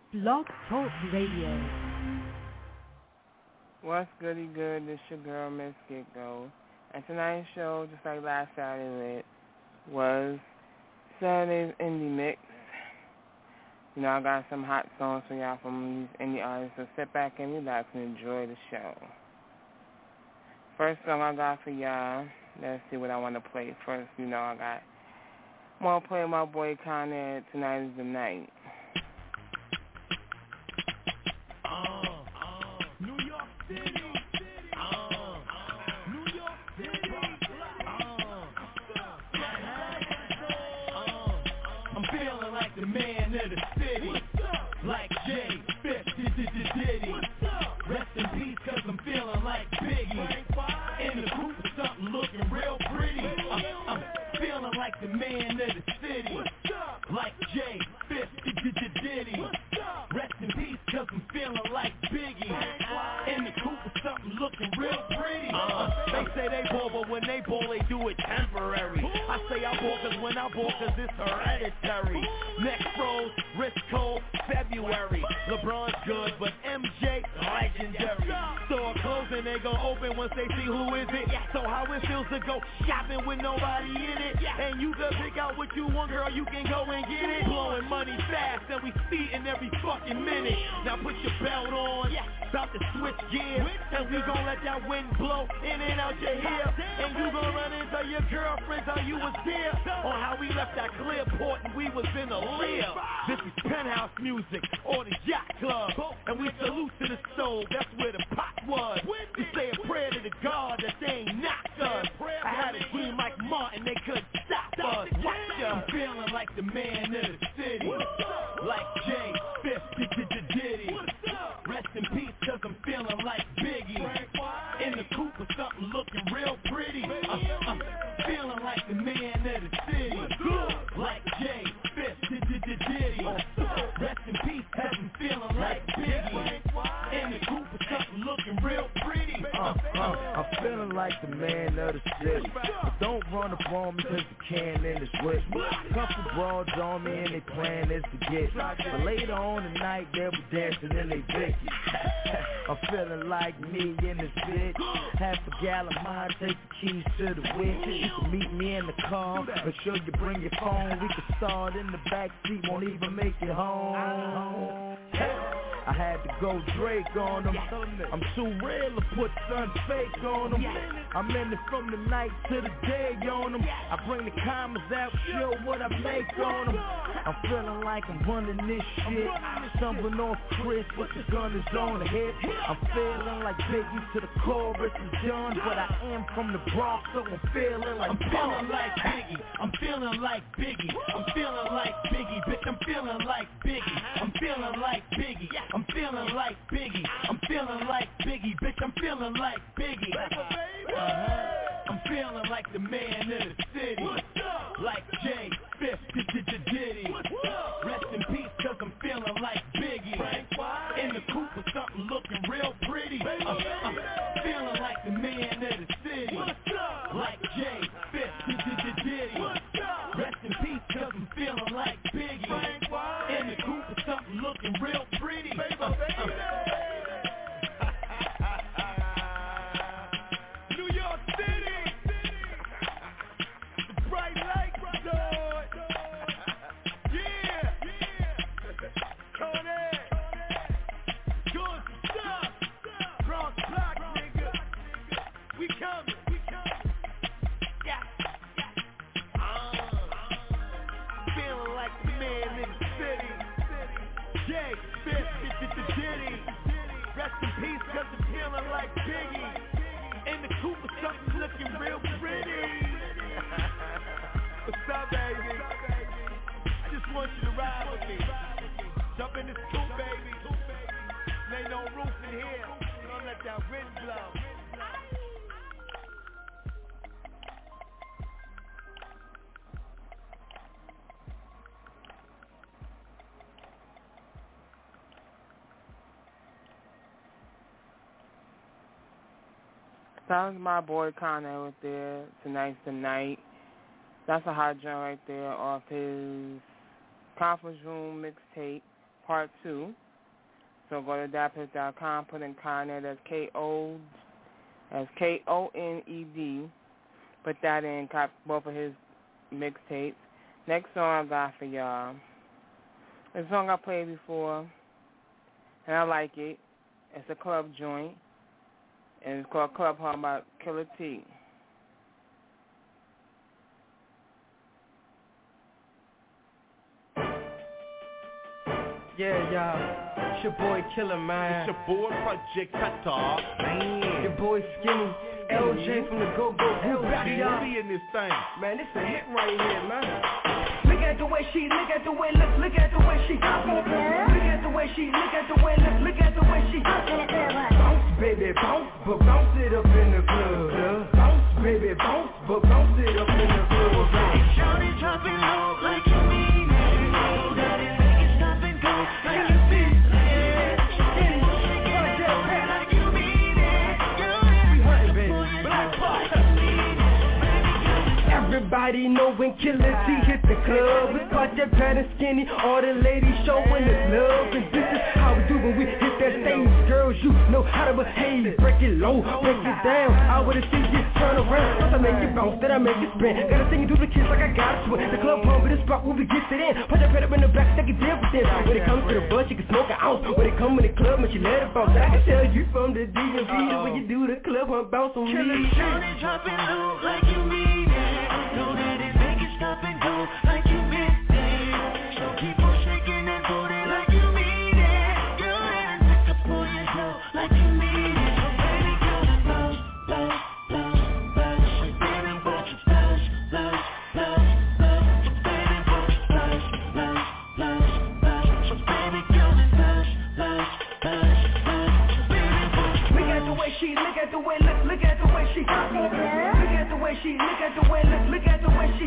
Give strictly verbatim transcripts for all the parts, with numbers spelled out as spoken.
Blog Talk Radio. What's goody good? This your girl, Miss Get-Go. And tonight's show, just like last Saturday, was Saturday's Indie Mix. You know, I got some hot songs for y'all from these indie artists, so sit back and relax and enjoy the show. First song I got for y'all, let's see what I want to play. First, you know, I got, I want to play my boy Con Ed, Tonight is the Night. The man of the city, like Jay, fifty Diddy. Rest in peace, cause I'm feeling like Biggie. In the group with something looking real pretty. I'm, I'm feeling like the man of the city, like Jay, fifty Diddy. Rest in peace, cause I'm feeling like Biggie. In the group with something looking real pretty. Uh, they say they ball, but when they ball, they do it temporary. I say I ball, cause when I ball, cause it's hereditary. Next pros, wrist cold, February. LeBron's good, but M J, legendary. Store closing, they gon' open once they see who is it. So how it feels to go shopping with nobody in it. And you can pick out what you want, girl, you can go and get it. Blowing money fast, and we speeding every fucking minute. Now put your belt on, about to switch gears. And we gon' let that wind blow in and out your hair. And you gon' run into your girlfriends how you was there. On how we left that clear port and we was in the live. This is penthouse music or the yacht club. And we salute to the soul, that's where the pot was. We say a prayer to the God that they ain't knocked us. I had a dream like Martin, they couldn't stop us. Watch ya. I'm feeling like the man of the city, like Jay, fifty Diddy. Rest in peace, cause I'm feeling like Biggie. In the coupe with something looking real pretty. I'm, I'm feeling like the man of the city, like Jay, fifty Diddy. Rest in peace, cause I'm feeling like Biggie. In the coupe with something looking real pretty. Uh, uh, I'm feeling like the man of the city. But don't run up on me cause the can in is with me. Couple broads on me and they plan is to get me. But later on tonight they'll be dancing in they Vicky. I'm feeling like me in this bitch. Half a gallon mine, take the keys to the whip. You can meet me in the car, make sure you bring your phone. We can start in the back seat, won't even make it home. I had to go Drake on them. I'm too real to put something fake on them. I'm in it from the night to the day on them. I bring the commas out, show what I make on them. I'm feeling like I'm running this shit. Stumbling off Chris, but the gun is on the hip. I'm feeling like Biggie to the chorus is done. But I am from the Bronx, so I'm feeling like I'm feeling like Biggie. I'm feeling like Biggie. I'm feeling like Biggie, bitch. I'm feeling like Biggie. I'm feeling like Biggie. I'm feeling like Biggie. I'm feeling like Biggie, bitch. I'm feeling like Biggie. Uh-huh. I'm feeling like the man of the city, like Jay, fifty Diddy. Rest in peace, cause I'm feeling like Biggie. In the coupe with something looking real pretty. I'm, I'm feeling like the man of the city, like Jay, fifty Diddy. Rest in peace, cause I'm feeling like Biggie. In the coupe with something looking real pretty. Uh, uh. New York City, the bright light, Lord. Yeah, Tony, good stuff. Bronx block, nigga. We coming, we coming. Yeah, uh, feeling like the man in the city. Jay, fifty Diddy. Rest in peace, cause I'm feeling like Biggie. In the coupe with something looking real pretty. What's up, baby? I just want you to ride with me. Jump in this coupe, baby. There ain't no roof in here. Don't let that wind blow. That was my boy Connor right there. Tonight's the night. That's a hot joint right there off his Conference Room mixtape part two. So go to dappers dot com, put in Koned, that's K O, that's K O N E D. Put that in, cop both of his mixtapes. Next song I got for y'all. It's a song I played before, and I like it. It's a club joint, and it's called Club Home by Killer T. Yeah, y'all. It's your boy Killer, man. It's your boy Project Qatar. Man. Your boy Skinny. L J from the Go Go Who back, y'all? in this thing. Man, this a hit right here, man. Look at the way she, look at the way, look, look at the way she. Look at the way she, look at the way, look, look at the way she. Bounce, baby, bounce, but bounce it up in the club. Bounce, baby, bounce, but bounce it up in the club. Shawty dropping low like you mean it. Know that it make it stop and go like you feel it. Like you mean it. Girl, every hunting, baby. Everybody know when Killer T hit the club. We caught that pad and skinny, all the ladies showing us love. And this is how we do when we hit that stage. Girls, you know how to behave. Break it low, break it down. I wanna see you turn around. Once I make it bounce, then I make it spin. Gotta sing it through the kids like I got to it. The club pump, but the spot where we get it in. Put that pad up in the back, take it deal with this. When it comes to the bus, you can smoke an ounce. When it come in the club, man, she let it bounce. I can tell you from the D M V the way you do the club pump bounce on me. Shawty dropping low like you mean it. Know that it make it stop and go like you meant it. So keep on shaking that booty like you mean it. Girl, and pick up on yourself like you mean it. So baby, girl, bounce, bounce, bounce, bounce. So baby, bounce, bounce, bounce, bounce, bounce. So baby, bounce, bounce, bounce, bounce, bounce. So baby, girl, bounce, bounce, bounce, bounce. So baby, bounce. Look at the way she, look at the way, look, look at the way she. Look at the way she, look at the way, look, look at the way she.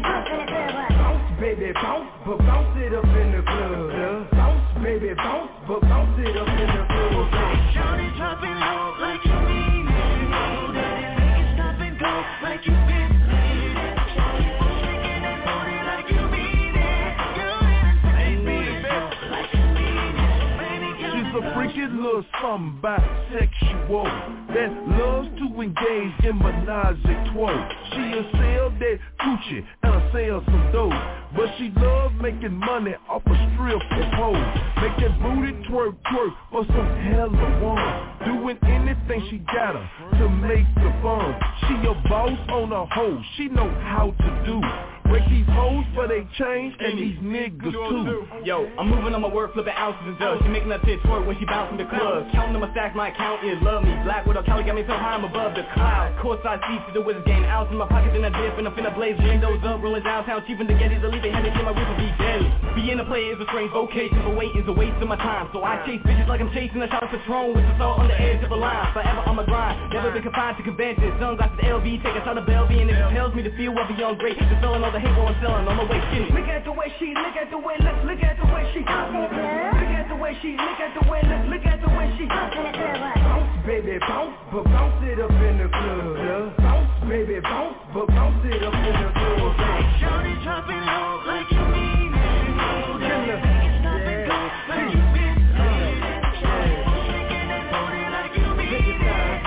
Bounce, baby, bounce, but bounce it up in the club. Bounce, baby, bounce, but bounce it up in the club. Shawty dropping low like you mean it. Know that it make it stop and go like you meant it. So keep on shaking that booty like you mean it. Girl, and baby, like you mean it. Baby, girl, She's a freaking little something bisexual that loves to engage in menage a trois. She'll sell that coochie and I'll sell some dope, but she love making money off a strip of hoes. Make that booty twerk twerk for some hella one. Doing anything she gotta to make the fun. She a boss on a hoe, she know how to do. Break these hoes for they change and these niggas too. Yo, I'm moving on my work, flipping ounces and dubs. She making that shit twerk when she bouncing the club. Counting on my stacks, my account is love me. Black widow, Cali got me so high I'm above the clouds. Courtside seats to the Wizards game. Ounce in my pocket, then I dip and I'm finna blaze windows up, rolling downtown, cheaping the Gettys. The lead they had to get my ripple be deadly. Being a player is a strange vocation, but wait is a waste of my time. So I chase bitches like I'm chasing a shot of Patron with the salt on the edge of a line. Forever on my grind, never been confined to conventions. Sunglasses L V, take a shot of Bellevue, and it compels me to feel well beyond great. Just selling all the hate while I'm selling on my way skinny. Look at the way she, look at the way, look, look at the way she. Look at the way she, look at the way, look, look at the way she. Bounce, baby, bounce, but bounce it up in the club. Bounce, baby, bounce, but bounce it up in the club. Shawty dropping low like you mean it. Know that it make it stop and go like you meant it. So keep on shaking that booty like you mean it.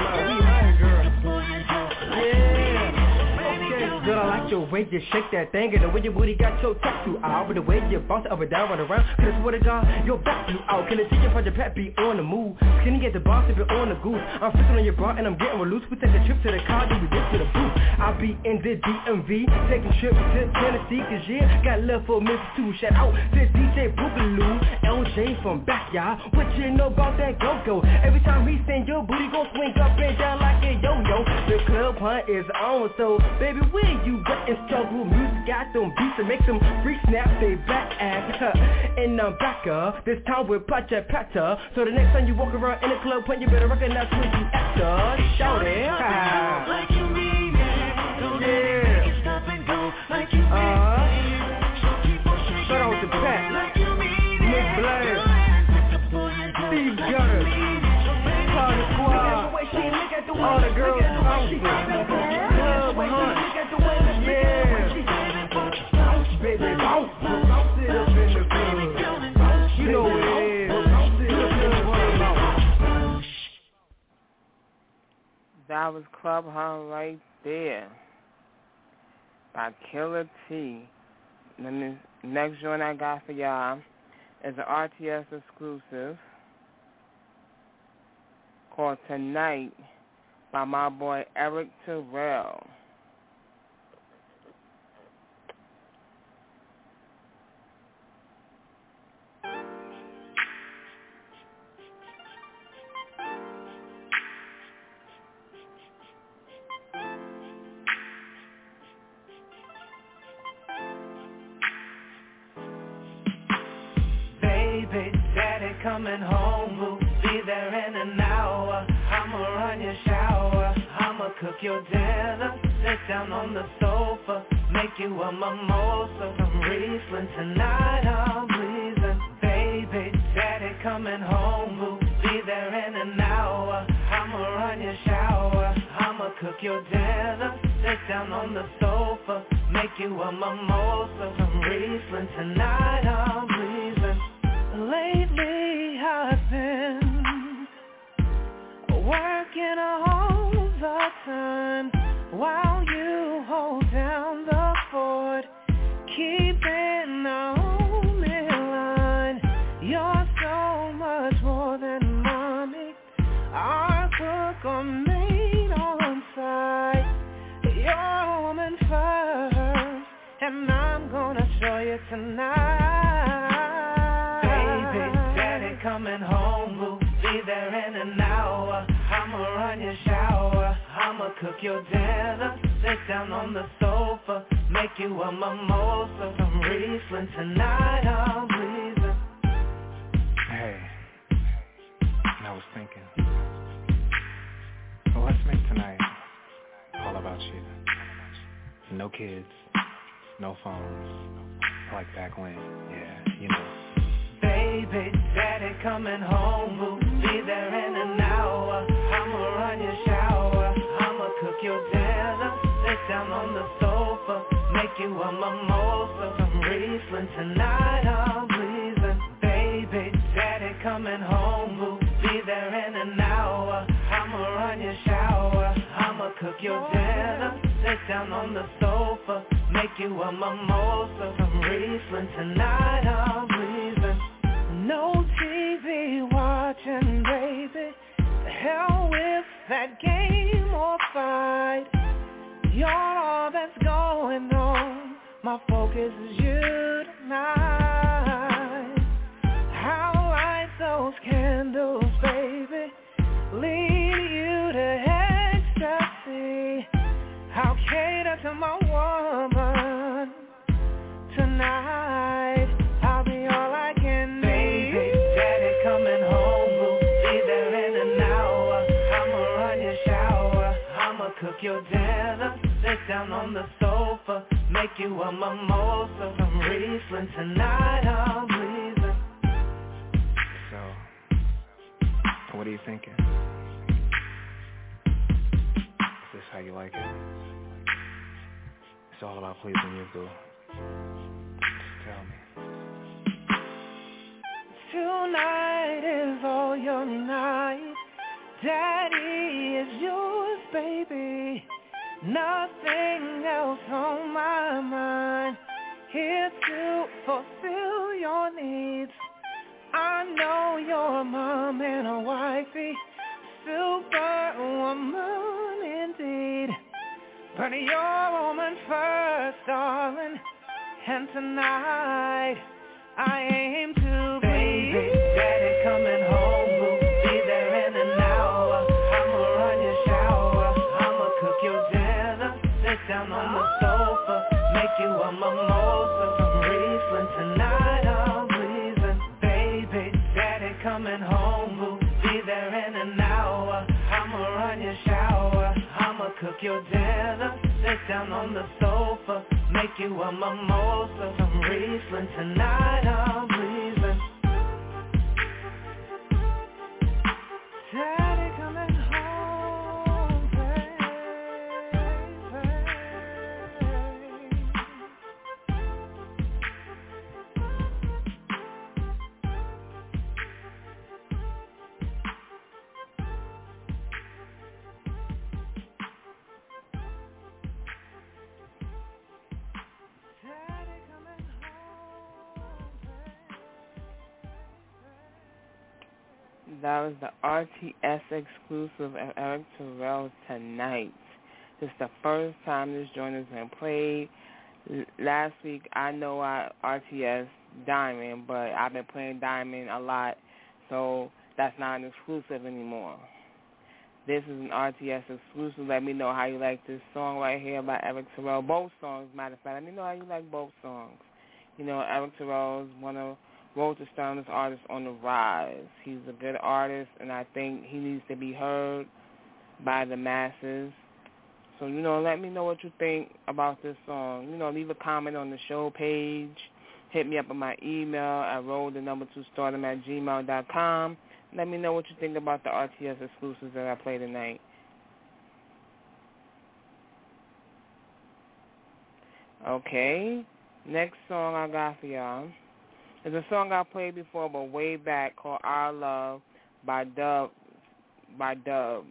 Girl, I like your way you shake that thing and the way your booty got your tattoo out. But the way you bounce up and down, run around, cause I swear to God, your back blew out. Can I see your project pet be on the move? Skinny get the boss if you're on the goose. I'm freaking on your bra and I'm getting real loose. We take a trip to the car, then we get to the booth. I'll be in the D M V, taking trips to Tennessee, cause yeah, got love for Memphis too. Shout out to D J Boogaloo, L J from Backyard. What you know about that go-go? Every time he sing, your booty gon' swing up and down like a yo-yo. The club hunt is on, so baby, where you wet and struggle? Music got them beats and make them freak snap they back ass. And I'm back up, this time with Pacha Pata. So the next time you walk around in the club, you better recognize where you at. Shout it. Like you mean it. Don't Yeah. make it stop and go like you mean Uh-huh. it. So keep on shaking Shout out to that Pat. booty like you mean Nick it. Blair. Girl, and pick up on your Steve like Gutter. you mean it. So baby, Party Squad. All the girls bouncing. Club hunt. Yeah. Bounce, baby, bounce. Bounce it up in the club. You know what it is. that was Club Hunt right there by Killer T. And then the next joint I got for y'all is an R T S exclusive called Tonight by my boy Eric Terrell. Coming home, we'll be there in an hour. I'ma run your shower, I'ma cook your dinner. Sit down on the sofa, make you a mimosa. Some Riesling tonight, I'm pleasing. Baby, daddy coming home, we'll be there in an hour. I'ma run your shower, I'ma cook your dinner. Sit down on the sofa, make you a mimosa. Some Riesling tonight, I'm pleasing. Lately I've been working all the time while you hold down the fort, keeping the only line. You're so much more than mommy, our cook or maid on site. You're a woman first, and I'm gonna show you tonight. Coming home, we'll be there in an hour. I'ma run your shower, I'ma cook your dinner. Sit down on the sofa, make you a mimosa. Some Riesling tonight, I'm pleasing. Hey, I was thinking, well, let's make tonight all about you. No kids, no phones, like back when, yeah, you know. Baby, daddy coming home, we'll be there in an hour. I'ma run your shower, I'ma cook your dinner. Sit down on the sofa, make you a mimosa. Some Riesling tonight, I'm pleasing. Baby, daddy coming home, we'll be there in an hour. I'ma run your shower, I'ma cook your dinner. Sit down on the sofa, make you a mimosa. Some Riesling tonight, I'm pleasing. No T V watching, baby. The hell with that game or fight. You're all that's going on. My focus is you tonight. I'll light those candles, baby. Lead you to ecstasy. I'll cater to my woman tonight. I'll be all I can need. Coming home, we'll be there in an hour. I'ma run your shower, I'ma cook your dinner. Sit down on the sofa, make you a mimosa. Some Riesling tonight, I'm pleasing. So, what are you thinking? Is this how you like it? It's all about pleasing you, boo. Just tell me. Tonight is all your night. Daddy is yours, baby. Nothing else on my mind. Here to fulfill your needs. I know you're a mom and a wifey, superwoman indeed. But you're a woman first, darling. And tonight I aim to be. Baby, daddy coming home, we'll be there in an hour. I'ma run your shower, I'ma cook your dinner. Sit down on the sofa, make you a mimosa. Some Riesling tonight, I'm pleasing. Baby, daddy coming home, we'll be there in an hour. I'ma run your shower, I'ma cook your dinner. Sit down on the sofa, make you a mimosa. Some Riesling tonight, I'm pleasing. Daddy coming home, baby. That was the R T S exclusive of Eric Terrell Tonight. This is the first time this joint has been played. L- last week, I know I R T S Diamond, but I've been playing Diamond a lot, so that's not an exclusive anymore. This is an R T S exclusive. Let me know how you like this song right here by Eric Terrell. Both songs, matter of fact. Let me know how you like both songs. You know, Eric Terrell is one of world's strongest artists on the rise. He's a good artist, and I think he needs to be heard by the masses. So, you know, let me know what you think about this song. You know, leave a comment on the show page. Hit me up on my email at roll the number two stardom at gmail dot com. Let me know what you think about the R T S exclusives that I play tonight. Okay, next song I got for y'all is a song I played before, but way back, called Our Love by Dub. By Dub.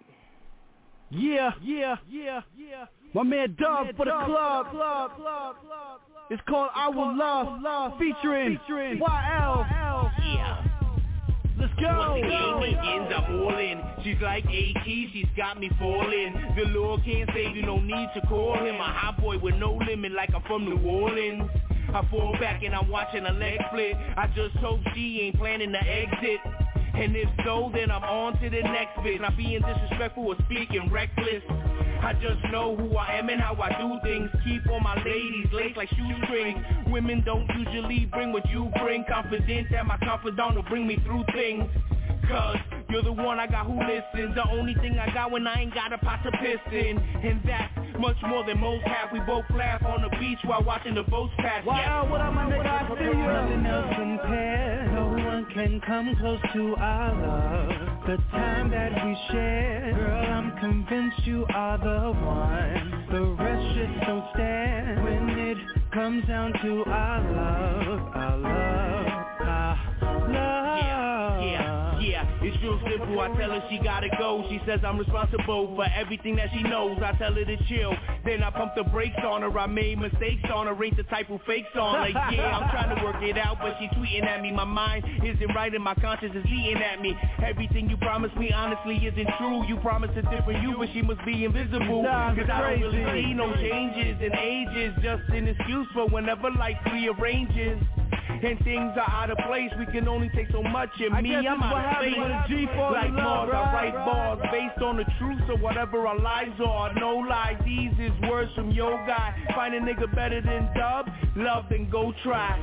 Yeah, yeah, yeah, yeah. My man Dub for the club. club, club, club. It's called I Will Love, love featuring, featuring Y L. Yeah. Let's go. Once the game begins, I'm all in. She's like A T, she's got me falling. The Lord can't save you, no need to call him. A hot boy with no limit, like I'm from New Orleans. I fall back and I'm watching a leg split. I just hope she ain't planning to exit. And if so, then I'm on to the next bitch. Not being disrespectful or speaking reckless. I just know who I am and how I do things. Keep all my ladies laced like shoestrings. Women don't usually bring what you bring. Confident that my confidant will bring me through things. Cause you're the one I got who listens. The only thing I got when I ain't got a pot to piss in. And that's much more than most have. We both laugh on the beach while watching the boats pass. Wow, what am I nigga? I see you. Nothing else compared. No one can come close to our love. The time that we share, girl, I'm convinced you are the one. The rest just don't stand when it comes down to our love, our love, our love. Yeah, yeah, yeah. It's real simple. I tell her she gotta go. She says I'm responsible for everything that she knows. I tell her to chill. Then I pump the brakes on her. I made mistakes on her. Ain't the type who fakes on her. Yeah, I'm trying to work it out, but she tweeting at me. My mind isn't right and my conscience is eating at me. Everything you promised me honestly isn't true. You promised a different you, but she must be invisible. Cause I don't really see no changes in ages. Just an excuse for whenever life rearranges. And things are out of place, we can only take so much. And me, I'm out of space. Like Mars, I write bars based on the truth. So whatever our lives are, no lies. These is words from your guy. Find a nigga better than Dub, love then go try.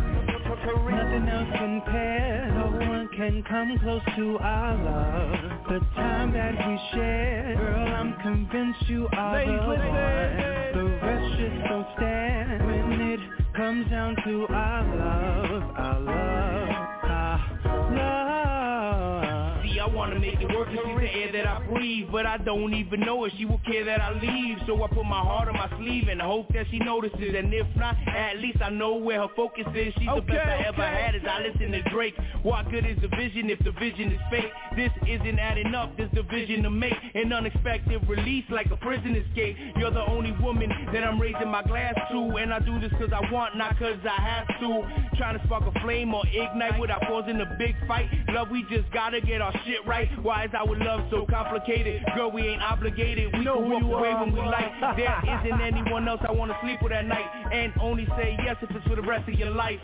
Nothing else compared. No one can come close to our love. The time that we share, girl, I'm convinced you are Ladies, the listen. one. The rest just don't stand when it comes down to our love, our love, our love. See, I wanna make it work, 'cause she's the air that I breathe. But I don't even know if she will care that I leave. So I put my heart on my sleeve and hope that she notices. And if not, at least I know where her focus is. She's Okay, the best I ever okay. had as I listen to Drake. What good is the vision if the vision is fake? This isn't adding up, this division to make an unexpected release like a prison escape. You're the only woman that I'm raising my glass to. And I do this 'cause I want, not 'cause I have to. Trying to spark a flame or ignite without causing a big fight. Love, we just gotta get our shit right. Why is our love so complicated? Girl, we ain't obligated. We Know can who walk you away are. when we like. There isn't anyone else I wanna sleep with at night. And only say yes if it's for the rest of your life.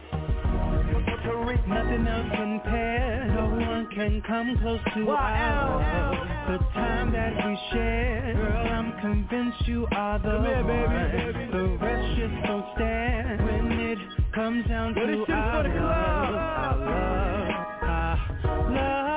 Nothing else compared. No one can come close to Y L. our love. The time that we share, girl, I'm convinced you are the Come here, baby, one. baby. The rest just don't stand when it comes down Yo, this to shit's our for the club. love, our love, our love.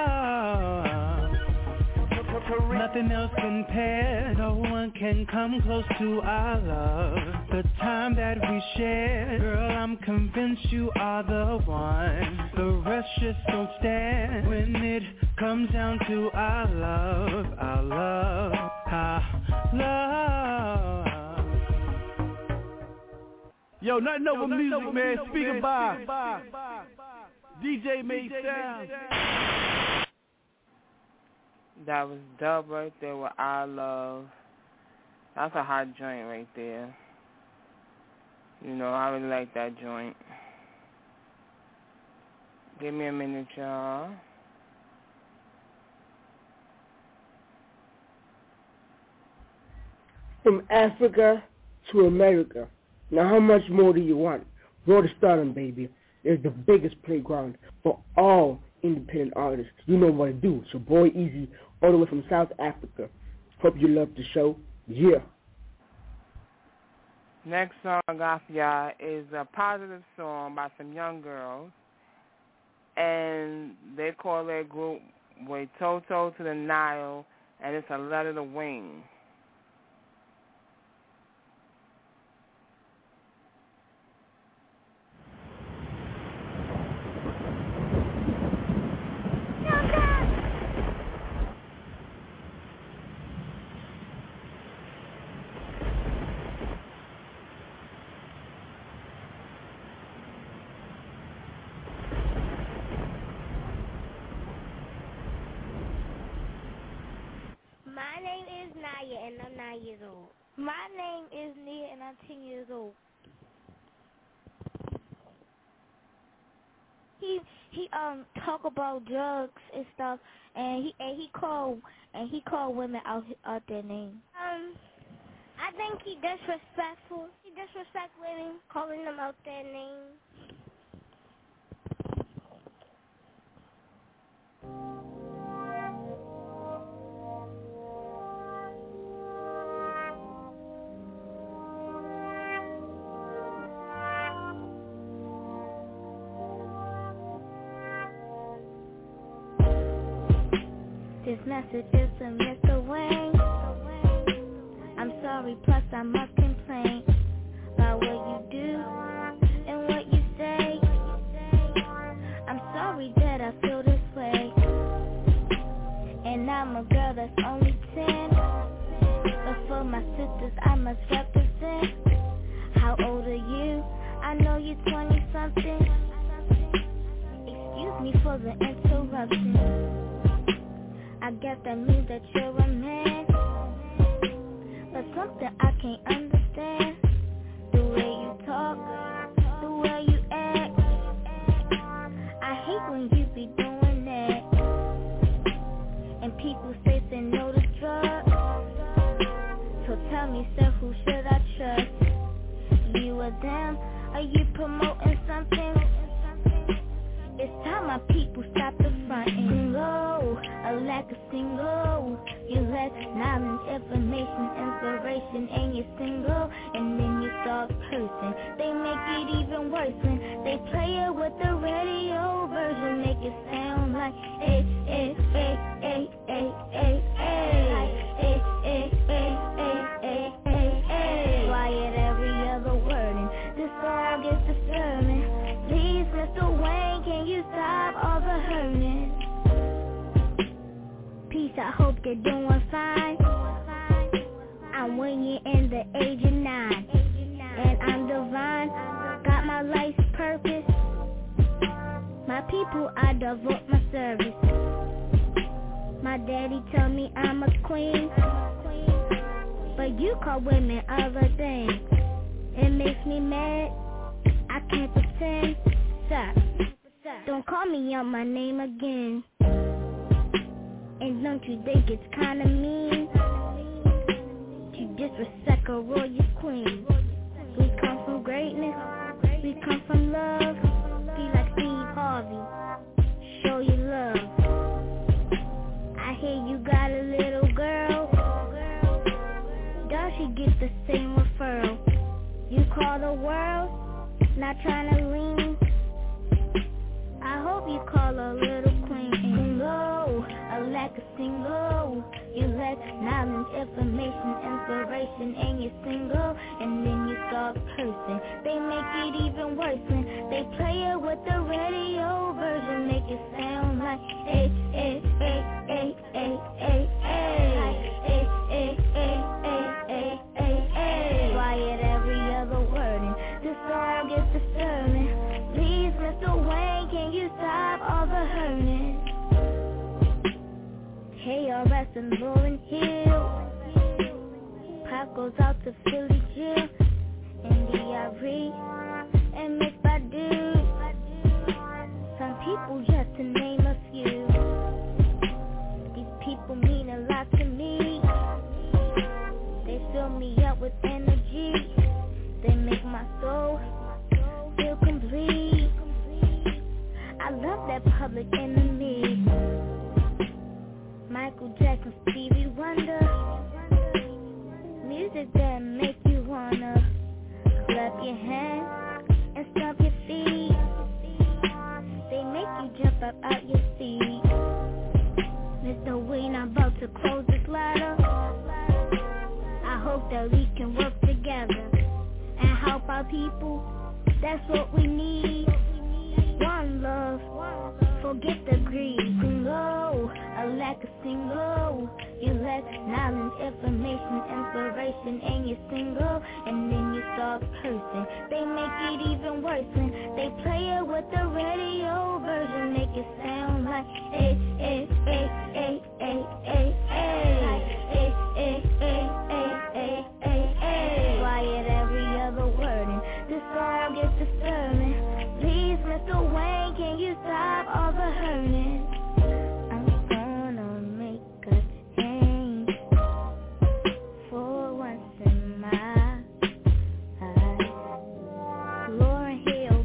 Nothing else compared. No one can come close to our love. The time that we share, girl, I'm convinced you are the one. The rest just don't stand when it comes down to our love, our love, our love. Yo, nothing over music, man. Speaking by D J Made Sound. That was Dub right there with I Love. That's a hot joint right there. You know, I really like that joint. Give me a minute, y'all. From Africa to America. Now how much more do you want? Road to Stardom, baby, is the biggest playground for all independent artists. You know what to do. It's your boy Easy, all the way from South Africa. Hope you love the show. Yeah. Next song I got for y'all is a positive song by some young girls. And they call their group Way Toto to the Nile, and it's a letter to Wayne. My name is Naya, and I'm nine years old. My name is Nia, and I'm ten years old. He he um talk about drugs and stuff, and he and he call and he call women out out their name. Um, I think he disrespectful. He disrespect women, calling them out their name. This message is to Mister Wayne. I'm sorry, plus I must complain about what you do and what you say. I'm sorry that I feel this way, and I'm a girl that's only ten, but for my sisters I must represent. How old are you? I know you're twenty something. Excuse me for the interruption. I guess that means that you're a man, but something I can't understand. The way you talk, the way you act, I hate when you be doing that. And people say say no to drugs, so tell me, sir, who should I trust? You or them? Are you promoting something? It's time my people stop the frontin'. Single, a lack of single. You lack knowledge, information, inspiration, and you're single. And then you start cursing. They make it even worse when they play it with the radio version. Make it sound like eh, eh, eh, eh, eh, eh, eh, eh, eh, eh, eh, eh, eh. Quiet every other word, and this song gets disturbing. Please, Mister Wayne, can you stop all the hurting? Peace, I hope you're doing fine. I'm Wayne in the age of nine, and I'm divine. Got my life's purpose. My people, I devote my service. My daddy tell me I'm a queen, but you call women other things. It makes me mad. I can't pretend. Stop. Don't call me out my name again. And don't you think it's kinda mean to disrespect a royal queen? We come from greatness. We come from love. Be like Steve Harvey. Show your love. I hear you got a little girl. Does she get the same referral? You call the world? Not trying to lean. I hope you call a little queen. Single, a lack of single. You lack knowledge, information, inspiration, and you're single. And then you start cursing. They make it even worse when they play it with the radio version. Make it sound like eh, eh, eh, eh, eh, eh, eh, eh, eh, eh, eh, eh, eh. Quiet every other word, and this song gets disturbing. Please, Mister Wayne, can you stop all the hurting? Hey, all rest in Lauryn Hill. Pop goes out to Philly Jill, and D R E, and Miss Badu. Some people, just to name a few. These people mean a lot to me. They fill me our people. That's what we need. One love, forget the greed. Single, a lack of single. You lack knowledge, information, inspiration, and you're single. And then you start cursing. They make it even worse when they play it with the radio version. Make it sound like eh, eh, eh, eh, eh, eh, eh, eh, eh, eh, eh, eh, eh. Quiet every other word and this song gets disturbing. Please, Mister Wayne, can you stop all the hurting? I'm gonna make a change for once in my life. Lauryn Hill.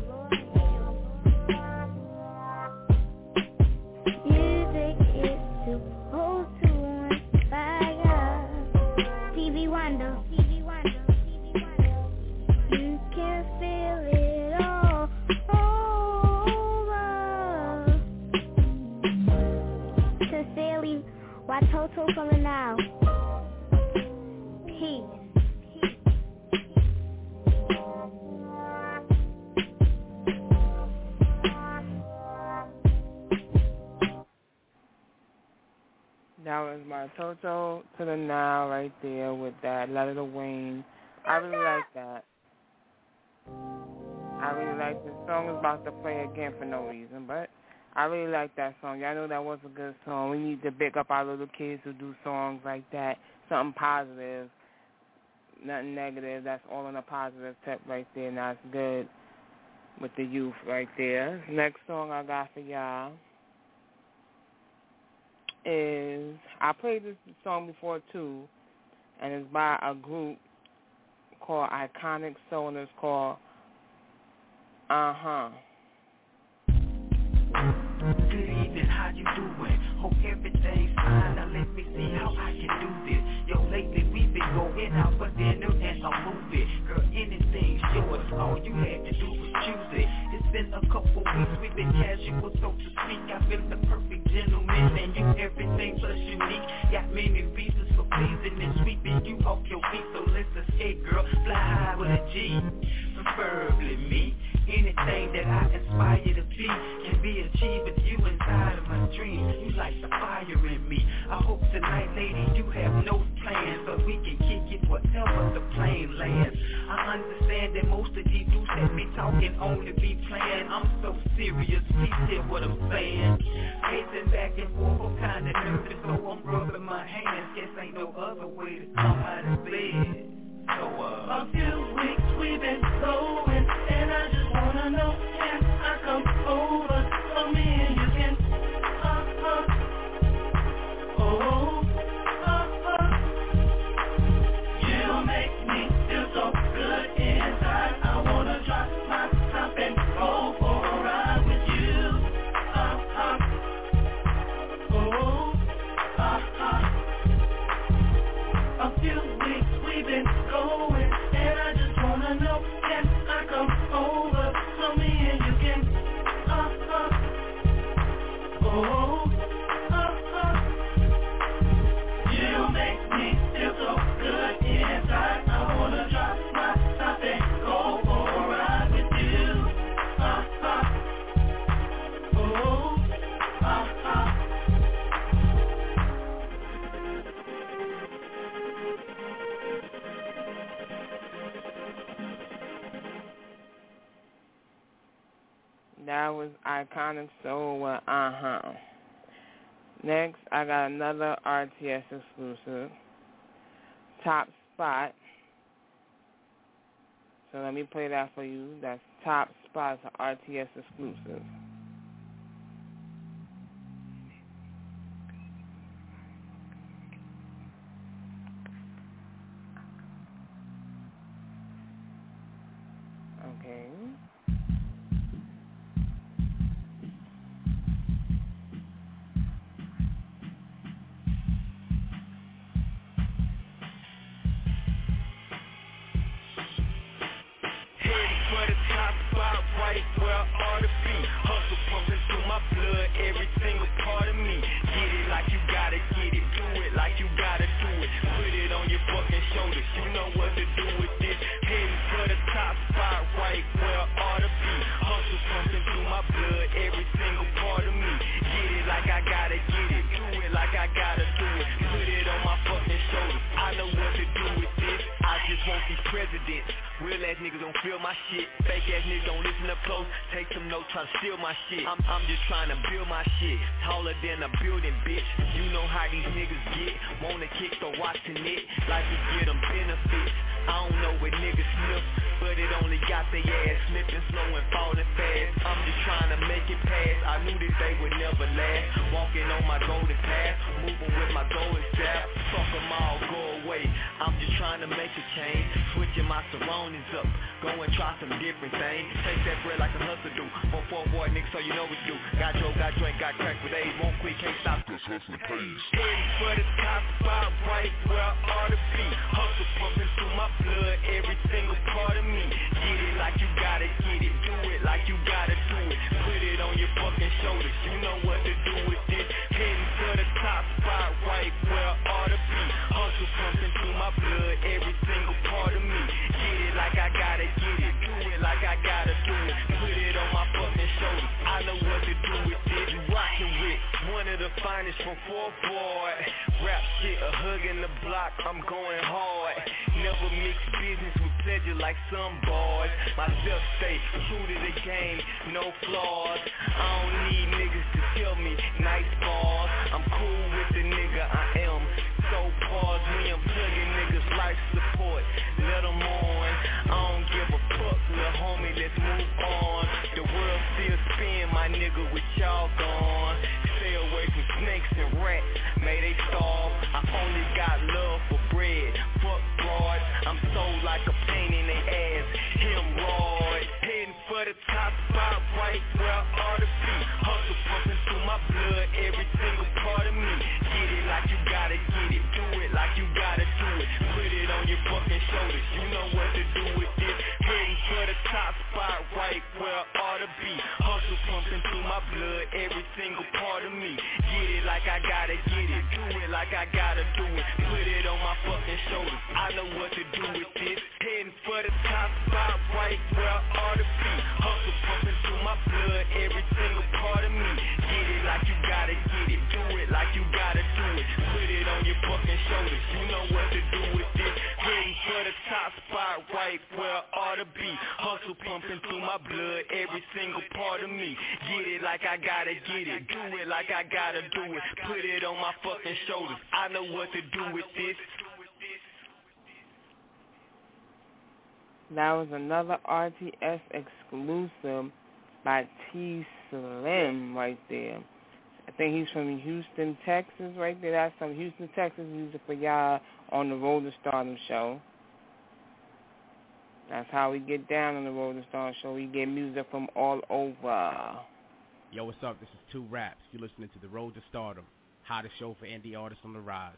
Music is supposed to inspire. Stevie Wonder. You can feel it all over. Sincerely, Watoto from the Now. Peace. That was my Toto to the Now right there with that Letter to Wayne. I really like that. I really like this song. Is about to play again for no reason, but I really like that song. Y'all know that was a good song. We need to pick up our little kids who do songs like that. Something positive, nothing negative. That's all on a positive tip right there, and that's good with the youth right there. Next song I got for y'all is, I played this song before too, and it's by a group called Iconic Soul, and it's called Uh-Huh. Good evening, how you doing? Hope everything's fine. Now let me see how I can do this. Yo, lately we've been going out for dinner and a movie. Girl, anything's yours. All you had to do was choose it. It's been a couple weeks, we've been casual, so to speak. I've been the perfect gentleman, and you everything plus unique. Got many reasons for pleasing and sweeping you off your feet. So let's escape, girl. Fly high with a G, preferably me. Anything that I aspire to be can be achieved with you inside of my dreams. You like the fire in me. I hope tonight, lady, you have no plans, but we can kick it whatever the plane lands. I understand that most of these dudes that be talking only be playing. I'm so serious, please hear what I'm saying. Pacing back and forth, I'm kinda nervous, so I'm rubbing my hands. Guess ain't no other way to come out of bed. So, uh, a few weeks we've been going, and I just wanna know, can I come over so me and you can, uh, uh, oh, uh, uh, you make me feel so good inside. I wanna drop my top and go for a ride with you, uh, uh, oh, uh, uh, a few weeks we've been going, and I just wanna know, can I come over so me and you can, uh, uh, oh, uh, uh, you make me feel so good inside. I wanna drop my top and go for a ride with you, uh, uh, oh, uh, uh. That was Iconic Soul with Uh-Huh. Next, I got another R T S exclusive, Top Spot. So let me play that for you. That's Top Spot, an R T S exclusive. Okay. Top spot. presidents. Real ass niggas don't feel my shit. Fake ass niggas don't listen up close. Take some notes, try to steal my shit. I'm, I'm just trying to build my shit. Taller than a building, bitch. You know how these niggas get. Wanna kick the watching it like you get them benefits. I don't know what niggas sniff, but it only got their ass slipping slow and falling fast. I'm just trying to make it past. I knew that they would never last. Walking on my golden path, moving with my golden staff. Fuck them all, go away. I'm just trying to make a change, switching my surroundings up. Go and try some different things. Take that bread like a hustler do. On four boy niggas, so you know what to do. Got drove, got drink, got crack with AIDS. Won't quit, can't stop. Cause hustling pays. Heading for the top spot, right where I ought to be. Hustle pumping through my blood, every single part of me. Get it like you gotta get it. Do it like you gotta do it. Put it on your fucking shoulders. You know what to do with this. Heading for the top spot, right where I ought to be. Hustle pumping through my blood, every single part of me. Get it like I gotta get it. Do it like I gotta do it. Put it on my fucking shoulders. I know what to do with this. You rockin' with one of the finest from four boy. Rap shit, a hug in the block, I'm going hard. Never mix business with pleasure like some boys. Myself stay true to the game, no flaws. I don't need niggas to tell me nice bars. I'm cool with the nigga I am. So pause me, I'm plugging niggas life support. Let them on. I don't give a fuck, little homie, let's move on. The world still spin, my nigga, with y'all gone. Stay away from snakes and rats, may they starve. I only got love for bread, fuck broads. I'm sold like a pain in they ass, hemorrhoids. Heading for the top spot, right where I ought to be. Hustle pumping through my blood, every single part of me. Get it like you gotta get it, do it like you gotta do it. Put it on your fucking shoulders, you know what to do with this. Heading for the top spot, right where I ought to be. Hustle pumping through my blood, every single part of me. Get it like I gotta get it, do it like I gotta do it. Put it on my fucking shoulders, I know what to do with this. Heading for the top spot, right where I ought to be. Hustle pumping through my blood, every single part of me. Get it like you gotta get it, do it like you gotta do it. Put it on your fucking shoulders, you know what to do with this. Heading for the top spot, right where I ought to be. Hustle pumping through my blood, every single part of me. Get it like I gotta get it, do it like I gotta do it. Put it on my fucking shoulders, I know what to do with this. That was another R T S exclusive by T Slim right there. I think he's from Houston, Texas right there. That's some Houston, Texas music for y'all on the Road to Stardom show. That's how we get down on the Road to Stardom show. We get music from all over. Yo, what's up? This is Two Raps. You're listening to the Road to Stardom, hottest show for indie artists on the rise.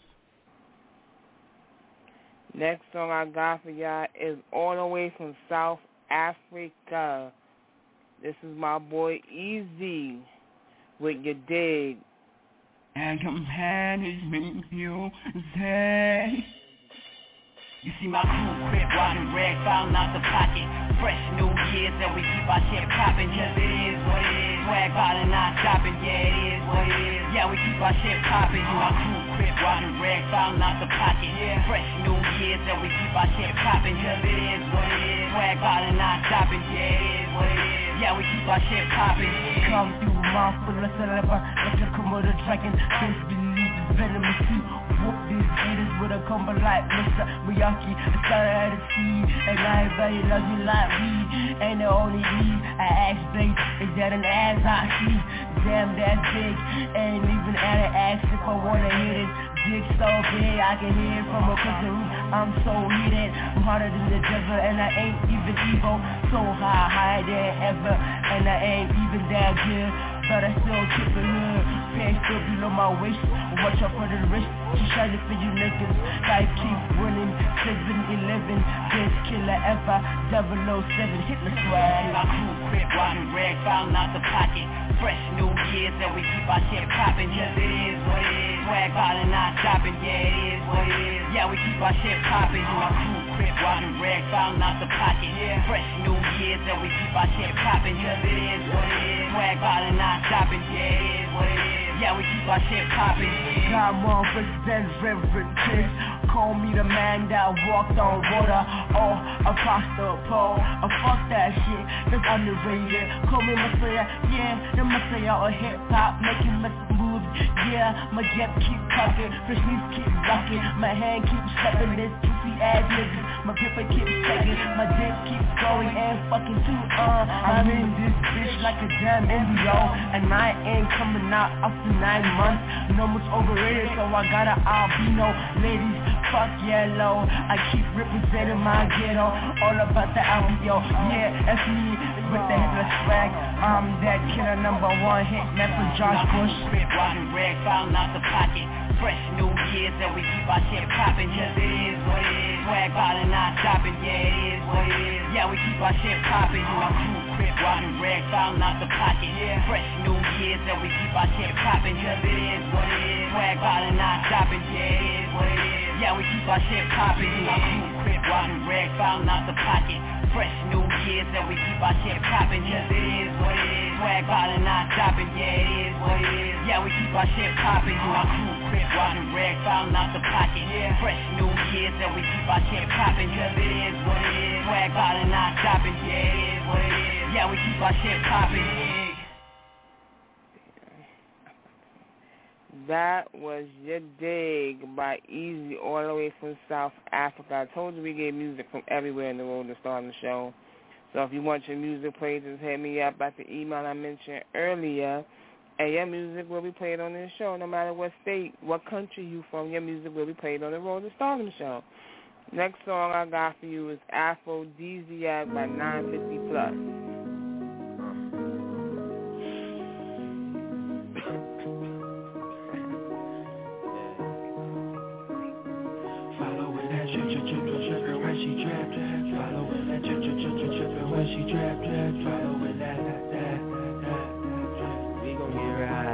Next song I got for y'all is all the way from South Africa. This is my boy Easy with Your Dig. And companion's you say. You see my crew crib, riding rag, found out the pocket. Fresh New Year's and we keep our shit poppin'. Cause it is what it is. Swag bottle not stopping, yeah it is what it is. Yeah, we keep our shit poppin'. You my crew crib, riding rag, found out the pocket. Yeah. Fresh New Year's and we keep our shit poppin'. Cause it is what it is. Swag bottle not stopping, yeah it is what it is. Yeah, we keep our shit poppin'. Come through, mouth full of saliva. Like a Komodo dragon. Don't believe the venomous too. Whoop these haters with a combo like Mister Miyaki. I started at the sea, and everybody loves me like weed. Ain't the only need. I ask babe, is that an ass I see? Damn, that's big. Ain't even at an ass if I wanna hit it. Dick so big, I can hear it from a prison room. I'm so heated, I'm harder than the devil, and I ain't even evil. So high, higher than ever, and I ain't even that good. But I still keep it hood. Pants still below my waist. Watch out for the wrist. She shining for you niggas. Life keep winning. seven eleven. Best killer ever. double oh seven. Hit the swag. My crew crib, riding rag, found out the pocket. Fresh New Year's and we keep our shit poppin'. Cause it is what it is. Swag bottle not stopping. Yeah, it is what it is. Yeah, we keep our shit poppin'. My crew crib, riding rag, found out the pocket. Yeah. Fresh New Year's and we keep our shit poppin'. Cause it is what it is. Swag bottle not stopping, yeah it is what it is. Yeah, we keep our shit poppin'. Got motherfuckers and reverend chicks. Call me the man that walked on water or across the pole. Oh, fuck that shit, that's underrated. Call me Messiah, yeah, the Messiah of hip-hop, making messy moves. Yeah, my jet keep talking, fish knees keep rocking. My hand keeps stepping, this pussy ass niggas. My paper keeps shaking, my dick keeps going and fucking too, uh I'm in this bitch like a damn Indio, and I ain't coming out after nine months. No much overrated, so I got an albino. Ladies, fuck yellow, I keep representing my ghetto. All about the albino, yeah, that's me with the headless swag. I'm that killer number one hit man for Josh Bush. Spit rotten rag, found out the pocket. Fresh New Year's and we keep our shit poppin'. Yes, it is what it is. Swag ballin', not stoppin'. Yeah, it is what it is. Yeah, we keep our shit poppin'. My crew crib, rotten rag, found out the pocket. Yeah, fresh New Year's and we keep our shit poppin'. Yes, it is what it is. Swag ballin', not stoppin'. Yeah, it is what it is. Yeah, we keep our shit poppin'. My crew crib, rotten rag, found out the pocket. Fresh New Year's and we keep our shit poppin'. Yes, it is what it is. Swag ballin', not stoppin'. Yeah, it is what it is. Yeah, we keep our shit poppin'. My crew crib, rotten rag, found out the pocket. Yeah, fresh New Year's and we keep our shit poppin'. Yes, it is what it is. Swag ballin', not stoppin'. Yeah, it is what it is. Yeah, we keep our shit poppin'. That was Your Dig by Easy all the way from South Africa. I told you we get music from everywhere in the world to start the show. So if you want your music played, just hit me up at the email I mentioned earlier. And your music will be played on this show no matter what state, what country you from. Your music will be played on the road to start the show. Next song I got for you is Aphrodisiac by nine fifty plus. She trap, trap, following that, trip, trip, trip, trip, trippin' when she trap, trap, following that, that, that, that, we gon' get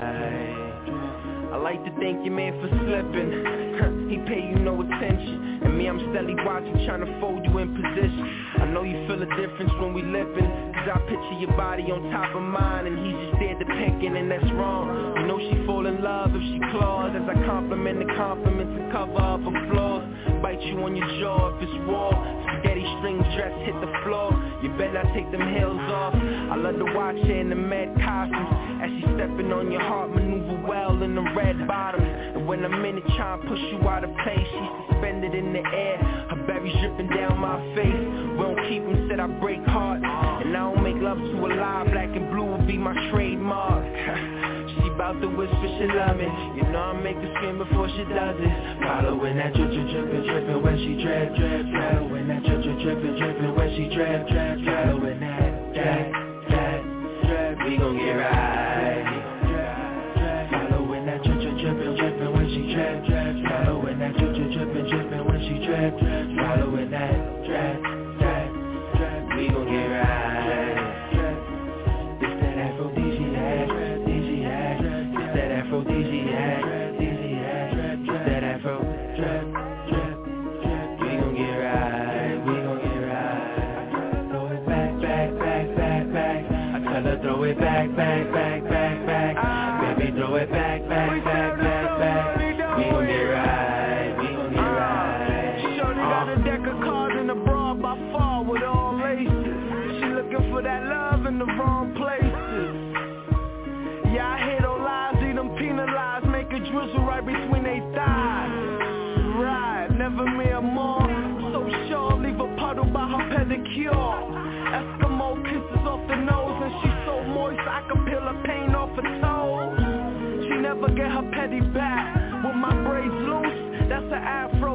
right. I like to thank your man for slipping. He pay you no attention, and me I'm steadily watching, trying to fold you in position. I know you feel a difference when we lippin', cause I picture your body on top of mine, and he's just there depicting, and that's wrong. You know she fall in love if she claws, as I compliment the compliments and cover up her flaws. Bite you on your jaw if it's war. Spaghetti string dress hit the floor. You better not take them heels off. I love to watch her in the mad costumes, as she stepping on your heart, maneuver well in the red bottoms. And when I'm in it trying to push you out of place, she's suspended in the air, her berries dripping down my face. We don't keep them, said I break hearts, and I don't make love to a lie. Black and blue will be my trademark. She bout to whisper she love me, you know I make her scream before she does it. Following that drip, drip, drippin', drippin' when she drip, drip, following that drip, drip, drippin', drippin' when she drip, drip, following that, that, that, drip, we gon' get right. Following that drip, drip, drippin', drippin' when she drip, drip, following that drip, drip, drippin', drippin' when she drip, drip, following that, drip, drip, drip, we gon' get right. This that Aphrodisiac, Aphrodisiac, this that Aphrodisiac, Aphrodisiac, this that Afro, drip, drip, drip, we gon' get right, we gon' get right. Throw it back, back, back, back, back. I tell her throw it back, back, back, back, back. Baby, throw it back, back, back, back, back. We gon' get right, we gon' get right. Shorty got a deck of cards in the bra by far with all laces. She looking for that love in the wrong places. Yeah, I hear those lies, see them penalized, make a drizzle right between they thighs. Right, never mere more. So sure, leave a puddle by her pedicure. Eskimo kisses off the nose, and she's so moist I can peel her paint off her toes. She never get her petty back. With my braids loose, that's an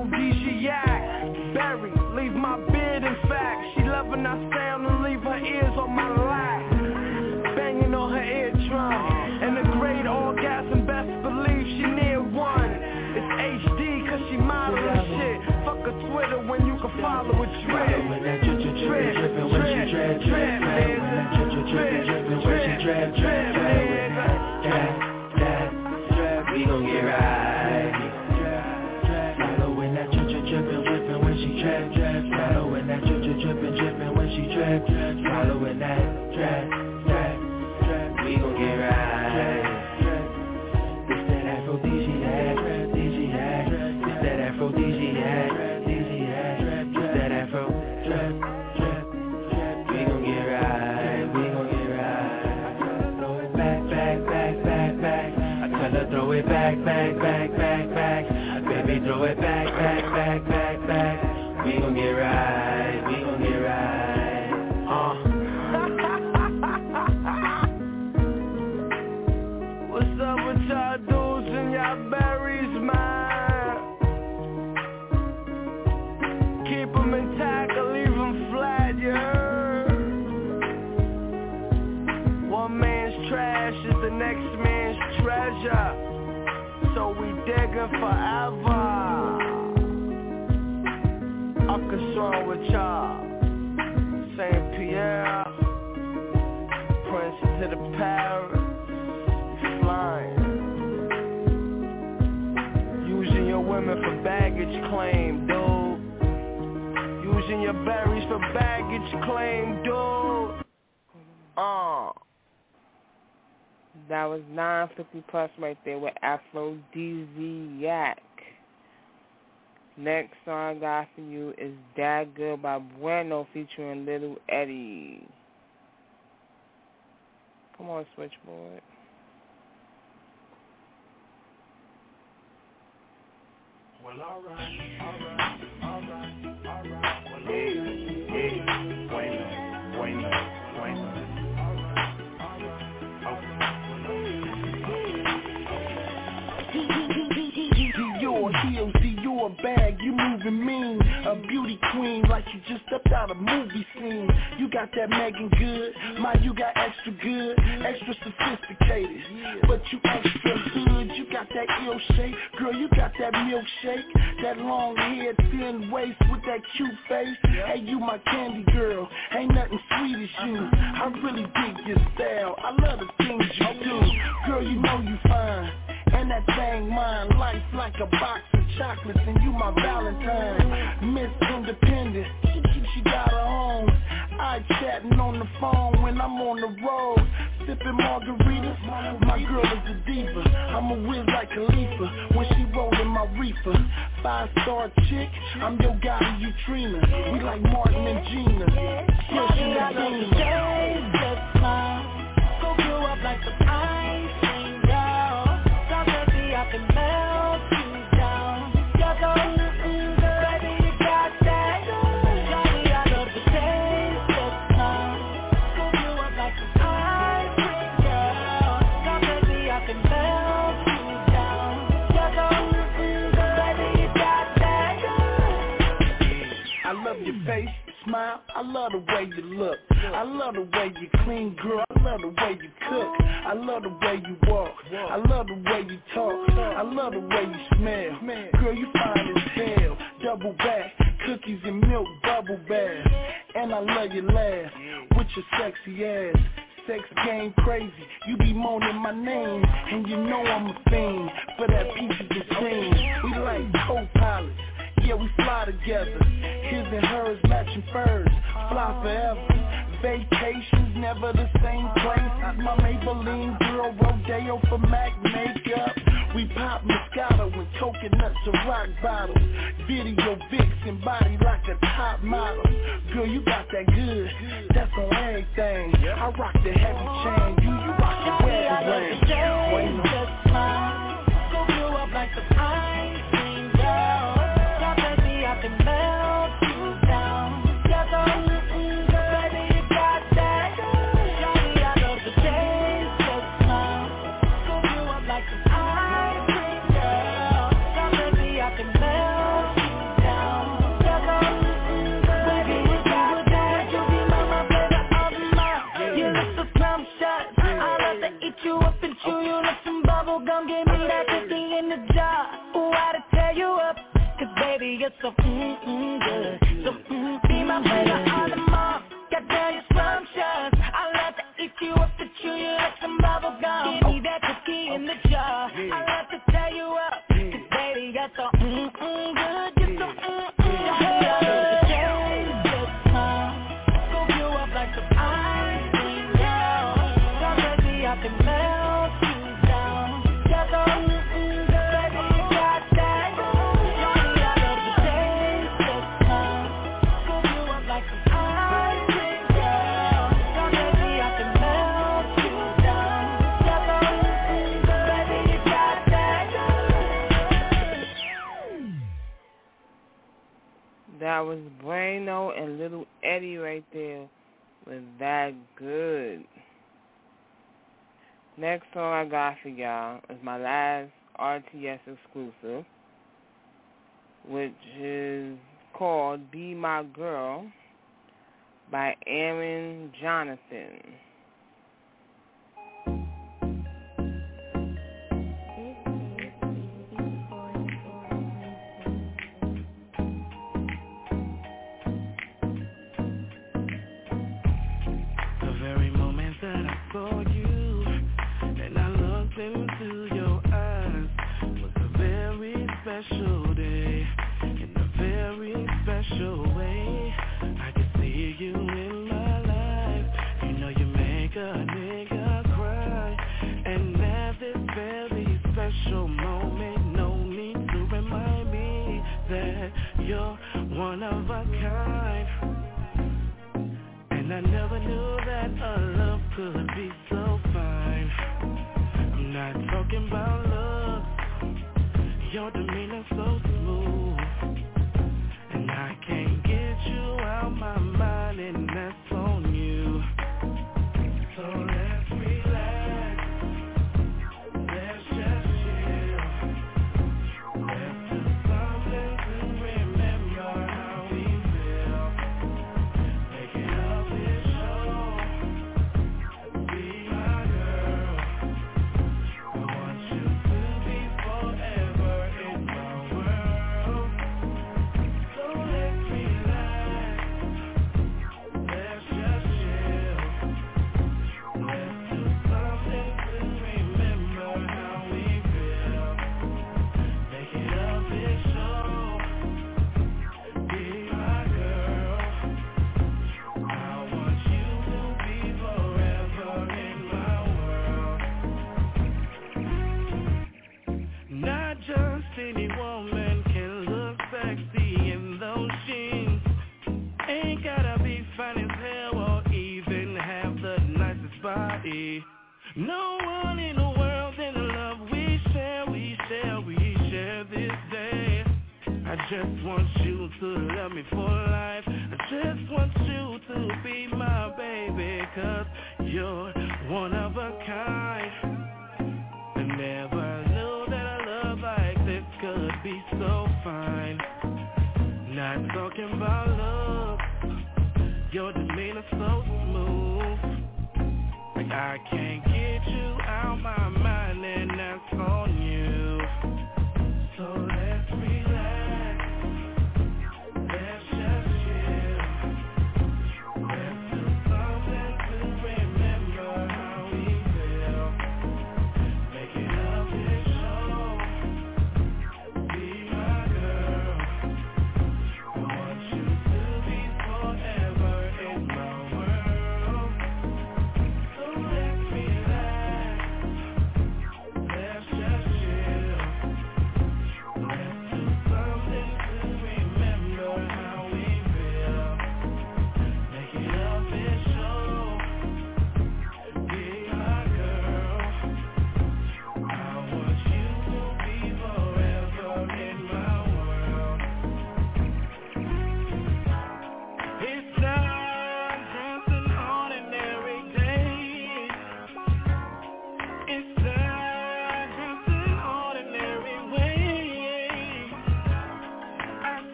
aphrodisiac. Berry, leave my beard in fact. She loving our sound and leave her ears on my lap. Banging on her eardrum, and a great orgasm, best believe she near one. It's H D cause she modeling shit. Fuck a Twitter when you can follow a drip. Following that drip, drip, drip, drippin' when she drip, drip, following that drip, drip, drippin', drippin' when she drip, drip, following that, that, that, drip, we gon' get right. Following that drip, drip, drippin', drippin' when she drip, drip, following that drip, drip, drippin', drippin' when she drip, drip, following that, drip. it back, back, back, back, back. Baby, throw it back, back, back, back, back. We gon' get right, we gon' get right. Uh. What's up with y'all dudes and y'all berries, man? Keep them intact or leave them flat, you heard? One man's trash is the next man's treasure, so we digging forever. I'm concerned with y'all. Saint Pierre, Prince to the Paris, flying. Using your women for baggage claim, dude. Using your berries for baggage claim, dude. Uh. That was nine fifty plus right there with Aphrodisiac. Next song I got for you is That Good by Bueno featuring Little Eddie. Come on, switchboard. Well, alright, alright, alright, alright. Well, hey, hey, bueno, bueno, bueno. You're a heel, see you're a bag, you moving mean. A beauty queen like you just stepped out a movie scene. You got that Megan good, my you got extra good, extra sophisticated, but you extra hood. You got that ill shape, girl, you got that milkshake, that long hair, thin waist with that cute face. Hey, you my candy girl, ain't nothing sweet as you. I really dig your style, I love the things you do. Girl, you know you fine, and that thing mine. Life like a box of chocolates, and you my Valentine. Miss Independent, she, she, she got her own. I chatting on the phone when I'm on the road, sipping margaritas. My girl is a diva, I'm a whiz like Khalifa when she rollin' my reefer. Five star chick, I'm your guy, you Trina. We like Martin and Gina. Pushing the beam. Just smile, go grow up like the ice cream girl. So baby, I can melt you down. You're so mm-mm, baby, you got that. Shawty, I love the taste. Just smile, go grow up like the ice cream girl. So baby, I can melt you down. You're so mm-mm, baby, you got that. I love your face, smile, I love the way you look. I love the way you clean, girl, I love the way you cook. I love the way you walk, I love the way you talk. I love the way you smell, girl, you fine as hell. Double back, cookies and milk, bubble bath. And I love your laugh, with your sexy ass. Sex game crazy, you be moaning my name, and you know I'm a fiend for that peaches and cream. We like co-pilots, yeah, we fly together. His and hers matching furs, fly forever. Vacations never the same places. My Maybelline girl, Rodeo for Mac makeup. We pop Moscato and coconuts and rock bottles. Video vixen, body like a top model. Girl, you got that good, that's on everything. I rock the heavy chain, you, you rock the wedding ring. Wait, just smile, go blow up like the ice cream girl. Now baby, I can melt you down. You're so mm-mm, baby, you got that. Shawty, I love the taste. Just smile, go blow up like the ice cream girl. Now baby, I can melt you down. You're so mm-mm, baby, you got that. You be my, my baby, all the mile. You look so scrumptious, I love to eat you up and chew you like some bubble gum. Give me that cookie in the jar. Ooh, I to tear you up. Cause baby, you're so mm-mm good. So mm, be my baby all the more. Goddamn, you're scrumptious. I love to eat you up and chew you like some bubble gum. Give me that cookie in the jar. I love to tear you up. Cause baby, you're so mm-mm good. You're so mm-mm good. Just smile, go blow up like the ice cream girl. So baby, I can melt you down. You're so mm-mm good. Baby, you got that. Shawty, I love the taste. Just smile, go blow up like the ice cream girl. So baby, I can melt you down. You're so mm-mm good. Baby, you got that. That was Bueno and Little Eddie right there. Was that good? Next song I got for y'all is my last R T S exclusive, which is called Be My Girl by Aaron Jonathan. Into your eyes was a very special day, in a very special way. I can see you in my life. You know you make a nigga cry, and at this very special moment, no need to remind me that you're one of a kind. And I never knew that a love could be so fine. I'm not talking about love, your demeanor so smooth, and I can't get you out my mind, and that's on you. So let's relax, let's just chill, let's do something to remember how we feel, making up this show, be my girl. Any woman can look sexy in those jeans. Ain't gotta be fine as hell or even have the nicest body. No one in the world in the love we share, we share, we share this day. I just want you to love me for life. I just want you to be my baby, 'cause you're one of a kind. I never knew that a love like this could be so fine. Not talking about love, your demeanor so smooth, like I can't get you out my mind, and that's on you. So let's relax, let's just chill, let's do something to remember how we feel, making up this show, be my girl. I want you to be forever in my world. So let's relax.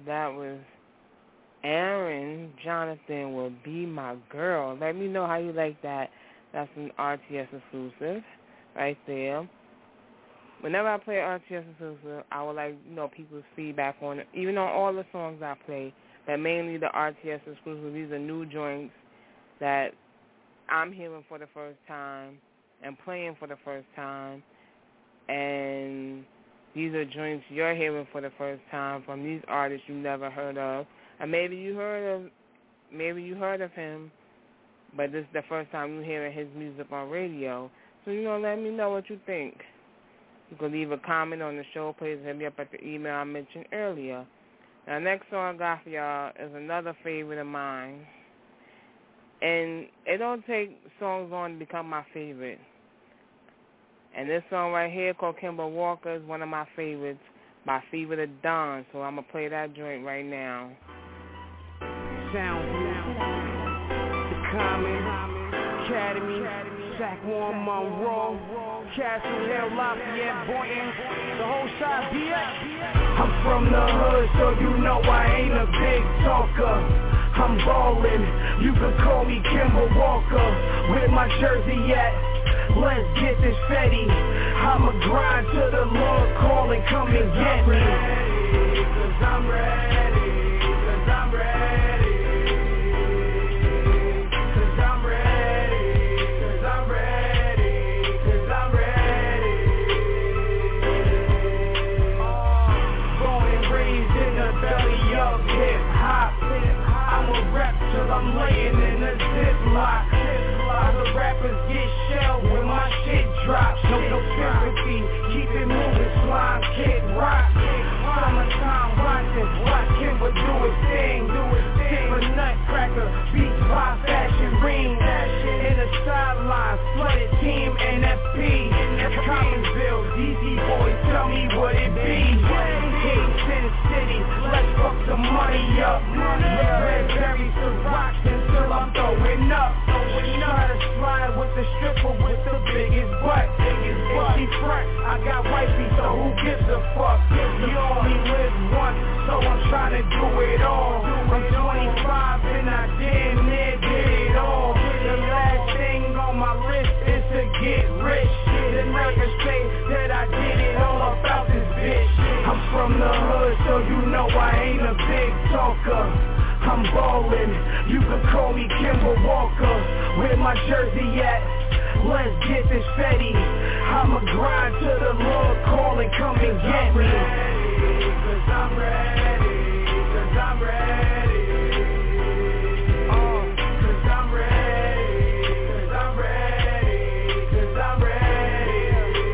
that was Aaron Jonathan Will Be My Girl. Let me know how you like that. That's an R T S exclusive right there. Whenever I play R T S exclusive, I would like, you know, people's feedback on it. Even on all the songs I play, but mainly the R T S exclusive. These are new joints that I'm hearing for the first time and playing for the first time. And these are joints you're hearing for the first time from these artists you never heard of. And maybe you heard of maybe you heard of him, but this is the first time you're hearing his music on radio. So, you know, let me know what you think. You can leave a comment on the show page, hit me up at the email I mentioned earlier. Now, next song I got for y'all is another favorite of mine. And it don't take songs on to become my favorite. And this song right here called Kimber Walker is one of my favorites by Fever the Don. So I'm going to play that joint right now. Sound The Common, Academy, Saquon Monroe, Castle Hill, Lafayette, Boynton, the whole side B X. I'm from the hood, so you know I ain't a big talker. I'm ballin', you can call me Kimber Walker. Where my jersey at? Let's get this fetty. I'ma grind to the Lord calling, come and get me. Cause I'm ready, cause I'm ready. Cause I'm ready, cause I'm ready, cause I'm ready. Born and raised in the belly of hip hop. I'ma rap till I'm laying in a ziplock. Other rappers get shelled when my shit drops. No, no sympathy, keep it moving, slime, kid, rock. Summertime watching, watch Kimber do his thing. Timber nutcracker, beats by fashion ring. In the sideline, flooded team N F P. Commonville, D C boys, tell me what it be. Kings in the city, let's fuck some money up. Red berries to rocks until I'm throwing up. Try to slide with the stripper with the biggest butt. Biggest butt. She front, I got wifey, so who gives a fuck? You only live once, so I'm trying to do it all. I'm twenty-five and I damn near did it all. The last thing on my list is to get rich. The niggas say that I did it all about this bitch. I'm from the hood, so you know I ain't a big talker. I'm ballin', you can call me Kimber Walker. Where my jersey at? Let's get this fetty. I'ma grind to the Lord calling, come and get me. Cause I'm ready, cause I'm ready. Uh, cause I'm ready, cause I'm ready, cause I'm ready.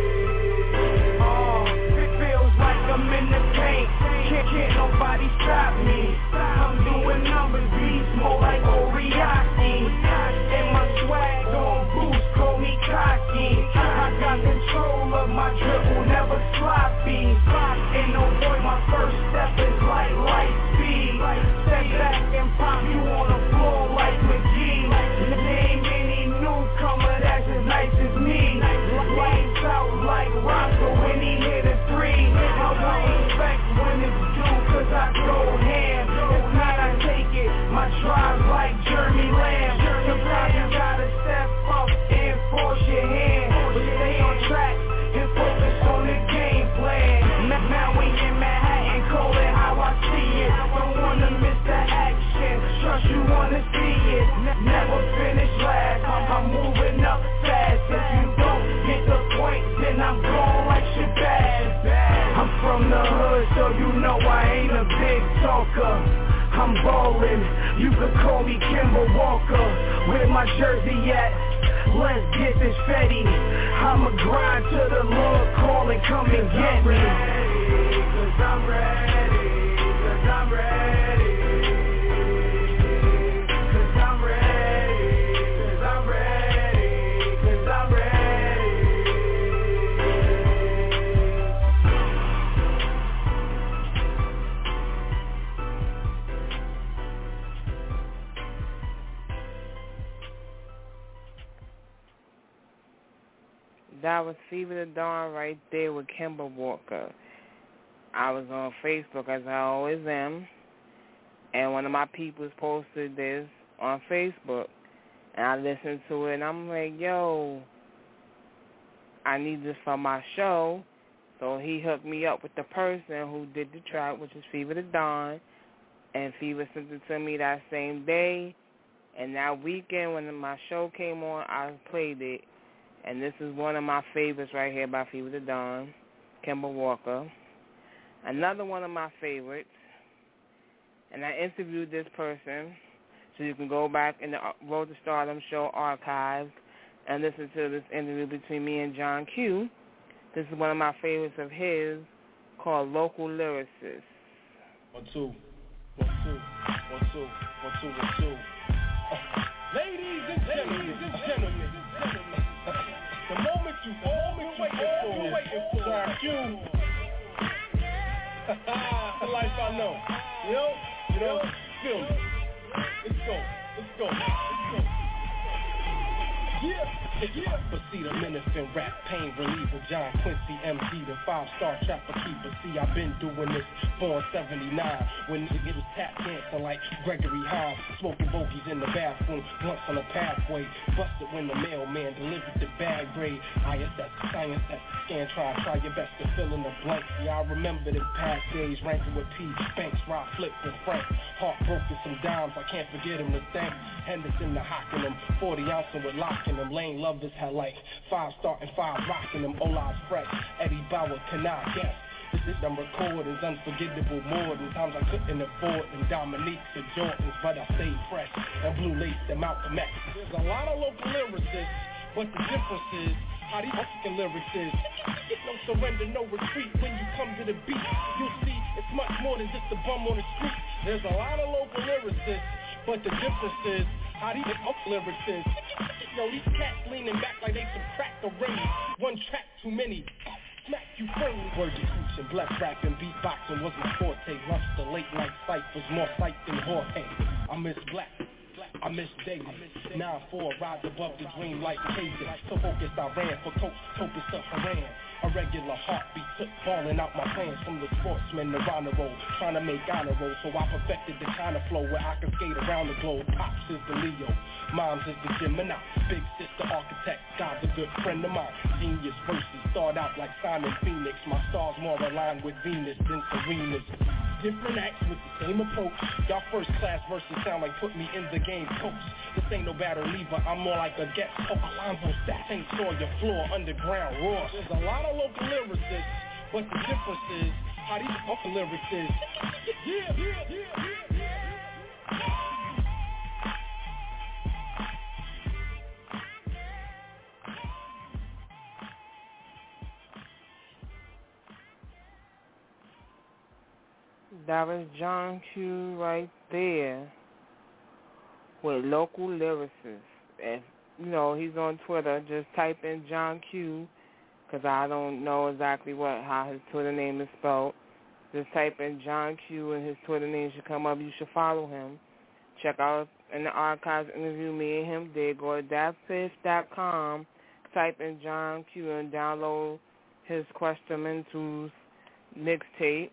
Uh, it feels like I'm in the paint. Can't, can't nobody stop me. I'm doing numbers, beats more like Oriaki. And my swag on boost, call me cocky. I got control of my dribble, never sloppy. Ain't no boy, my first step is like light speed. Step back and pop you on the floor like McGee. Name any newcomer that's as nice as me. Lights out like Rocco when he hit a three. I won't respect when it's due, cause I go ham. If not, I take it. My drive like Jeremy Lamb. Sometimes you gotta step up and force your hand, but stay on track and focus on the game plan. Now we in Manhattan, call it how I see it. Don't wanna miss the action, trust you wanna see it. Never finish last, I'm moving up fast. If you don't get the point, then I'm gone like Shabazz. I'm from the hood, so you know I ain't a big talker. I'm ballin', you can call me Kimber Walker. Where my jersey at? Let's get this fetty. I'ma grind to the Lord calling, come and get me. Cause I'm ready, cause I'm ready. Cause I'm ready, cause I'm ready, cause I'm ready. That was Fever the Dawn right there with Kimber Walker. I was on Facebook, as I always am, And one of my peoples posted this on Facebook, and I listened to it, and I'm like, yo, I need this for my show. So he hooked me up with the person who did the track, which is Fever the Don, and Fever sent it to me that same day. And that weekend when my show came on, I played it. And this is one of my favorites right here by Fever the Don, Kemba Walker. Another one of my favorites, and I interviewed this person, so you can go back in the Road to Stardom show archives and listen to this interview between me and John Q. This is one of my favorites of his, called Local Lyricist. One, two, one, two, one, two, one, two, one, two. Ladies and gentlemen, ladies and gentlemen, the moment you all been waiting for, waiting for, John Q. The life I know. Yo, you know, feel me. Let's go, let's go, let's go. Yeah. Yeah. Proceed a menacing rap pain reliever, John Quincy M D, the five-star trapper keeper. See, I've been doing this born seventy-nine, when it was tap dancing like Gregory Hines, smoking bogeys in the bathroom, blunts on the pathway, busted when the mailman delivered the bag grade. I S S science, that's the scan, try, try your best to fill in the blanks. Yeah, I remember them past days, ranking with P, Banks, Rock, Flip, and Frank. Heartbroken some dimes, I can't forget him to thank. Henderson, the hocking them, forty ounces with locking them, Lane Lovers had like five starting, five rocking them, Ola's fresh, Eddie Bauer, Canal, yes. This is them recordings, unforgettable more than times I couldn't afford them, Dominique's and Jordans, but I stayed fresh, and Blue Lace and Malcolm X. There's a lot of local lyricists, but the difference is how these fucking lyrics is. No surrender, no retreat when you come to the beat. You'll see it's much more than just a bum on the street. There's a lot of local lyricists, but the difference is how these fucking lyrics is. Yo, these cats leaning back like they some crack already. One track too many. Smack you firmly. Word to cooch and bless rapping, beatboxing was my forte. Lunch the late night ciphers, more sight than Jorge. I miss Black, I miss David. nine four rides above the dream like Caden. So focused I ran for Coach Topus of Haran. A regular heartbeat took falling out my plans from the sportsman to honor roll, trying to make honor roll. So I perfected the kind of flow where I can skate around the globe. Pops is the Leo, Moms is the Gemini, big sister architect, God's a good friend of mine. Genius verses start out like Simon Phoenix. My stars more aligned with Venus than Serena's. Different acts with the same approach. Y'all first class verses sound like put me in the game coach. This ain't no battle lever, I'm more like a guest host. Alonzo Stats ain't Sawyer floor, underground raw. There's a lot of local lyricists, but the difference is how these fucking lyrics is. Yeah, yeah, yeah, yeah, yeah. That was John Q right there with Local Lyricists. If, you know, he's on Twitter, just type in John Q, because I don't know exactly what how his Twitter name is spelled. Just type in John Q and his Twitter name should come up. You should follow him. Check out in the archives interview me and him did. Go to dat fish dot com, type in John Q and download his Questionmentals mixtape.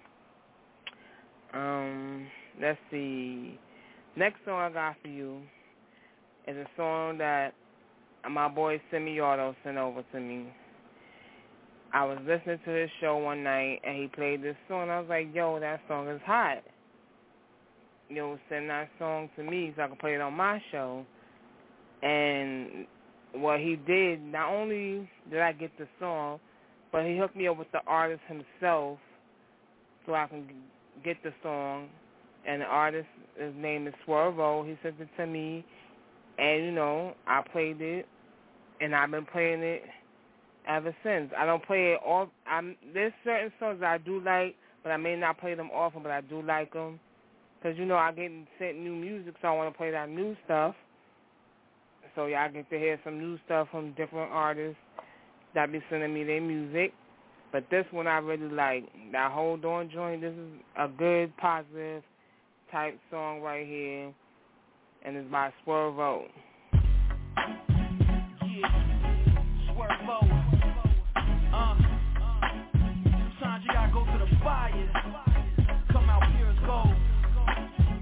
Um, let's see. Next song I got for you is a song that my boy Semi-Auto sent over to me. I was listening to his show one night and he played this song. I was like, yo, that song is hot. Yo, send that song to me so I can play it on my show. And what he did, not only did I get the song, but he hooked me up with the artist himself so I can get the song. And the artist, his name is Swervo. He sent it to me, and, you know, I played it, and I've been playing it ever since. I don't play it all. I'm, there's certain songs that I do like, but I may not play them often, but I do like them. Because, you know, I get sent new music, so I want to play that new stuff. So y'all get to hear some new stuff from different artists that be sending me their music. But this one I really like. That Hold On joint, this is a good, positive type song right here. And it's by Swervo. Yeah, Swervo. Uh, sometimes you gotta go to the fire. Come out pure as gold.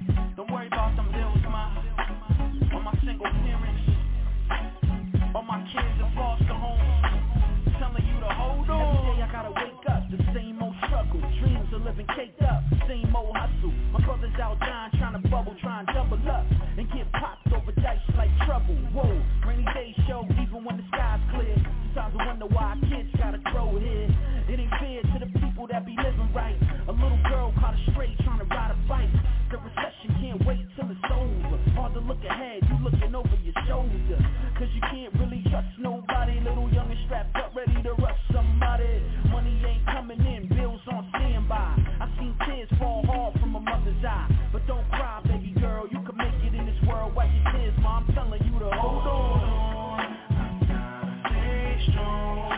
living caked up, same old hustle. My brothers out dying, trying to bubble, trying to double up and get popped over dice like trouble. Whoa, rainy day show, even when the sky's clear. Sometimes I wonder why our kids gotta grow here. It ain't fair to the people that be living right. A little girl caught a stray trying to ride a bike. The recession can't wait till it's over. Hard to look ahead, you looking over your shoulder. Cause you can't really trust nobody. Little young and strapped up, ready to rush somebody. Money ain't coming in, bills on standby. I seen tears fall hard from a mother's eye. But don't cry, baby girl, you can make it in this world. Wipe your tears, ma, I'm telling you to hold on. I gotta stay strong.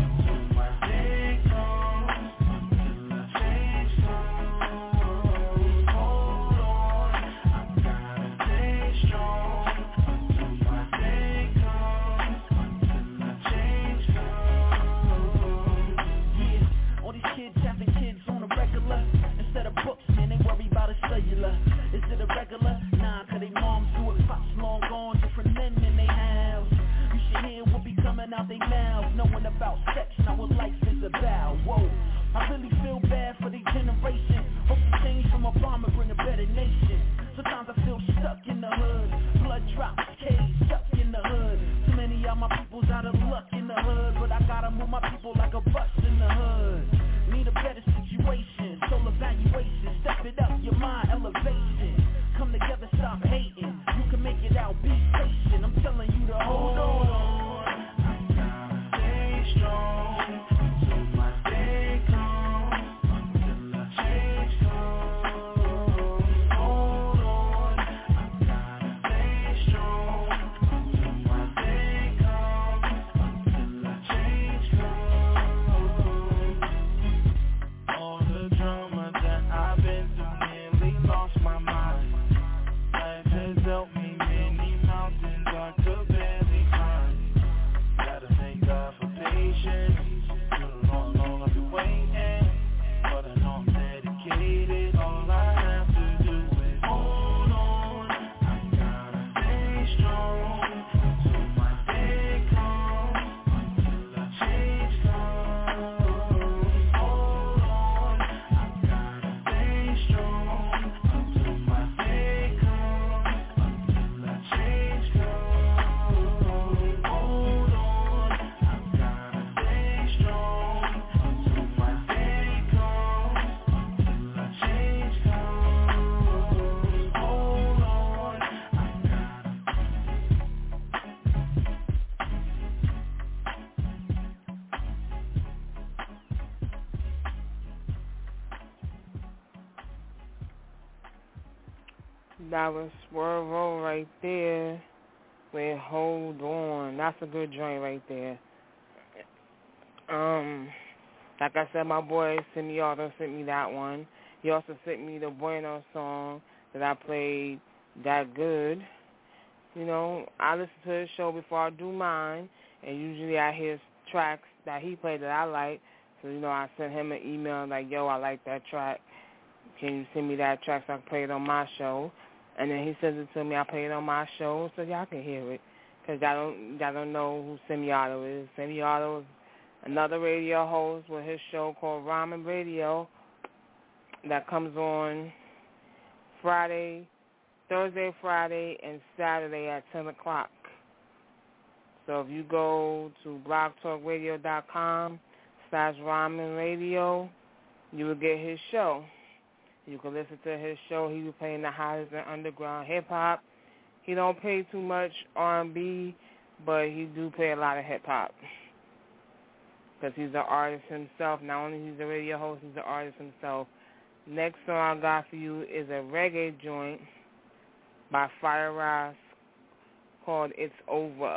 Instead of books, man, they worry about a cellular. Is it a regular? Nah, cause they moms do it. Pops long gone, different men in they house. You should hear what be coming out they mouths. Knowing about sex, now what life is about. Whoa, I really feel bad for the generation. Hope to change from a bomb and bring a better nation. Sometimes I feel stuck in the hood. Blood drops, K's stuck in the hood. Too many of my people's out of luck in the hood. But I gotta move my people like a bus in the hood. Need a better situation, soul evaluation. Step it up, your mind elevation. Come together, stop hating. You can make it out, be patient. I'm telling you to hold on. I gotta stay strong till my day comes, until I change comes. Hold on. I gotta stay strong till my day comes, until I change comes. All the drama that I've been through nearly lost my mind. Life has dealt me many mountains I could barely climb. Gotta thank God for patience. You don't know I've been waiting, but I know I'm dedicated. All I have to do is hold on. I gotta stay strong till my day comes, until I change comes. Hold on. I gotta stay strong until my day comes, until I change comes. Hold on. I gotta stay strong until my day comes, until I change comes. Hold on. I That was Swervo right there with Hold On. That's a good joint right there. Um, like I said, my boy Semi-Auto sent me that one. He also sent me the Bueno song that I played, That Good. You know, I listen to his show before I do mine, and usually I hear tracks that he played that I like. So, you know, I sent him an email like, yo, I like that track. Can you send me that track so I can play it on my show? And then he sends it to me. I play it on my show so y'all can hear it. Because y'all don't, y'all don't know who Semi-Auto is. Semi-Auto is another radio host with his show called Rhyming Radio that comes on Friday, Thursday, Friday, and Saturday at ten o'clock. So if you go to blogtalkradio.com slash Rhyming Radio, you will get his show. You can listen to his show. He be playing the hottest and underground hip-hop. He don't play too much R and B, but he do play a lot of hip-hop because he's an artist himself. Not only he's a radio host, he's an artist himself. Next song I got for you is a reggae joint by Fire Ras called It's Over.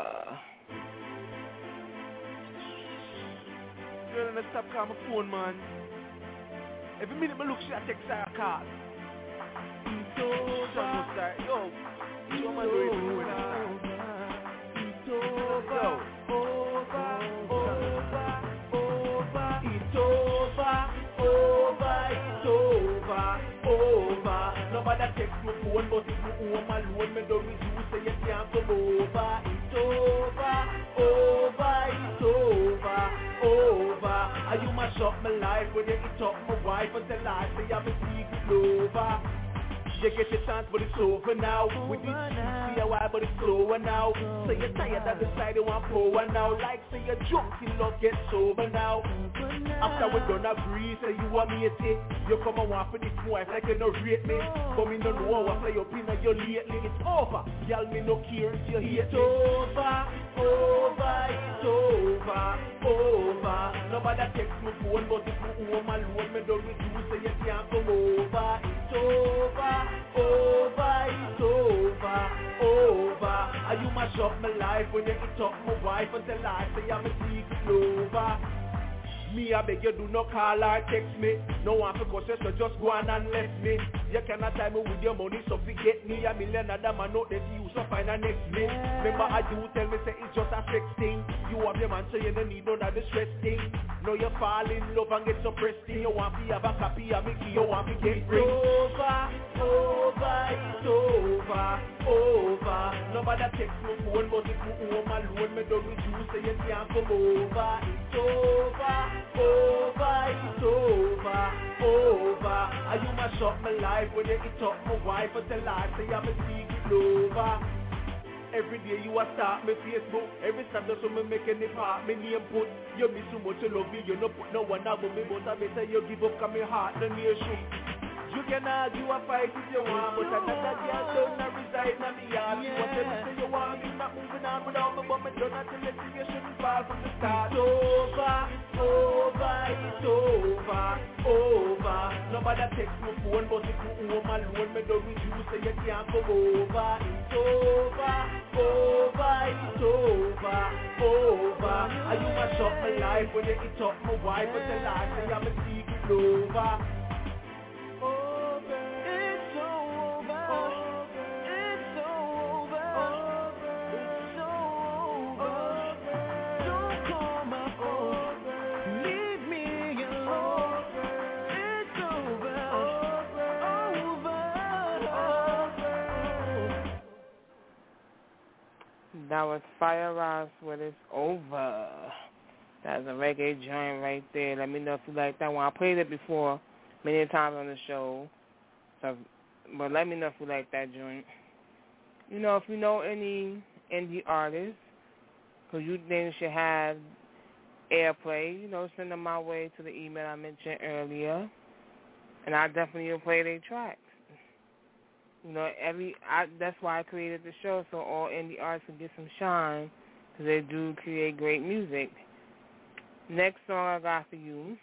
Girl, let's stop calling my phone, man. Every minute I look, she I text her a call. It's over. Yo, you want my doing it when it's over. Over, over, over. It's over, over, it's over, over. Nobody text my phone, but if you own my loan, me don't with you, say you can't come over. It's over, over, it's over, over. Are you my mash up my life when you eat up my wife until I say I'm a secret lover. You get your chance, but it's over now. With this see a while, but it's slower now. So you're tired of the side, you want power now. Like say you're drunk, you love get sober now. After we done agree, say you want me to take. You come and want for this wife like you don't rate me. But me no know what say your pin and you lately. It's over, y'all me no care if you hate me. It's over, over, it's over, over. Nobody text me phone, but if you home alone, me don't with you, so you can't come over. It's over. Over, it's over, over. And you mash up my life when you eat up my wife until I say I'm a secret lover. Me, I beg you, do not call or text me. No one for cause so just go on and left me. You cannot time me with your money, so forget me. A million other man out there to use to find a next me. Remember how you tell me say it's just a sex thing. You have your man so you don't need none of the stress thing. Now you fall in love and get suppressed thing. You want to have a copy of Mickey, you want to get ring. Over, over, it's over, over. Nobody text me phone, but if you home alone, me don't with you, so you can't come over. It's over. Over, it's over, over. And you mash up my life when you eat up my wife until I say I'm a secret lover. Every day you a start me Facebook. Every time there's someone making the part, me name put. You miss so much to love me, you no put no one out with me, but I better you give up, cause my heart the nation. You can argue a fight if you want, but another girl don't not reside in me heart. You want to say you want me, not moving on without me, but me don't have to let you, you shouldn't fall from the start. It's over, over, it's over, over. Nobody text me phone, but if you home alone, me don't with you, so you can't come over. It's over, over, it's over, over. And you mash up my life when you eat up my wife until I say I'm a secret lover. That was Fire Ross with It's Over. That's a reggae joint right there. Let me know if you like that one. I played it before many times on the show. So, but let me know if you like that joint. You know, if you know any indie artists who you think should have airplay, you know, send them my way to the email I mentioned earlier. And I definitely will play their tracks. You know, every I, that's why I created the show, so all indie artists can get some shine, because they do create great music. Next song I got for you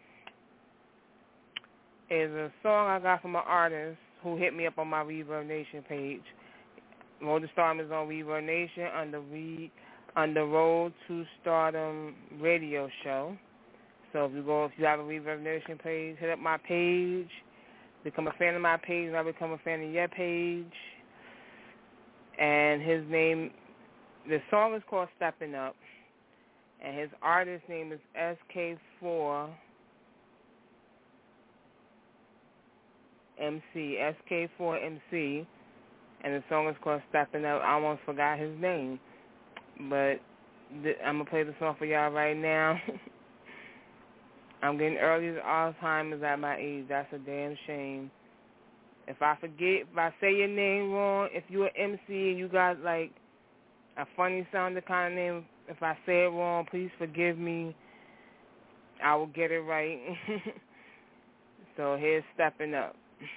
is a song I got from an artist who hit me up on my Reverb Nation page. Road to Stardom is on Reverb Nation under Re, under Road to Stardom radio show. So if you go, if you have a Reverb Nation page, hit up my page. Become a fan of my page, and I become a fan of your page. And his name, the song is called Stepping Up, and his artist name is S K four M C, S K four M C, and the song is called Stepping Up. I almost forgot his name, but th- I'm going to play the song for y'all right now. I'm getting early as Alzheimer's at my age. That's a damn shame. If I forget, if I say your name wrong, if you're an M C and you got, like, a funny sounding kind of name, if I say it wrong, please forgive me. I will get it right. So here's Stepping Up.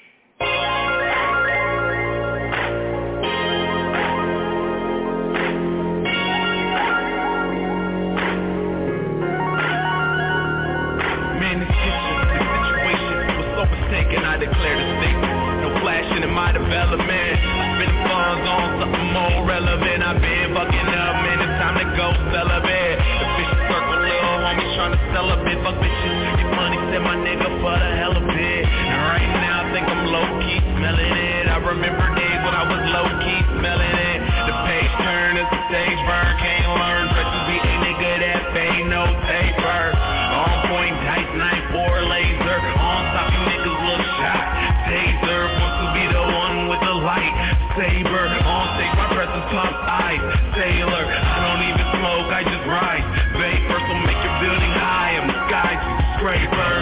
I declare the statement. No flashing in my development. I spend funds on something more relevant. I've been fucking up, man. It's time to go celibate. The fish circle, little homies trying to sell a bit. Fuck bitches, get money, send my nigga for the hell of it. And right now I think I'm low-key smelling it. I remember days when I was low-key smelling it. The page turn as the stage burn. Can't learn, but to be a nigga that pay no taper. On point, tight knife or laser. On top you niggas look shot. Taser, wants to be the one with the light. Saber, on stage my presence pump ice. Sailor, I don't even smoke, I just rise. Vapor, so make your building high. I'm the skyscraper.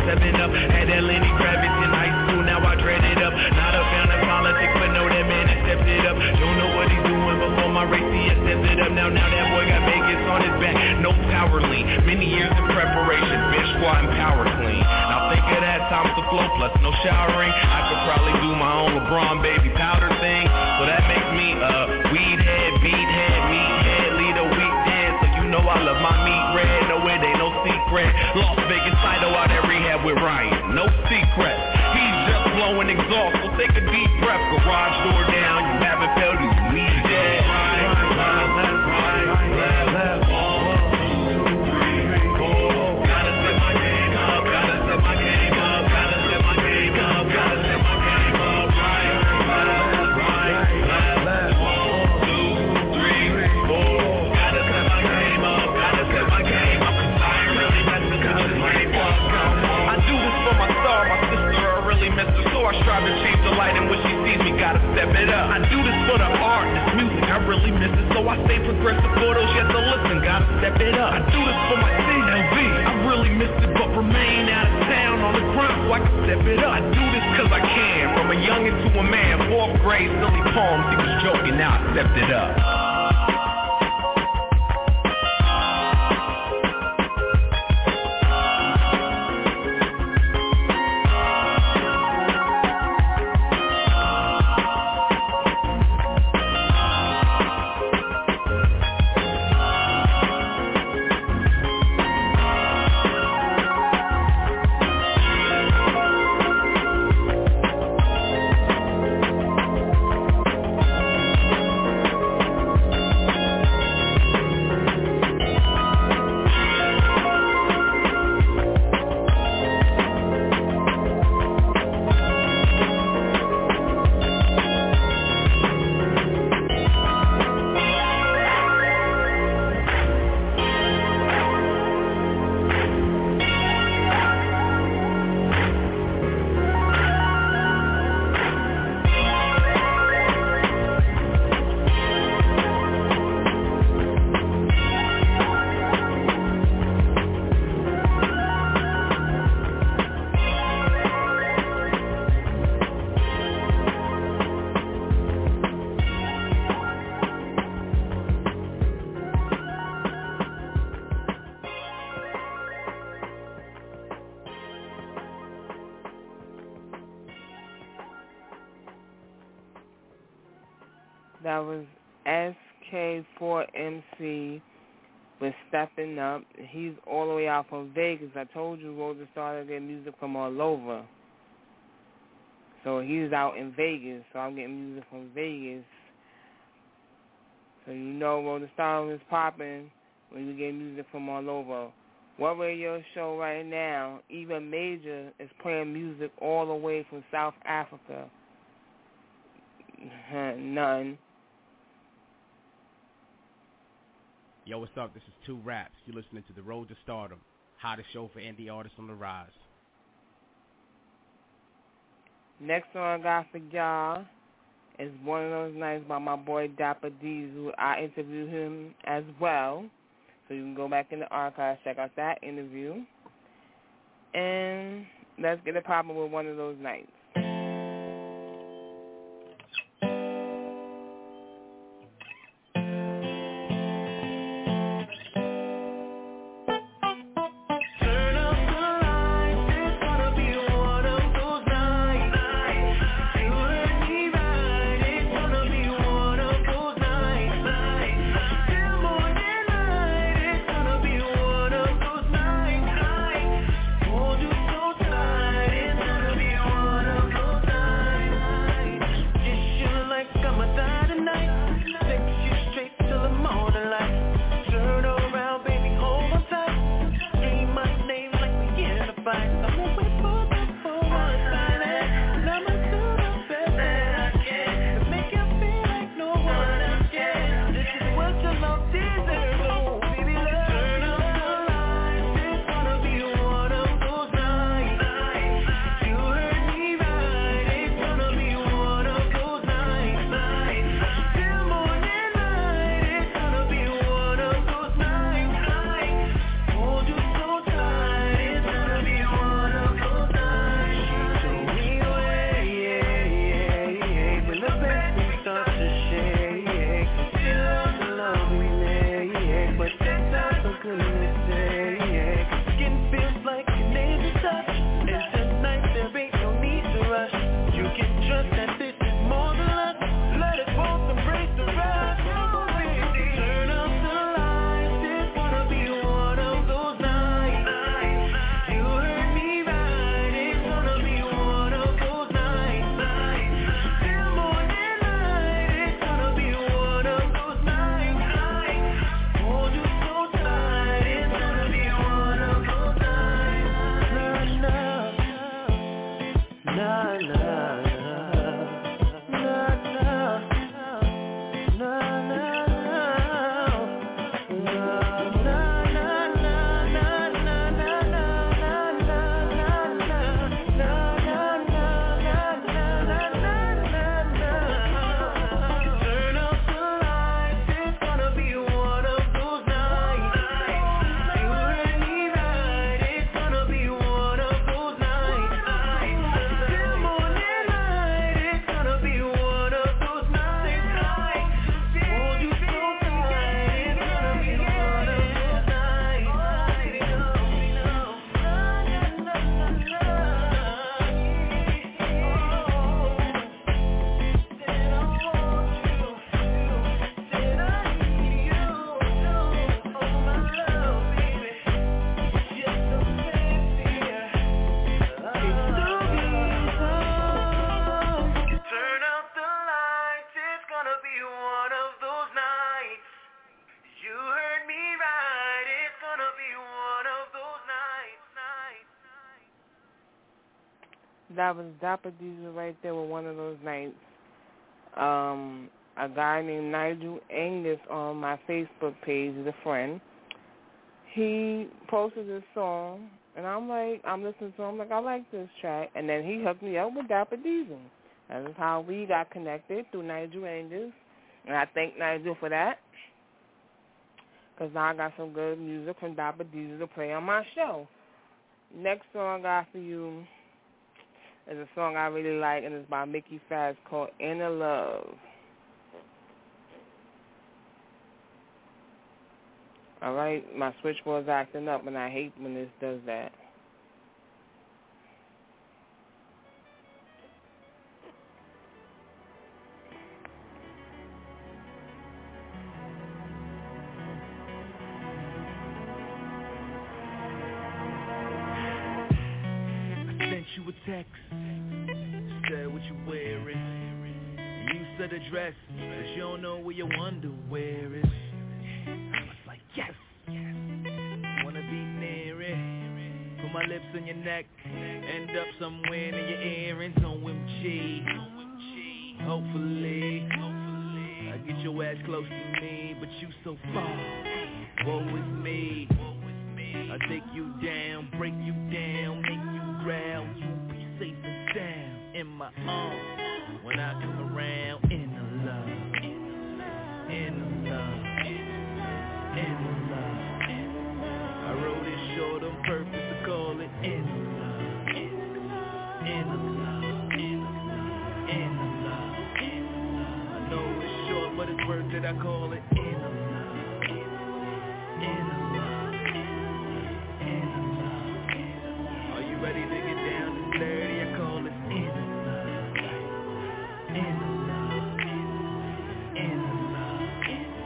seven up. Had that Lenny Kravitz in high school, now I dread it up. Not a fan of politics, but know that man has stepped it up. Don't know what he's doing before my race, he has stepped it up. Now, now that boy got Vegas on his back, no power lean. Many years in preparation, bench squat and power clean. Now think of that, times the flow plus no showering. I could probably do my own LeBron baby powder thing. So that makes me uh weed head, beat head, meat head, lead a week dance. So you know I love my meat red, no it ain't no secret. Las Vegas Fido out at rehab with Ryan, no secret. He's just blowing exhaust, so take a deep breath. Garage door down, you haven't felt his weed yet. I strive to change the light in which she sees me, gotta step it up. I do this for the art, this music, I really miss it. So I stay progressive for those yet to listen, gotta step it up. I do this for my C L V, I really miss it, but remain out of town on the ground so I can step it up. I do this cause I can, from a youngin' to a man. Fourth grade, silly poems, he was joking, now I stepped it up. That was S K four M C with Stepping Up. He's all the way out from Vegas. I told you Rosa started getting music from all over. So he's out in Vegas, so I'm getting music from Vegas. So you know Rosa Stardom is popping when you get music from all over. What radio show right now, even Major, is playing music all the way from South Africa? None. Yo, what's up? This is Two Raps. You're listening to The Road to Stardom, hottest show for indie artists on the rise. Next song I got for y'all is One of Those Nights by my boy Dapper D, who I interviewed him as well. So you can go back in the archives, check out that interview. And let's get it poppin' with One of Those Nights. Hold you so tight, it's gonna be one of That was Dapper Diesel right there with One of Those Nights. Um, a guy named Nigel Angus on my Facebook page is a friend. He posted this song, and I'm like, I'm listening to him, I'm like, I like this track. And then he hooked me up with Dapper Diesel. That is how we got connected, through Nigel Angus. And I thank Nigel for that, because now I got some good music from Dapper Diesel to play on my show. Next song I got for you is a song I really like, and it's by Mickey Factz, called Inner Love. All right, my switchboard's acting up, and I hate when this does that. You a text, said what you wearing. You said a dress, but you don't know where your underwear is. I was like, yes, wanna be near it. Put my lips on your neck, end up somewhere in your earrings. O M G, hopefully, I get your ass close to me, but you so far. Woe is me. I take you down, break you down, make you growl. You be safe and sound in my arms when I come around. Inner love, inner love, inner love. I wrote it short on purpose to call it inner love, inner love, inner love. I know it's short, but it's worth it. I call it inner love, inner love. Ready to get down and dirty, I call it inner love, inner love, inner love,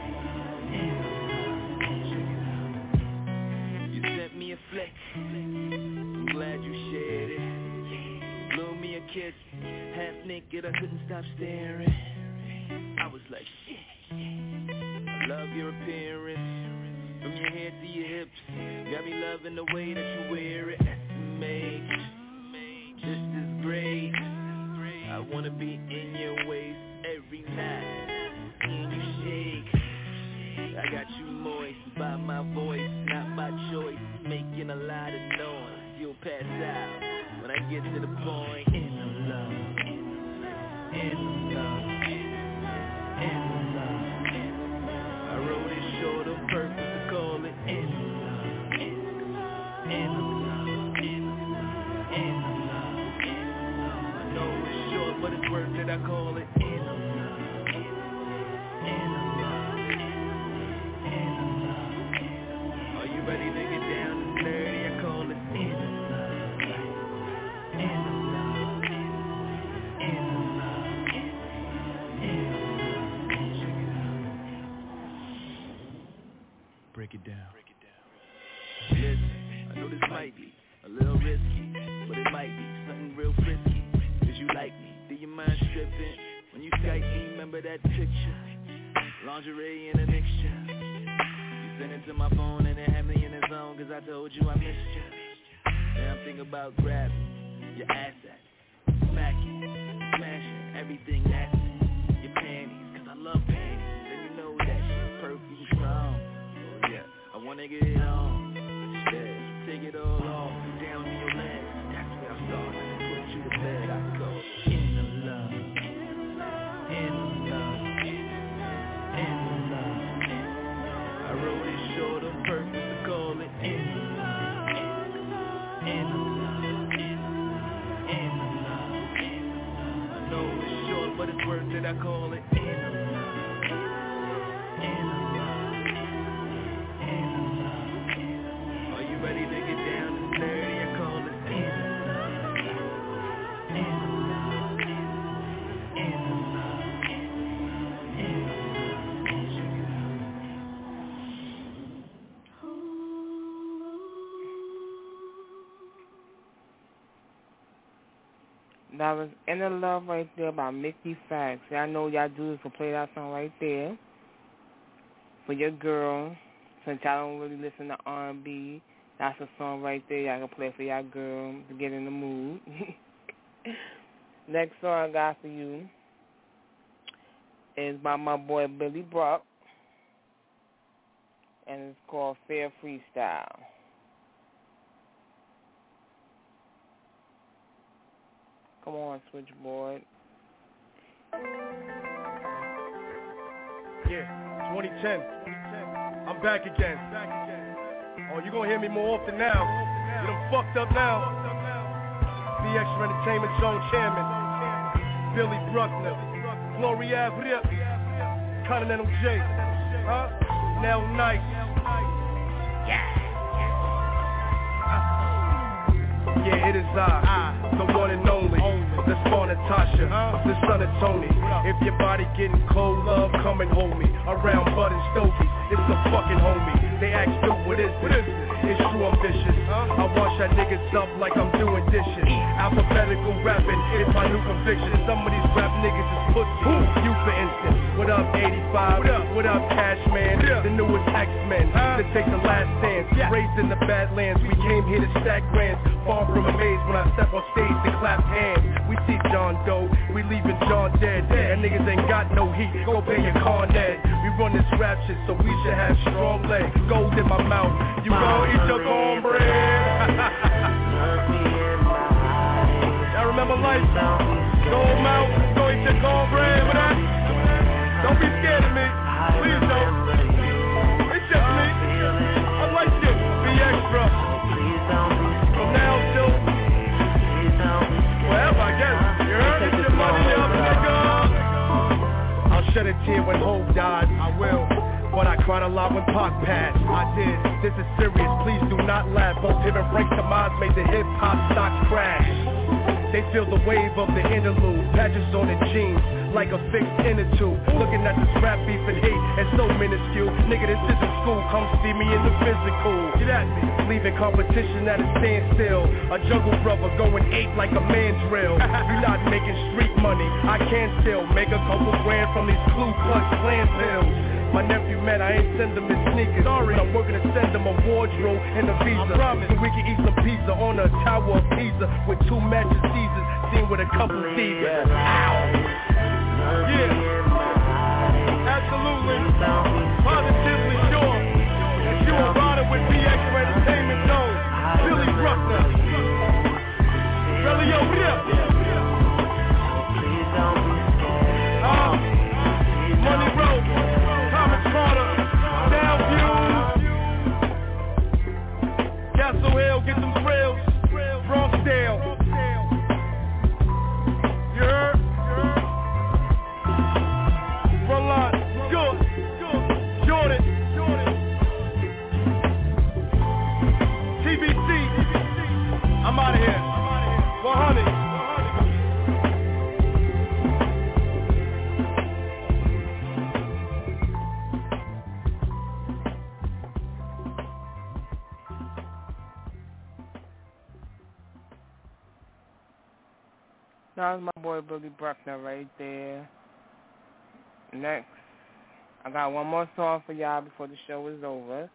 inner love. You sent me a flick, I'm glad you shared it. Blew me a kiss, half naked, I couldn't stop staring. I was like, shit, I love your appearance, from your head to your hips. Got me loving the way that you wear it. Make just as great. I wanna be in your waist every night. Seeing you shake, I got you moist by my voice, not by choice. Making a lot of noise, you'll pass out when I get to the point. Inner love, inner love, inner love. I wrote it short on purpose to call it inner love, inner love. But it's worth it, I call it inner love, inner love, inner love. Are you ready to get down and dirty? I call it inner love, inner love, inner love, inner love. Break it down. Listen, I know this might be a little risky, but it might be something real frisky. Cause you like me. Do you mind stripping? When you Skype me, remember that picture? Lingerie in a mixture. You sent it to my phone and it had me in the zone. Cause I told you I missed you. Now I'm thinking about grabbing your assets, smacking, smashing everything nasty. Your panties, cause I love panties. And you know that shit perfect and strong. Oh yeah, I wanna get it on. Yeah, take it all off, down to your legs. That's where I start. I can put you to bed. I go. Short on purpose to call it inner love, inner love, inner love. I know it's short, but it's worth it. I call it inner love, inner love, inner love. Are you ready to get down and dirty? I call it inner love, inner love, inner love, inner love. That was Inner Love right there by Mickey Factz. Y'all know y'all dudes will play that song right there for your girl. Since y'all don't really listen to R and B, that's a song right there y'all can play for y'all girl to get in the mood. Next song I got for you is by my boy Billy Brock, and it's called Fair Freestyle. Come on, switchboard. Yeah, twenty ten. I'm back again. Oh, you gonna hear me more often now. You done fucked up now. B Extra Entertainment Zone Chairman, Billy Bruckner, Gloria Rip, Continental J, huh? Nell Nice. Yeah. Yeah, it is I, the one and only, the spawn Natasha, the son of Tony. If your body getting cold, love, come and hold me. Around Bud and Stokey, it's the fucking homie. They ask, dude, what is this? It's true, I'm vicious. I wash that niggas up like I'm doing dishes. Alphabetical rapping is my new conviction. Some of these rap niggas is pussy. You, for instance. What up, eighty-five? What up, what up Cashman? The newest X-Men to take the last stand. Raised in the Badlands, we came here to stack grands. Far from amazed when I step on stage to clap hands. We see John Doe, we leaving John dead. And niggas ain't got no heat, go pay your Con Ed. We run this rap shit, so we should have strong legs. Gold in my mouth, you gon' eat your cornbread. I remember life, gold mouth, go eat your cornbread with that. Don't be scared of me, please don't. It's just me, I like it, be extra. From now till wherever, I guess. You heard it, your money up, nigga. I'll shed a tear when Hope died, I will. But I cried a lot when Pac passed. I did. This is serious, please do not laugh. Both him and Frank Tomas made the hip-hop stocks crash. They feel the wave of the interlude. Patches on the jeans, like a fixed inner tube. Looking at this rap beef and hate, and so minuscule. Nigga, this isn't school, come see me in the physical. Get at me. Leaving competition at a standstill. A jungle brother going eight like a mandrill. You're not making street money, I can still make a couple grand from these Ku Klux Klan pills. My nephew, man, I ain't send him his sneakers. Sorry, I'm working to send him a wardrobe and a visa. I promise. So we can eat some pizza on a tower of Pisa with two matches Caesars, seen with a couple of Caesars. Ow! Yeah. Absolutely. Positively sure that you are riding with B X Entertainment Zone. Billy Bruckner. Relio Rip. Uh, Money Road. Carter, Downview, Castle Hill, get them trails, Bronxdale. You heard? Frontline, good, Jordan, T B C, I'm out of here, one hundred. That was my boy Billy Bruckner right there. Next, I got one more song for y'all before the show is over.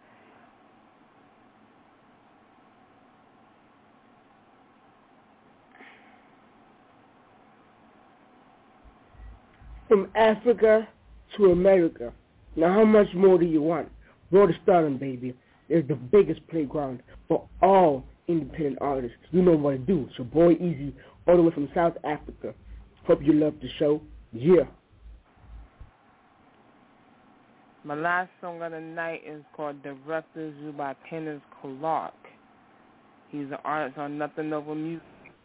From Africa to America. Now how much more do you want? Road to Stardom, baby, is the biggest playground for all independent artists. You know what to do. So boy Easy, all the way from South Africa. Hope you love the show. Yeah. My last song of the night is called Directors You by Kenneth Clark. He's an artist on Nothing Over Music.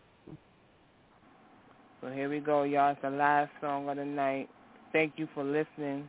So here we go, y'all. It's the last song of the night. Thank you for listening.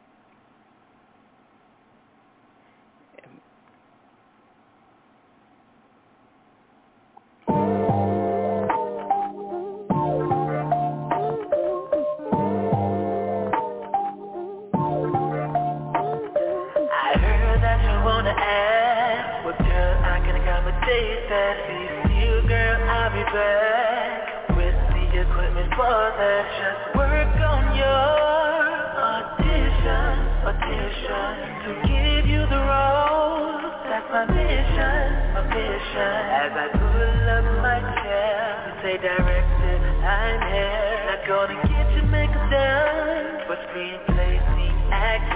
That leaves you, girl, I'll be back with the equipment for that. Just work on your audition, audition to give you the role. That's my mission, my mission. As I pull up my chair, you say, director, I'm here. Now gonna get your makeup done, but screenplay scene act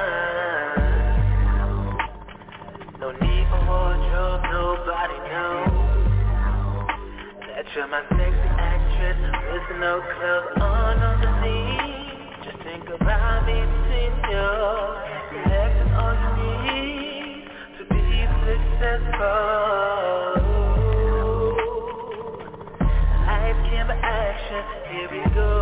one. No need for wardrobe, nobody knows that you're my sexy actress with no clothes on on the scene. Just think about me between your legs and all you need to be successful. Life can be action, here we go.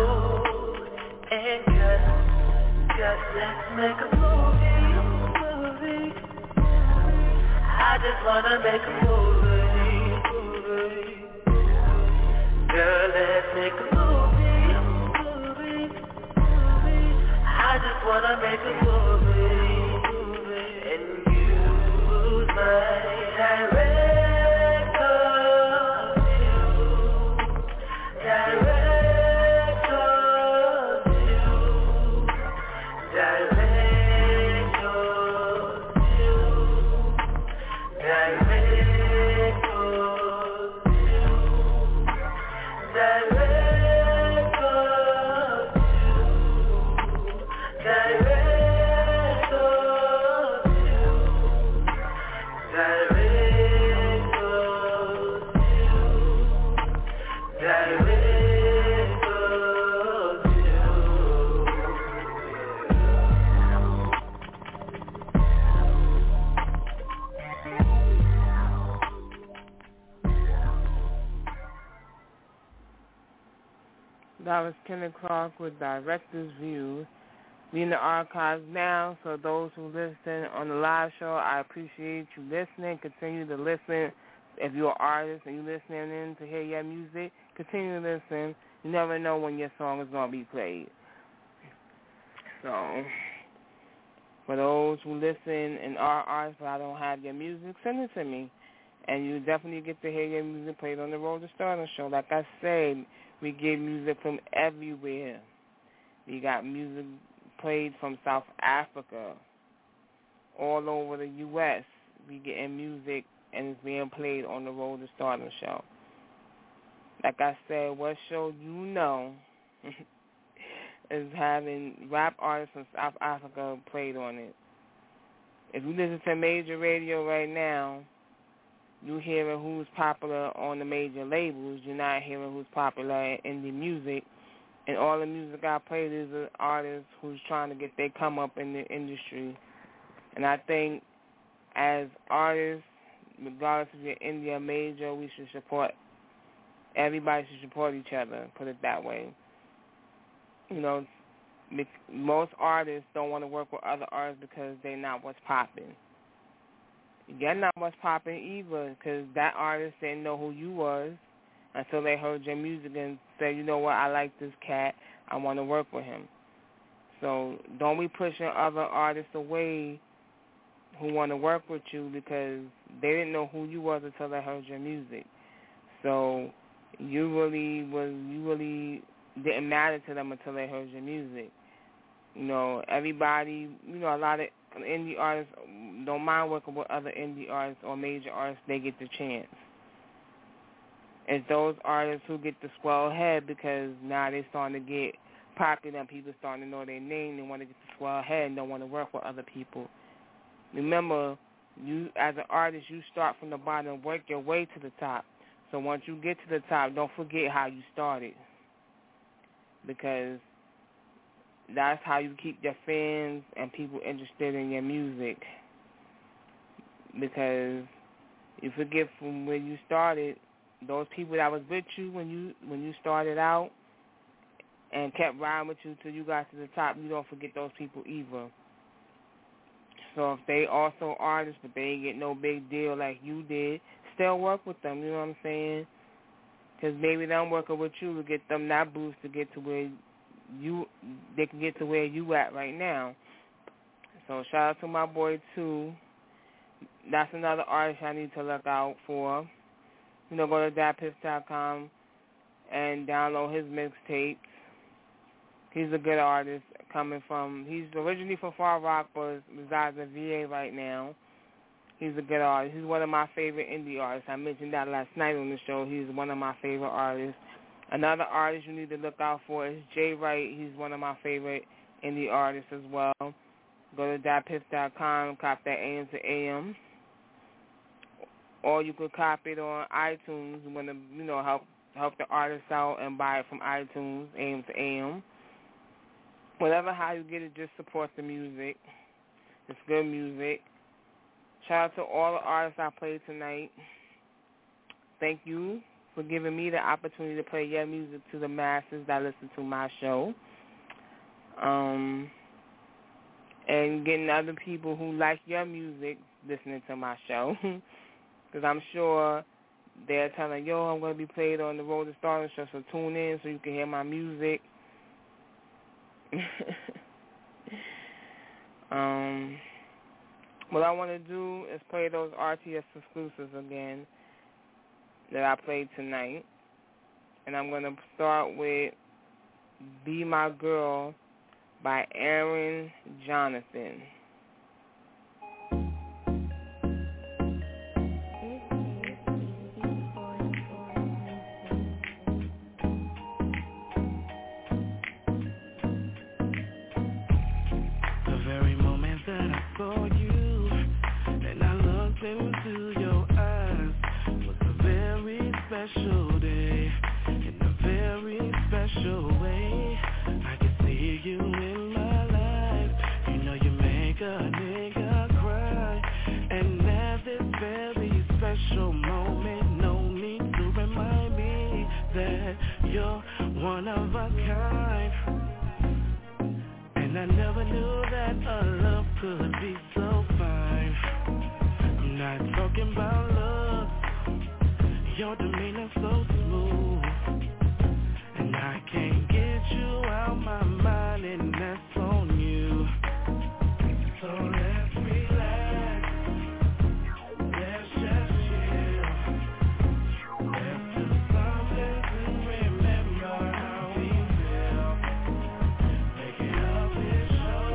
And cut, cut, let's make a movie, movie. I just wanna make a movie, movie. Girl, let's make a movie, movie, movie. I just wanna make a movie, movie. And use my director. That was Kenny Clark with Director's View. We in the archives now, so those who listen on the live show, I appreciate you listening. Continue to listen. If you're an artist and you're listening in to hear your music, continue to listen. You never know when your song is going to be played. So, for those who listen and are artists but I don't have your music, send it to me. And you definitely get to hear your music played on the Road to Stardom show. Like I said, we get music from everywhere. We got music played from South Africa, all over the U S We getting music and it's being played on the Road to Stardom show. Like I said, what show you know is having rap artists from South Africa played on it. If you listen to major radio right now, you're hearing who's popular on the major labels. You're not hearing who's popular in indie music. And all the music I played is an artist who's trying to get their come up in the industry. And I think as artists, regardless if you're indie or major, we should support, everybody should support each other, put it that way. You know, most artists don't want to work with other artists because they're not what's popping. You're not what's popping either, because that artist didn't know who you was until they heard your music and said, you know what, I like this cat, I want to work with him. So don't be pushing other artists away who want to work with you because they didn't know who you was until they heard your music. So you really was you really didn't matter to them until they heard your music. You know, everybody, you know, a lot of indie artists don't mind working with other indie artists or major artists. They get the chance. It's those artists who get the swell head because now they're starting to get popular and people starting to know their name. They want to get the swell head and don't want to work with other people. Remember, you as an artist, you start from the bottom and work your way to the top. So once you get to the top, don't forget how you started, because that's how you keep your fans and people interested in your music. Because you forget from where you started, those people that was with you when you when you started out and kept riding with you till you got to the top, you don't forget those people either. So if they also artists but they ain't get no big deal like you did, still work with them, you know what I'm saying? Because maybe them working with you to get them that boost to get to where you they can get to where you at right now. So shout out to my boy too. That's another artist I need to look out for. You know, go to dat piff dot com and download his mixtapes. He's a good artist coming from, he's originally from Far Rock but resides in V A right now. He's a good artist. He's one of my favorite indie artists. I mentioned that last night on the show. He's one of my favorite artists. Another artist you need to look out for is Jay Wright. He's one of my favorite indie artists as well. Go to dat piff dot com, cop that A M to A M. Or you could copy it on iTunes. You want to, you know, help help the artist out and buy it from iTunes, A M to A M. Whatever how you get it, just support the music. It's good music. Shout out to all the artists I played tonight. Thank you for giving me the opportunity to play your music to the masses that listen to my show. Um, and getting other people who like your music listening to my show. Because I'm sure they're telling, yo, I'm going to be played on the Road to Stardom show, so tune in so you can hear my music. um, what I want to do is play those R T S exclusives again that I played tonight. And I'm going to start with Be My Girl by Aaron Jonathan. The very moment that I saw you and I looked into your eyes was a very special day in a very special way. I can see you in my life. You know you make a nigga cry. And at this very special moment, no need to remind me that you're one of a kind. And I never knew that a love could be so fine. I'm not talking about love. Your demeanor so smooth. And I can't get you out my mind, and that's on you. So let's relax. Let's just chill. Let's do something to remember how we feel. Make it up and show.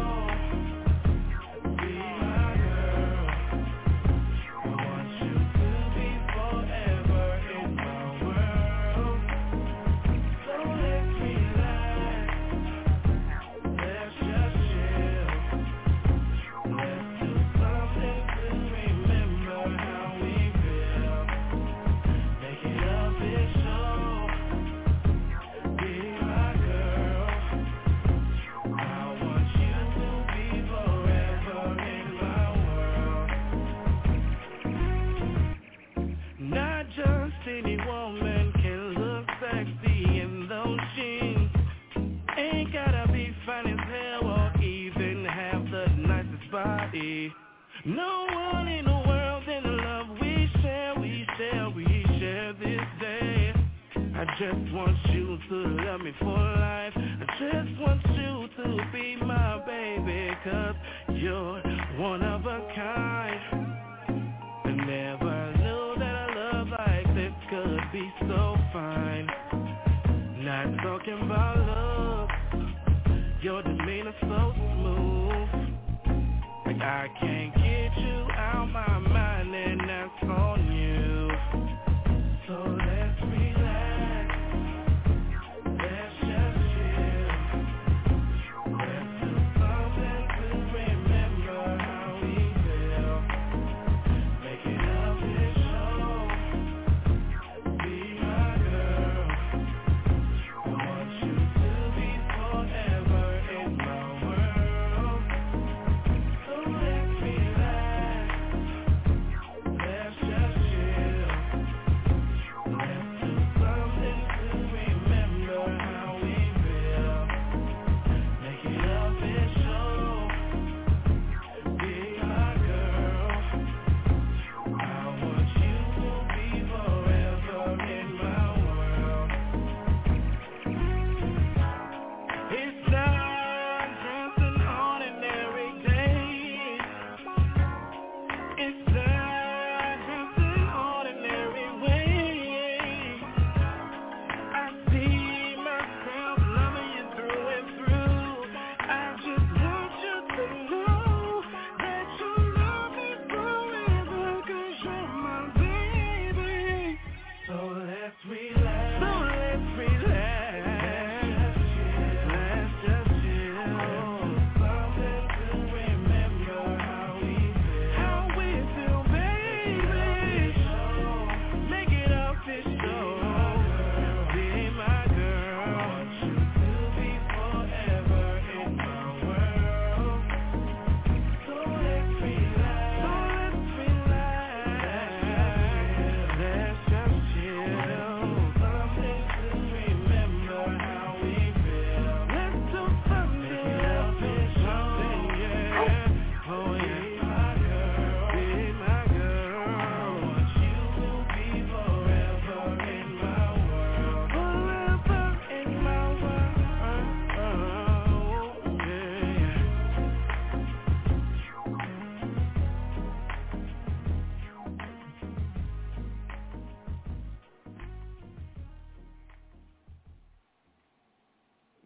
Be my girl. I want you to be forever in my world. So let's relax. Let's just chill. Let's do something to remember how we feel. Make it up and show. Be my girl. I want you to be forever in my world. Not just any woman can look sexy in those jeans. Ain't gotta be fine as hell or even have the nicest body. No one in the world in the love we share, we share, we share this day. I just want you to love me for life. I just want you to be my baby, 'cause you're one of a kind. I never knew that a love like this could be so fine. Not talking about love. Your demeanor so smooth. Like I can't get you out my mind, and that's on you. So let's relax. Let's just chill. Let's do something to remember how we feel. Make it up and show. Be my girl. I want you to be forever in my world. So let's relax.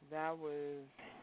That was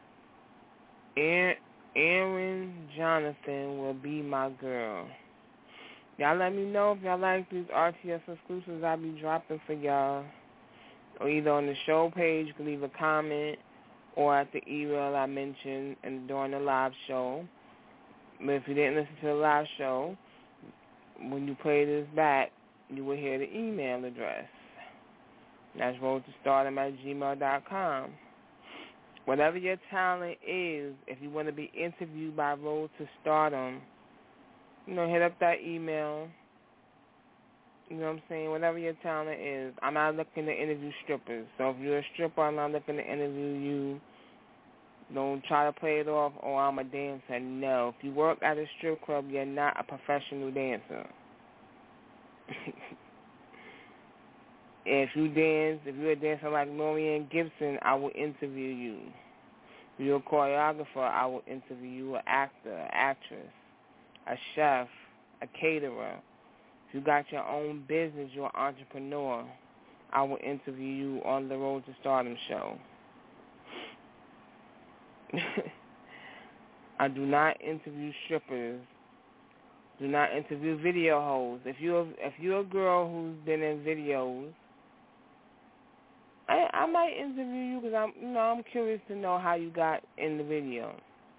Aaron Jonathan Will Be My Girl. Y'all let me know if y'all like these R T S exclusives I be dropping for y'all. Or either on the show page, you can leave a comment, or at the email I mentioned and during the live show. But if you didn't listen to the live show, when you play this back, you will hear the email address. That's road to stardom at gmail dot com. Whatever your talent is, if you want to be interviewed by Road to Stardom, you know, hit up that email. You know what I'm saying? Whatever your talent is. I'm not looking to interview strippers. So if you're a stripper, I'm not looking to interview you. Don't try to play it off, oh, I'm a dancer. No. If you work at a strip club, you're not a professional dancer. If you dance, if you're a dancer like Lorianne Gibson, I will interview you. If you're a choreographer, I will interview you. An actor, an actress, a chef, a caterer. If you got your own business, you're an entrepreneur, I will interview you on the Road to Stardom show. I do not interview strippers. Do not interview video hoes. If you're if you're a girl who's been in videos, I I might interview you because I'm you know I'm curious to know how you got in the video.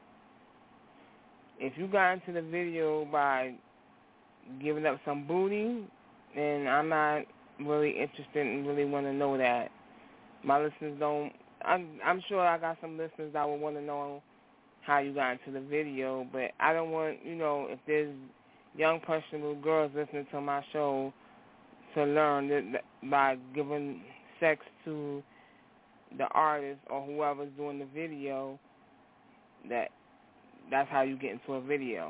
If you got into the video by giving up some booty, then I'm not really interested and really want to know that. My listeners don't. I'm I'm sure I got some listeners that would want to know how you got into the video, but I don't want you know if there's young personable girls listening to my show to learn that by giving sex to the artist or whoever's doing the video, that that's how you get into a video.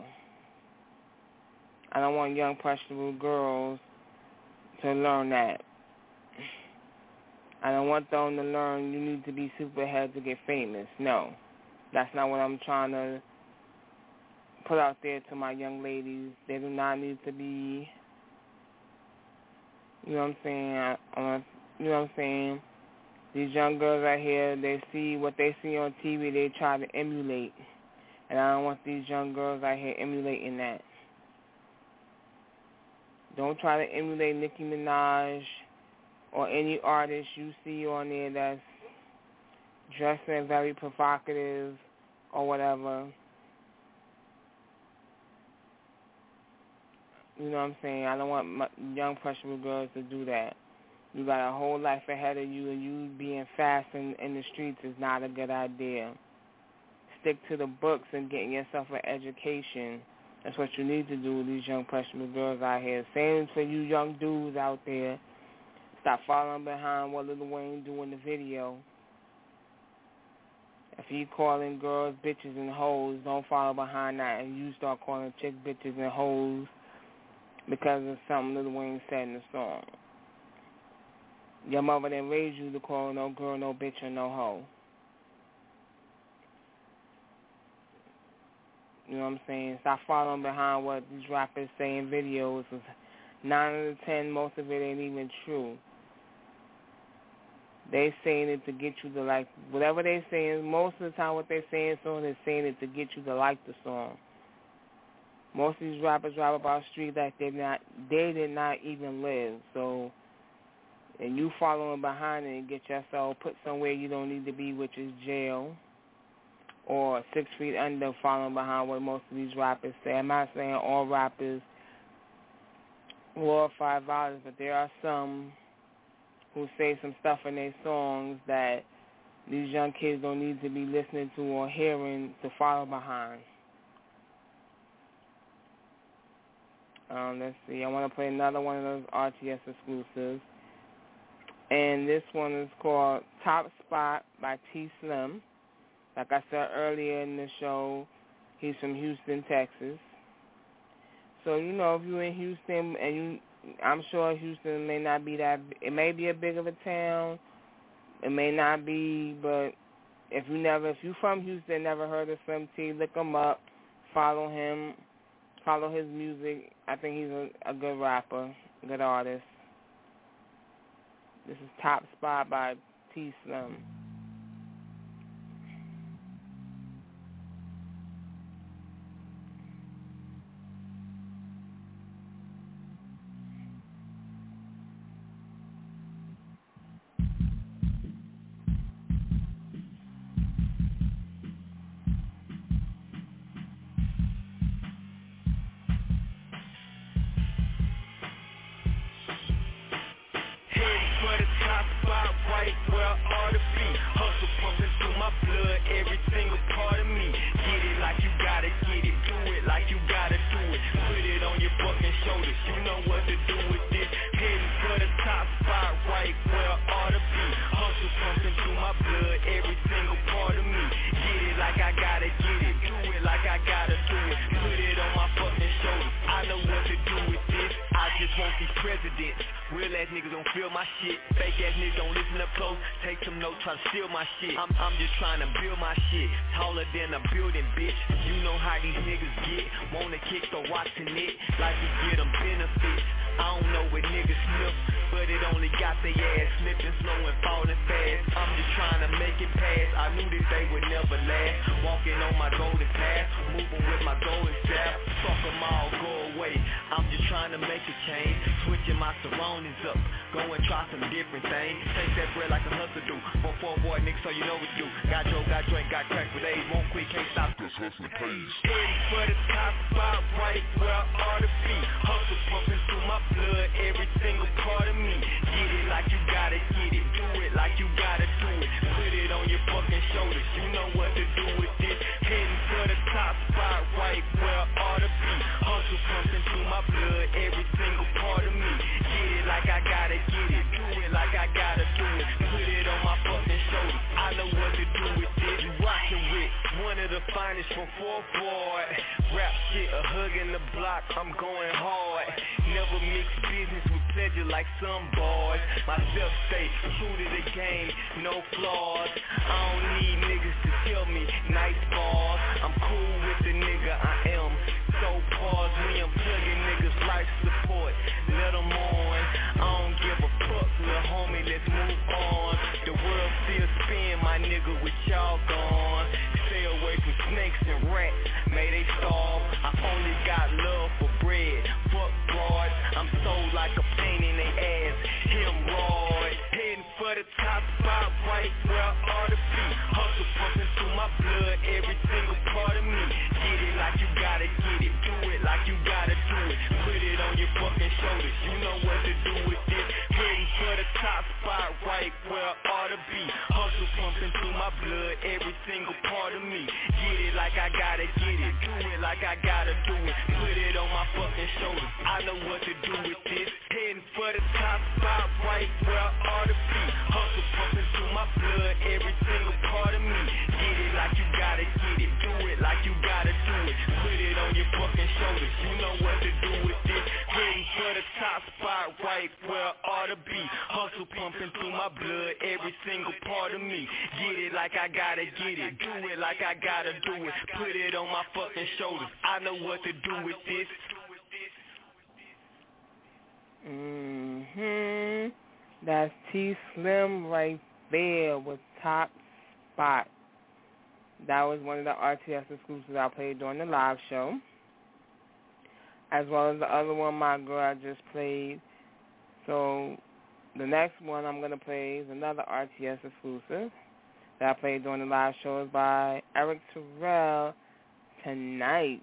I don't want young personable girls to learn that. I don't want them to learn you need to be superhead to get famous. No, that's not what I'm trying to put out there to my young ladies. They do not need to be, you know what I'm saying, I, I want, you know what I'm saying, these young girls right here, they see what they see on T V, they try to emulate, and I don't want these young girls right here emulating that. Don't try to emulate Nicki Minaj or any artist you see on there that's dressing very provocative or whatever. You know what I'm saying? I don't want my young, impressionable girls to do that. You got a whole life ahead of you, and you being fast in, in the streets is not a good idea. Stick to the books and getting yourself an education. That's what you need to do with these young, impressionable girls out here. Same for you young dudes out there. Stop following behind what Lil Wayne do in the video. If he calling girls bitches and hoes, don't follow behind that, and you start calling chicks bitches and hoes because of something Lil Wayne said in the song. Your mother didn't raise you to call no girl, no bitch, or no hoe. You know what I'm saying? Stop following behind what these rappers say in videos. Nine out of ten, most of it ain't even true. They saying it to get you to like, whatever they saying, most of the time what they saying song, they're saying it to get you to like the song. Most of these rappers rap about street like they not, they did not even live. So, and you following behind it and get yourself put somewhere you don't need to be, which is jail, or six feet under, following behind what most of these rappers say. I'm not saying all rappers glorify violence, but there are some who say some stuff in their songs that these young kids don't need to be listening to or hearing to follow behind. Um, let's see. I want to play another one of those R T S exclusives. And this one is called Top Spot by T Slim. Like I said earlier in the show, he's from Houston, Texas. So, you know, if you're in Houston, and you, I'm sure Houston may not be that, it may be a big of a town. It may not be, but if you never, if you're from Houston, never heard of Slim T, look him up, follow him, follow his music. I think he's a, a good rapper, a good artist. This is Top Spot by T Slim. for the top spot, right where I ought to be. Hustle pumping through my blood, every single part of me. Get it like you gotta get it, do it like you gotta do it. Put it on your fucking shoulders, you know what to do with this. Heading for the top spot, right where I ought to be. Hustle pumping through my blood, every single part of me. Get it like I gotta get it, do it like I gotta do it. Put it on my fucking shoulders, I know what to do with this. I just want these presidents. Real ass niggas don't feel my shit. Fake ass niggas don't listen up close. Take some notes, try to steal my shit. I'm, I'm just trying to build my shit. Taller than a building, bitch. You know how these niggas get. Wanna kick the watching it like we get them benefits. I don't know what niggas sniff, but it only got their ass slipping slow and falling fast. I'm just trying to make it past. I knew that they would never last. Walking on my golden path, moving with my golden staff. Fuck them all, go away. I'm just trying to make a change, switching my surroundings up. Go and try some different things. Take that bread like a hustler do. For four boy niggas, so you know what to do. Got Joe, got drink, got crack for days. Won't quit, can't stop this hustle pays. Heading for the top spot, right where I ought to be. Hustle pumping through my blood, every single part of me. Get it like you gotta get it, do it like you gotta do it. Put it on your fucking shoulders, you know what to do with this. Heading for the top spot, right where I ought to be. Hustle pumping through my blood, every single part of me. Get it like I gotta get it, do it like I gotta do it. Put it on my fucking shoulders, I know what to do with this. You rockin' with one of the finest from Fort Boy. Rap shit, a hug in the block, I'm going hard. Never mix business with pleasure like some boys. Myself stay true to the game, no flaws. I don't need niggas to tell me nice bars. I'm cool with the nigga I am. So pause when I'm plugging niggas life support. Let them on, I don't give a fuck, little homie, let's move on. The world still spin, my nigga, with y'all gone. Stay away from snakes and rats, may they starve. I only got love for bread, fuck broad. I'm sold like a pain in they ass, hemorrhoid. Heading for the top spot, right where I ought to be. Hustle pumping through my blood, every single part of me. Get it like you gotta get it, do it like you gotta do it. Put it on your fucking shoulders, you know what to do with this. Heading for the top spot, right where I ought to be. Hustle pumping through my blood, every single part of me. Get it like I gotta get it, do it like I gotta do it. Put it on my fucking shoulders, I know what to do with this. Heading for the top spot, right where I ought to be. Hustle pumping through my blood, every single part of me. Get it like you gotta get it, do it like you gotta do it. Put it on your fucking shoulders, you know what to do with this. Heading for the top spot, right where I ought to be. Hustle pumping through my blood, every single part of me. Get it like I gotta get it, do it like I gotta do it. Put it on my fucking shoulders, I know what to do with this. Mm-hmm. That's T-Slim right there with Top Spot. That was one of the R T S exclusives I played during the live show, as well as the other one, My Girl, I just played. So the next one I'm going to play is another R T S exclusive that I played during the live show. Is by Eric Terrell, Tonight.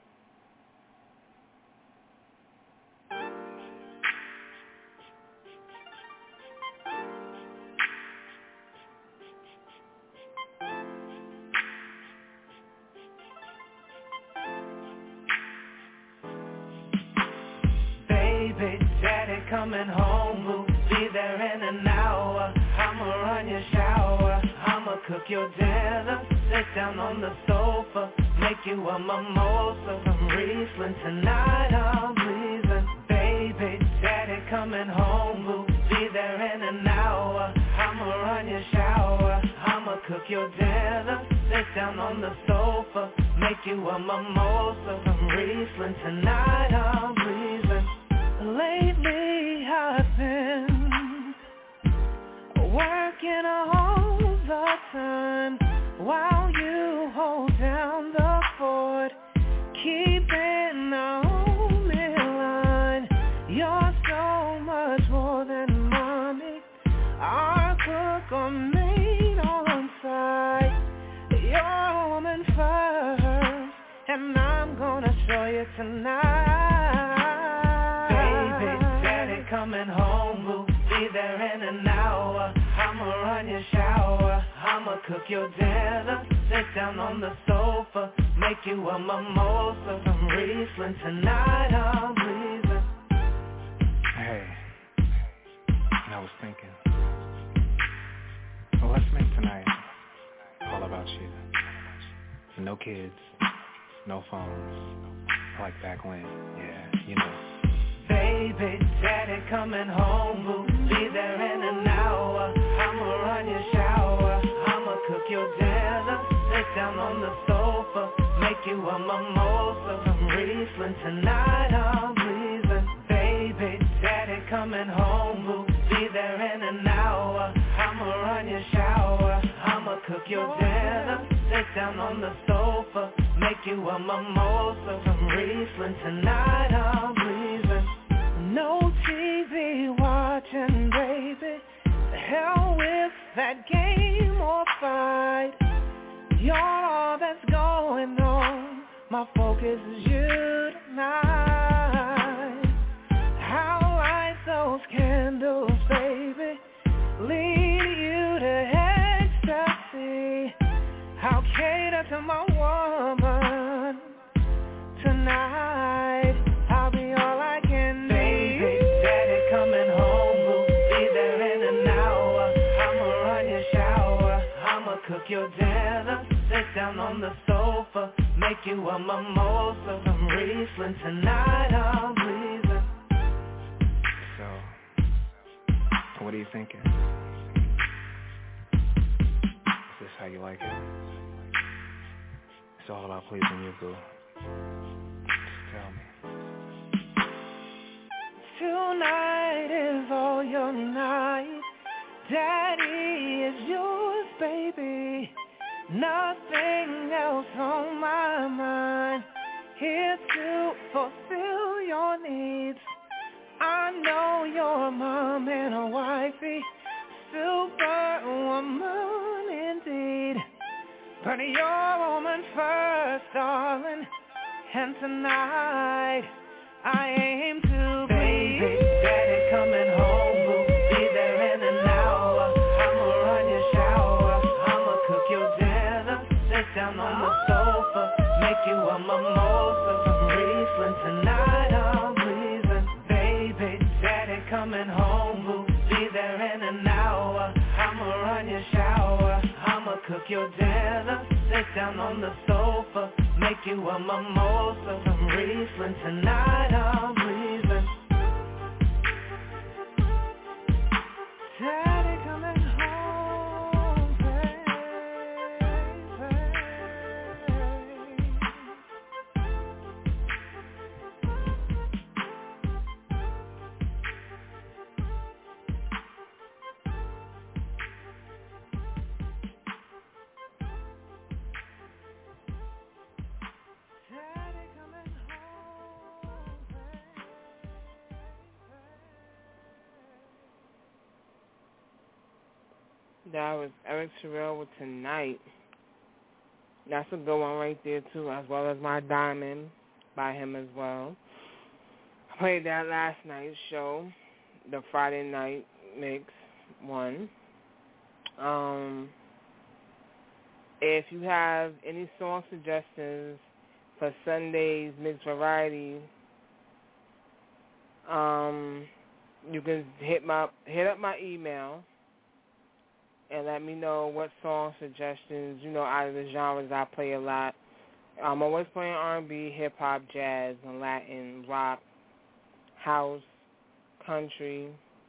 Coming home, we'll be there in an hour. I'ma run your shower, I'ma cook your dinner. Sit down on the sofa, make you a mimosa. Some Riesling tonight, I'm pleasing. Baby, daddy coming home, we'll be there in an hour. I'ma run your shower, I'ma cook your dinner. Sit down on the sofa, make you a mimosa. Some Riesling tonight, I'm pleasing. Lately I've been working all the time while you hold down the fort, keeping the homie line. You're so much more than mommy, our cook or maid on site. You're a woman first, and I'm gonna show you tonight. Coming home, we'll be there in an I'ma cook your dinner, sit down on the sofa, make you a mimosa, some Riesling tonight, I'm pleasing. Hey, I was thinking, well, let's make tonight all about you. No kids, no phones, like back when, yeah, you know. Baby, daddy coming home, boo, be there in an hour. I'ma run your shower, I'ma cook your dinner, sit down on the sofa, make you a mimosa, some Riesling tonight, I'm pleasing. Baby, daddy coming home, boo, be there in an hour. I'ma run your shower, I'ma cook your dinner, sit down on the sofa, make you a mimosa, some Riesling tonight, I'm pleasing. No T V watching, baby, the hell with that game or fight. You're all that's going on, my focus is you tonight. How light those candles, baby, lead you to ecstasy. I'll cater to my woman tonight. I'll be all I can need. Baby, daddy coming home, boo, be there in an hour. I'ma run your shower, I'ma cook your dinner, sit down on the sofa, make you a mimosa, some Riesling tonight, I'm pleasing. So, what are you thinking? Is this how you like it? It's all about pleasing you, boo. Just tell me. Tonight is all your night. Daddy is yours, baby. Nothing else on my mind. Here to fulfill your needs. I know you're mom and a wifey, superwoman indeed. But you're woman first, darling. And tonight I aim to be. Baby, daddy coming home, boo, be there in an hour. I'ma run your shower, I'ma cook your dinner, sit down on the sofa, make you a mimosa, some Riesling tonight, I'm pleasing. Baby, daddy coming home, boo, be there in an hour. I'ma run your shower, I'ma cook your dinner, sit down on the sofa, make you a mimosa, some Riesling tonight, I'm pleasing. Daddy coming home, baby. That was Eric Terrell with Tonight. That's a good one right there, too, as well as My Diamond by him as well. I played that last night's show, the Friday night mix one. Um, if you have any song suggestions for Sunday's Mixed Variety, um, you can hit my hit up my email and let me know what song suggestions, you know, out of the genres I play a lot. I'm always playing R and B, hip-hop, jazz, and Latin, rock, house, country.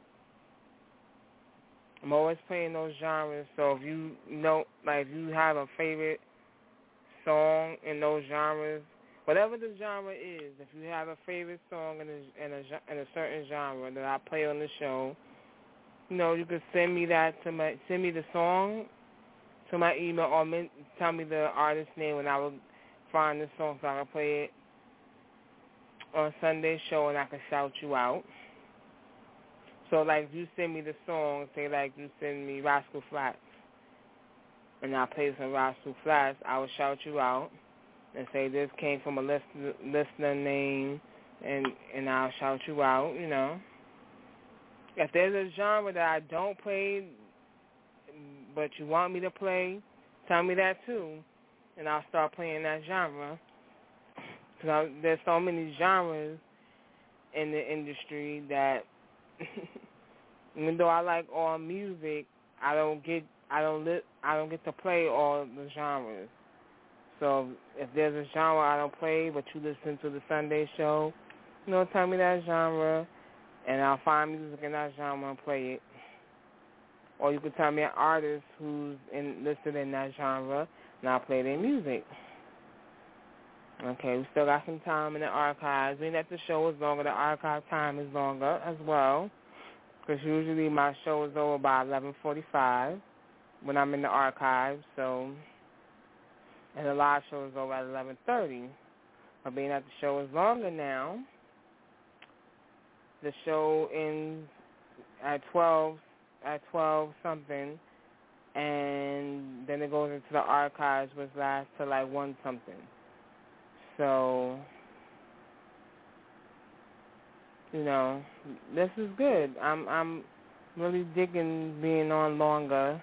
I'm always playing those genres, so if you know, like, if you have a favorite song in those genres, whatever the genre is, if you have a favorite song in a, in a, in a certain genre that I play on the show, you know, you can send me that to my, send me the song to my email or min, tell me the artist name and I will find the song so I can play it on Sunday's show and I can shout you out. So, like, if you send me the song, say, like, you send me Rascal Flatts, and I play some Rascal Flatts, I will shout you out and say this came from a listener, listener name, and, and I'll shout you out, you know. If there's a genre that I don't play but you want me to play, tell me that too, and I'll start playing that genre. Because there's so many genres in the industry that even though I like all music, I don't get I don't li- I don't get to play all the genres. So if there's a genre I don't play, but you listen to the Sunday show, you know, tell me that genre, and I'll find music in that genre and play it. Or you can tell me an artist who's in, listed in that genre, and I'll play their music. Okay, we still got some time in the archives. Being that the show is longer, the archive time is longer as well, because usually my show is over by eleven forty-five when I'm in the archives, so, and the live show is over at eleven thirty. But being that the show is longer now, the show ends at twelve, at twelve something, and then it goes into the archives, which lasts to like one something. So, you know, this is good. I'm I'm really digging being on longer,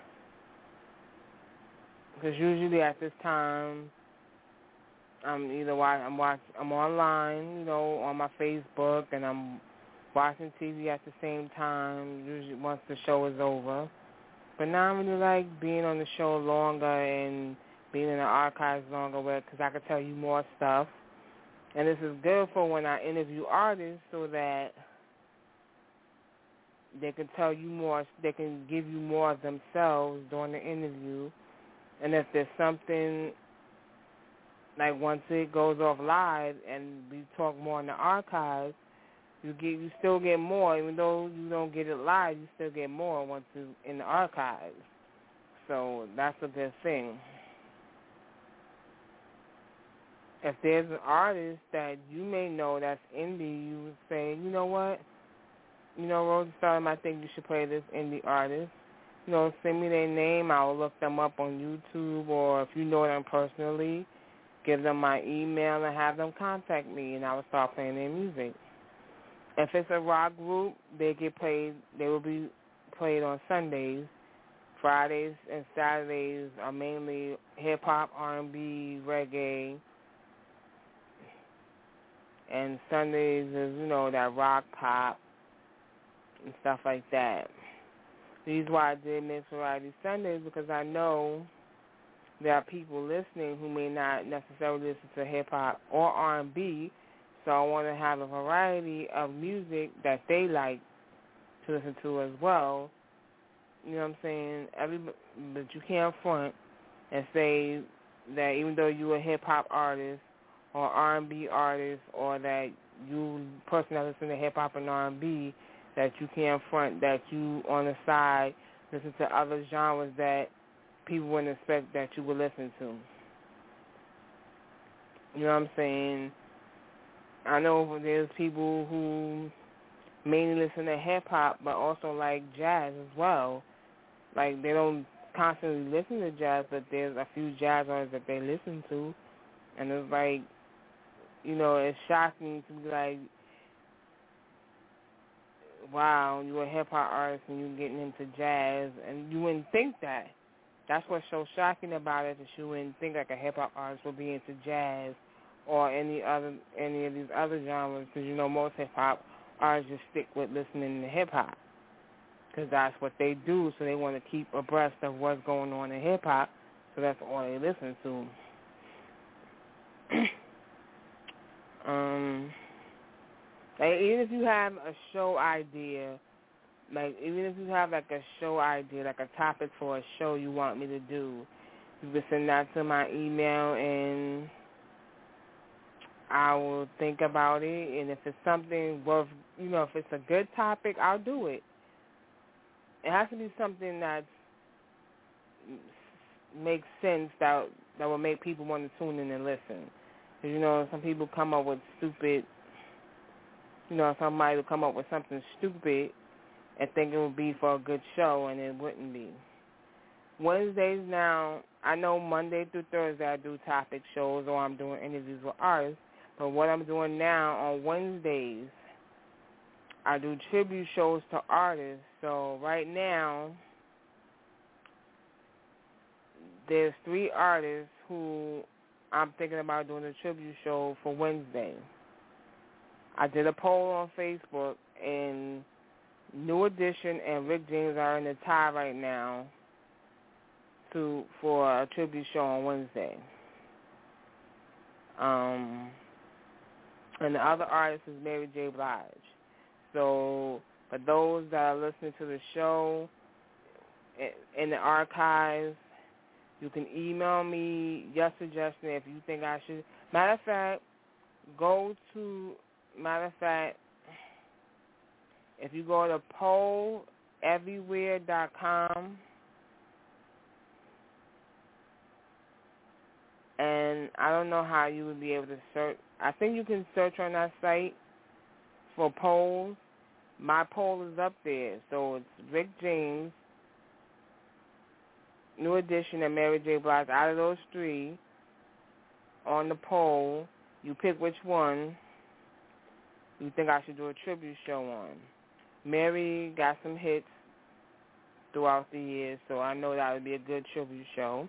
because usually at this time I'm either watch, I'm watch I'm online, you know, on my Facebook, and I'm watching T V at the same time. Usually once the show is over, but now I really like being on the show longer and being in the archives longer, because I can tell you more stuff. And this is good for when I interview artists, so that they can tell you more, they can give you more of themselves during the interview. And if there's something, like once it goes off live and we talk more in the archives, you get you still get more. Even though you don't get it live, you still get more once it's in the archives. So that's a good thing. If there's an artist that you may know that's indie, you would say, you know what, you know, Rosa Stardom, I think you should play this indie artist. You know, send me their name. I will look them up on YouTube, or if you know them personally, give them my email and have them contact me, and I will start playing their music. If it's a rock group, they get played. They will be played on Sundays. Fridays and Saturdays are mainly hip hop, R and B, reggae. And Sundays is, you know, that rock, pop, and stuff like that. The reason why I did Mixed Variety Sundays, because I know there are people listening who may not necessarily listen to hip-hop or R and B, so I want to have a variety of music that they like to listen to as well. You know what I'm saying? Every, but you can't front and say that even though you're a hip-hop artist, or R and B artist, or that you person that listen to hip hop and R and B, that you can't front that you on the side listen to other genres that people wouldn't expect that you would listen to. You know what I'm saying? I know there's people who mainly listen to hip hop, but also like jazz as well. Like, they don't constantly listen to jazz, but there's a few jazz artists that they listen to, and it's like, you know, it's shocking to be like, wow, you're a hip-hop artist and you're getting into jazz, and you wouldn't think that. That's what's so shocking about it, that you wouldn't think like a hip-hop artist would be into jazz or any other any of these other genres, because, you know, most hip-hop artists just stick with listening to hip-hop, because that's what they do, so they want to keep abreast of what's going on in hip-hop, so that's all they listen to. Um, like, even if you have a show idea, like, even if you have, like, a show idea, like a topic for a show you want me to do, you can send that to my email, and I will think about it, and if it's something worth, you know, if it's a good topic, I'll do it. It has to be something that makes sense, that that will make people want to tune in and listen. Because, you know, some people come up with stupid, you know, somebody will come up with something stupid and think it would be for a good show, and it wouldn't be. Wednesdays now, I know Monday through Thursday I do topic shows, or I'm doing interviews with artists, but what I'm doing now on Wednesdays, I do tribute shows to artists. So right now, there's three artists who I'm thinking about doing a tribute show for Wednesday. I did a poll on Facebook, and New Edition and Rick James are in the tie right now to for a tribute show on Wednesday. Um, and the other artist is Mary J. Blige. So for those that are listening to the show in the archives, you can email me your suggestion if you think I should. Matter of fact, go to, matter of fact, if you go to poll everywhere dot com, and I don't know how you would be able to search. I think you can search on that site for polls. My poll is up there. So it's Rick James, New Edition, and Mary J. Blige. Out of those three, on the poll, you pick which one you think I should do a tribute show on. Mary got some hits throughout the years, so I know that would be a good tribute show.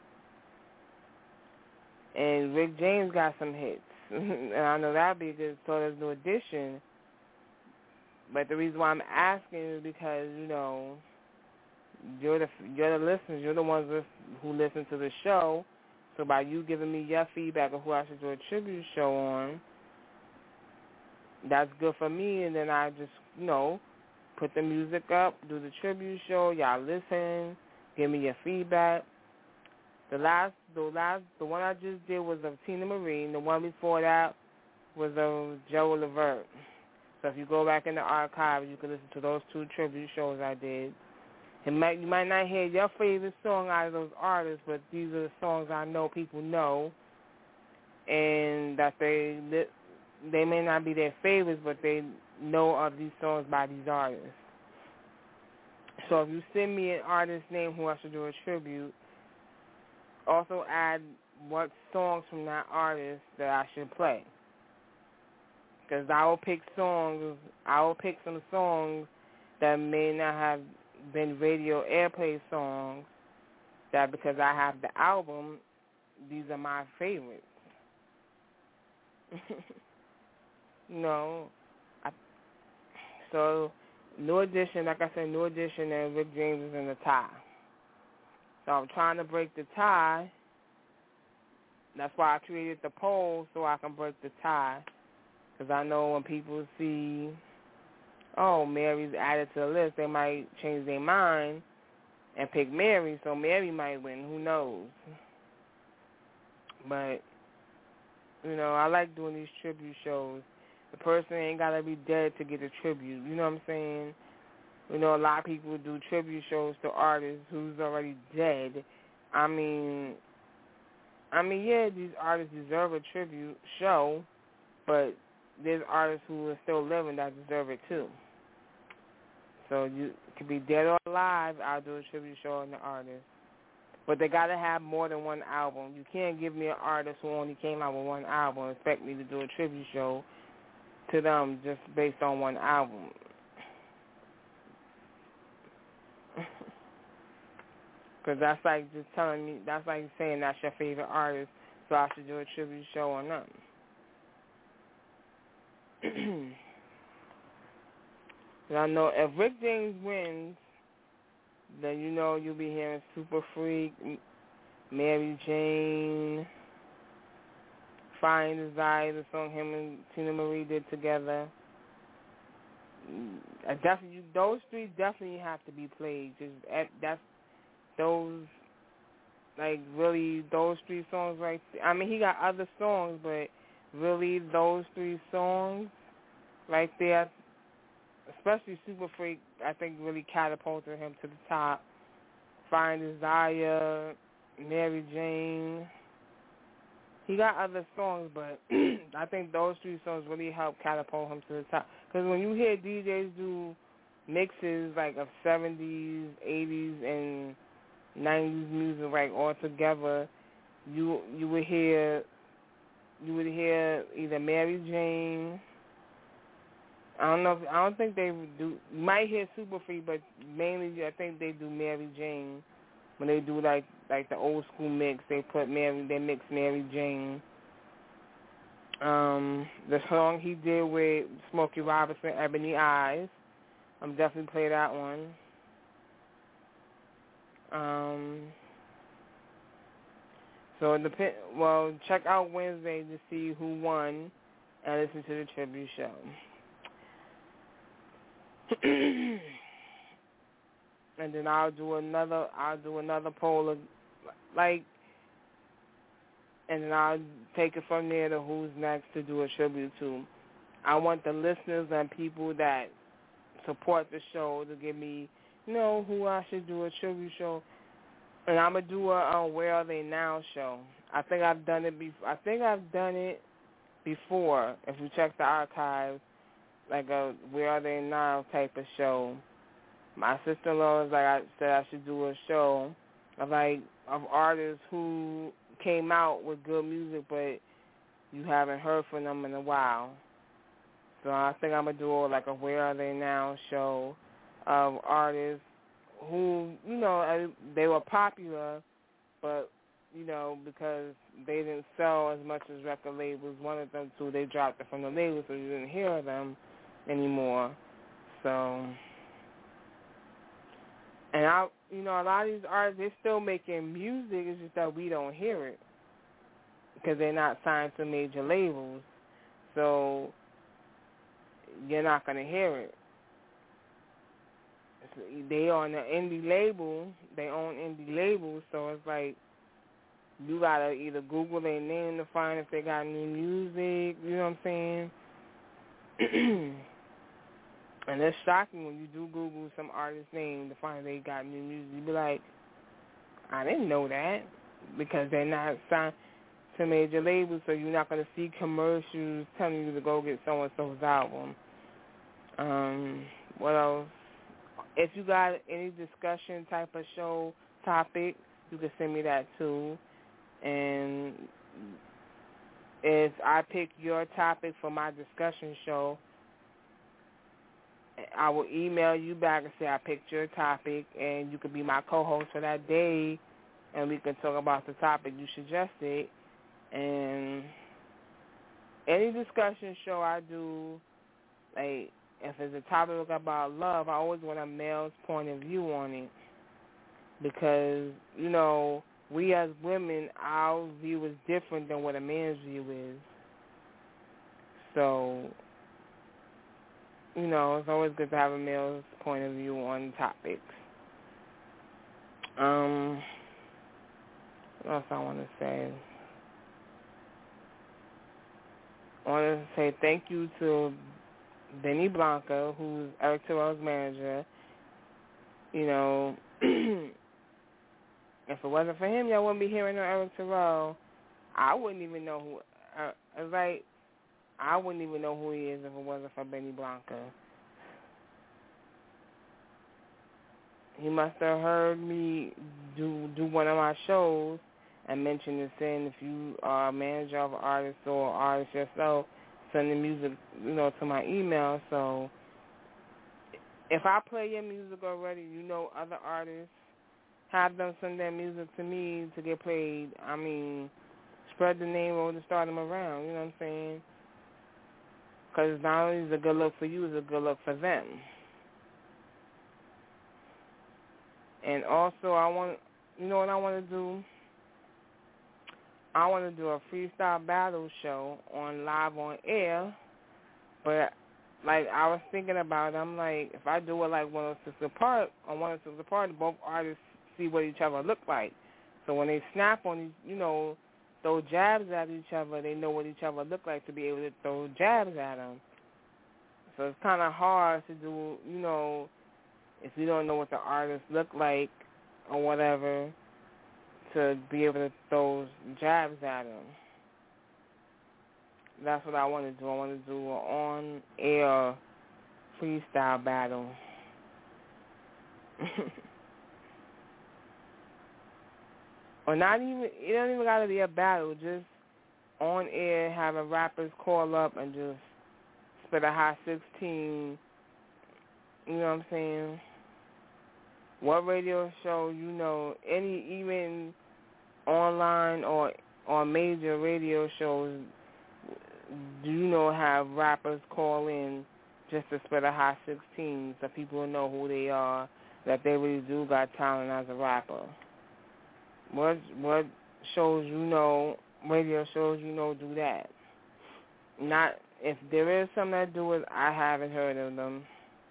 And Rick James got some hits, and I know that would be good, so there's New Edition. But the reason why I'm asking is because, you know, you're the you're the listeners, you're the ones who listen to the show, so by you giving me your feedback of who I should do a tribute show on, that's good for me, and then I just, you know, put the music up, do the tribute show, y'all listen, give me your feedback. The last, the last, the one I just did was of Tina Marie, and the one before that was of Joe Levert. So if you go back in the archive, you can listen to those two tribute shows I did. It might, you might not hear your favorite song out of those artists, but these are the songs I know people know, and that they they may not be their favorites, but they know of these songs by these artists. So if you send me an artist's name who I should do a tribute, also add what songs from that artist that I should play. Because I will pick songs, I will pick some songs that may not have been radio airplay songs, that because I have the album, these are my favorites. No. I, so, New Edition, like I said, New Edition and Rick James is in the tie. So I'm trying to break the tie. That's why I created the poll, so I can break the tie. Because I know when people see, oh, Mary's added to the list, they might change their mind and pick Mary, so Mary might win. Who knows? But, you know, I like doing these tribute shows. The person ain't got to be dead to get a tribute. You know what I'm saying? You know, a lot of people do tribute shows to artists who's already dead. I mean, I mean, yeah, these artists deserve a tribute show, but there's artists who are still living that deserve it too. So you could be dead or alive, I'll do a tribute show on the artist. But they got to have more than one album. You can't give me an artist who only came out with one album and expect me to do a tribute show to them just based on one album. Because that's like just telling me, that's like saying that's your favorite artist, so I should do a tribute show on them. And I know if Rick James wins, then you know you'll be hearing Super Freak, Mary Jane, Fire and Desire, the song him and Tina Marie did together. I definitely, those three definitely have to be played. Just that's those, like really those three songs right there. I mean, he got other songs, but really those three songs right there, especially Super Freak, I think really catapulted him to the top. Fire and Desire, Mary Jane. He got other songs, but I think those three songs really helped catapult him to the top. Because when you hear D Js do mixes like of seventies, eighties, and nineties music like all together, you you would hear you would hear either Mary Jane. I don't know. If, I don't think they would do. You might hear Super Freak, but mainly I think they do Mary Jane when they do like like the old school mix, they put Mary, they mix Mary Jane. Um, the song he did with Smokey Robinson, Ebony Eyes, I'm definitely play that one. Um, so it depend. Well, check out Wednesday to see who won, and listen to the tribute show. And then I'll do another. I'll do another poll of, like, and then I'll take it from there to who's next to do a tribute to. I want the listeners and people that support the show to give me, you know, who I should do a tribute show. And I'm gonna do a uh, Where Are They Now show. I think I've done it before. I think I've done it before. If you check the archives, like a Where Are They Now type of show. My sister-in-law is like, I said I should do a show of like of artists who came out with good music, but you haven't heard from them in a while. So I think I'm gonna do like a Where Are They Now show of artists who, you know, they were popular, but, you know, because they didn't sell as much as record labels wanted them to, they dropped it from the labels, so you didn't hear them anymore. So, and I, you know, a lot of these artists, they're still making music, it's just that we don't hear it because they're not signed to major labels. So you're not going to hear it. They on the indie label, they own indie labels, so it's like you gotta either Google their name to find if they got new music, you know what I'm saying? And it's shocking when you do Google some artist's name to find they got new music. You be like, I didn't know that, because they're not signed to major labels, so you're not gonna see commercials telling you to go get so and so's album. Um, what else? If you got any discussion type of show topic, you can send me that too. And if I pick your topic for my discussion show, I will email you back and say I picked your topic, and you could be my co-host for that day, and we can talk about the topic you suggested. And any discussion show I do, like, if it's a topic about love, I always want a male's point of view on it, because, you know, we as women, our view is different than what a man's view is. So, you know, it's always good to have a male's point of view on topics. Um, what else I want to say? I want to say thank you to Benny Blanco, who's Eric Terrell's manager. You know, if it wasn't for him, y'all wouldn't be hearing no Eric Terrell. I wouldn't even know who. Uh, it's like I wouldn't even know who he is if it wasn't for Benny Blanco. He must have heard me do do one of my shows and mention this in. If you are a manager of an artist or artist yourself, send the music, you know, to my email. So if I play your music already, you know other artists, have them send their music to me to get played. I mean, spread the name or to start them around, you know what I'm saying? Because not only is it a good look for you, it's a good look for them. And also, I want, you know what I want to do? I want to do a freestyle battle show on live on air, but like I was thinking about it, I'm like, if I do it like one oh six apart, on one oh six apart, both artists see what each other look like. So when they snap on each, you know, throw jabs at each other, they know what each other look like to be able to throw jabs at them. So it's kind of hard to do, you know, if you don't know what the artists look like or whatever, to be able to throw jabs at them. That's what I want to do. I want to do an on-air freestyle battle. Or not even, it don't even got to be a battle. Just on air, having rappers call up and just spit a hot sixteen, you know what I'm saying? what radio show you know, any even online or or major radio shows, do you know have rappers call in just to spit a hot sixteen so people know who they are, that they really do got talent as a rapper? What what shows you know, radio shows you know do that? Not if there is some that do it, I haven't heard of them.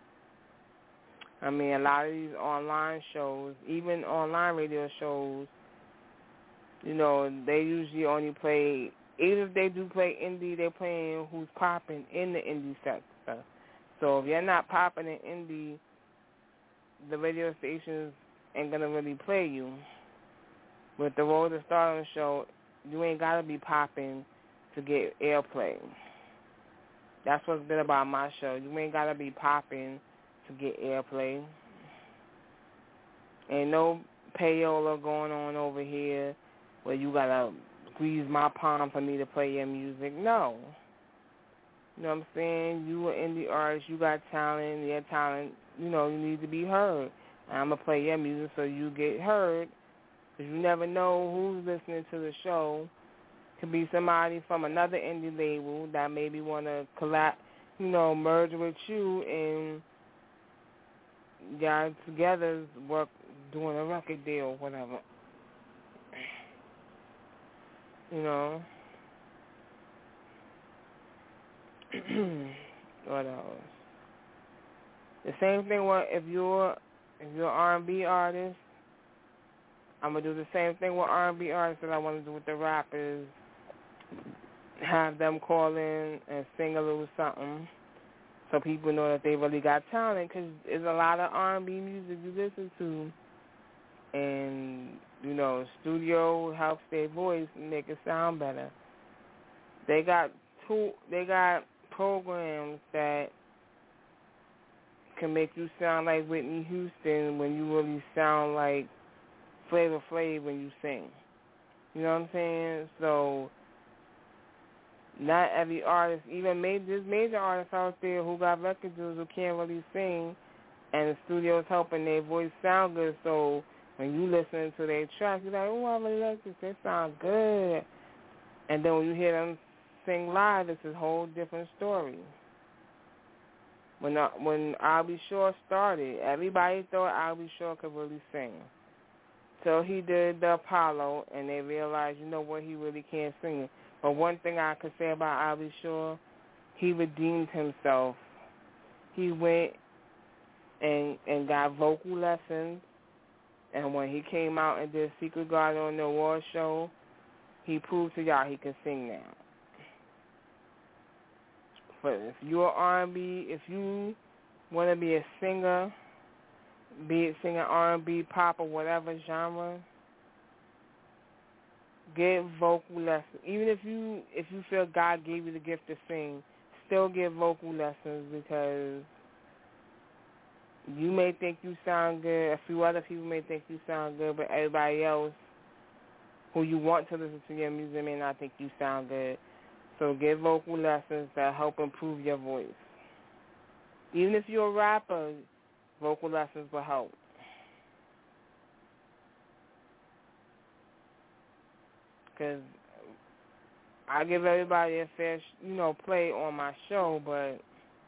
I mean, a lot of these online shows, even online radio shows, you know, they usually only play, even if they do play indie, they're playing who's popping in the indie sector. So if you're not popping in indie, the radio stations ain't going to really play you. With the Road to Stardom show, you ain't got to be popping to get airplay. That's what's good about my show. You ain't got to be popping to get airplay. Ain't no payola going on over here where you got to squeeze my palm for me to play your music. No. You know what I'm saying? You an indie artist. You got talent. Your talent, you know, you need to be heard. I'm going to play your music so you get heard, because you never know who's listening to the show. Could be somebody from another indie label that maybe want to collab, you know, merge with you and y'all together work doing a record deal, whatever. You know. What else? The same thing with if you're if you're an R and B artist, I'm gonna do the same thing with R and B artists that I want to do with the rappers. Have them call in and sing a little something so people know that they really got talent, because there's a lot of R and B music you listen to, and, you know, studio helps their voice and make it sound better. They got two, they got programs that can make you sound like Whitney Houston when you really sound like Flavor Flav when you sing. You know what I'm saying? So not every artist, even major, there's major artists out there who got record deals who can't really sing, and the studio's helping their voice sound good. So when you listen to their track, you're like, oh, I really like this. They sound good. And then when you hear them sing live, it's a whole different story. When I, when I'll Be Sure started, everybody thought I'll Be Sure could really sing. So he did the Apollo, and they realized, you know what, he really can't sing it. But one thing I could say about I'll Be Sure, he redeemed himself. He went and and got vocal lessons, and when he came out and did Secret Garden on the award show, he proved to y'all he can sing now. But if you're R and B, if you want to be a singer, be it singing R and B, pop, or whatever genre, get vocal lessons. Even if you if you feel God gave you the gift to sing, still get vocal lessons, because you may think you sound good, a few other people may think you sound good, but everybody else who you want to listen to your music may not think you sound good. So get vocal lessons that help improve your voice. Even if you're a rapper, vocal lessons will help. Because I give everybody a fair, you know, play on my show, but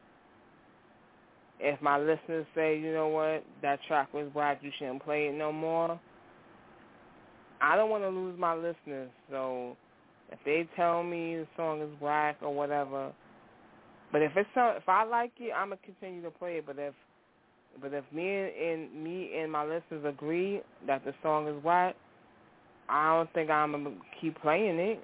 if my listeners say, you know what, that track was whack, you shouldn't play it no more, I don't want to lose my listeners. So if they tell me the song is whack or whatever, but if it's so, if I like it, I'm gonna continue to play it. But if but if me and, and me and my listeners agree that the song is whack, I don't think I'm gonna keep playing it.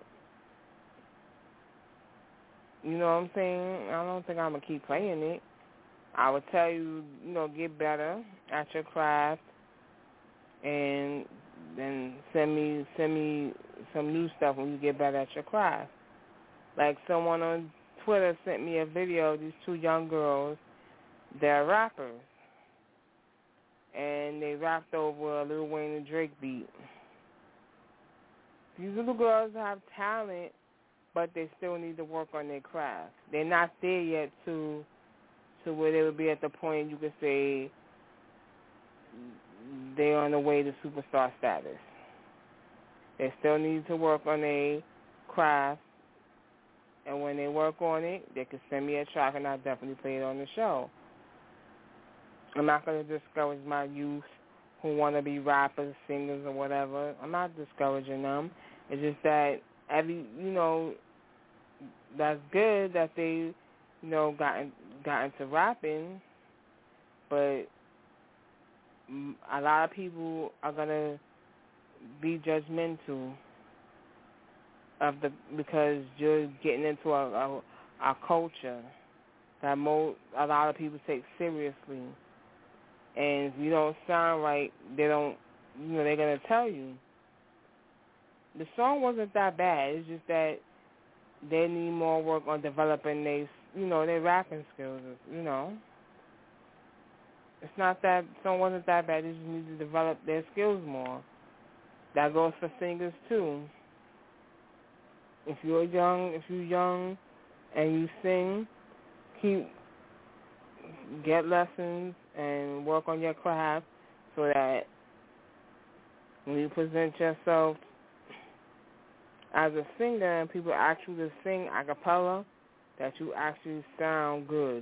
You know what I'm saying? I don't think I'm gonna keep playing it. I would tell you, you know, get better at your craft, and then send me send me some new stuff when you get better at your craft. Like someone on Twitter sent me a video of these two young girls. They're rappers, and they rapped over a Lil Wayne and Drake beat. These little girls have talent, but they still need to work on their craft. They're not there yet to to where they would be at the point you could say they're on the way to superstar status. They still need to work on their craft, and when they work on it, they can send me a track, and I'll definitely play it on the show. I'm not going to discourage my youth who want to be rappers, singers, or whatever. I'm not discouraging them. It's just that every, you know, that's good that they, you know, got got into rapping, but a lot of people are gonna be judgmental of the because you're getting into a, a, a culture that mo a lot of people take seriously, and if you don't sound right, they don't, you know, they're gonna tell you. The song wasn't that bad. It's just that they need more work on developing their, you know, their rapping skills. You know, it's not that the song wasn't that bad. They just need to develop their skills more. That goes for singers too. If you're young, if you're young, and you sing, keep get lessons and work on your craft so that when you present yourself as a singer and people ask you to sing a cappella, that you actually sound good.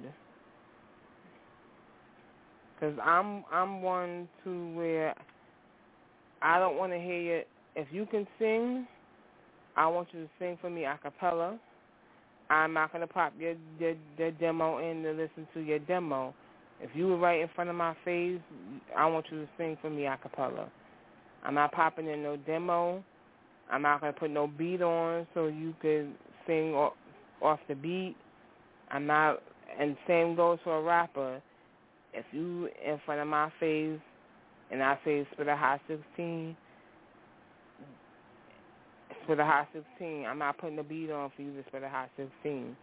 Because I'm I'm one to where I don't want to hear you. If you can sing, I want you to sing for me a cappella. I'm not going to pop your, your, your demo in to listen to your demo. If you were right in front of my face, I want you to sing for me a cappella. I'm not popping in no demo. I'm not going to put no beat on so you could sing off, off the beat. I'm not, and same goes for a rapper. If you in front of my face and I say spit a hot sixteen, spit a hot sixteen, I'm not putting the beat on for you to spit a hot sixteen.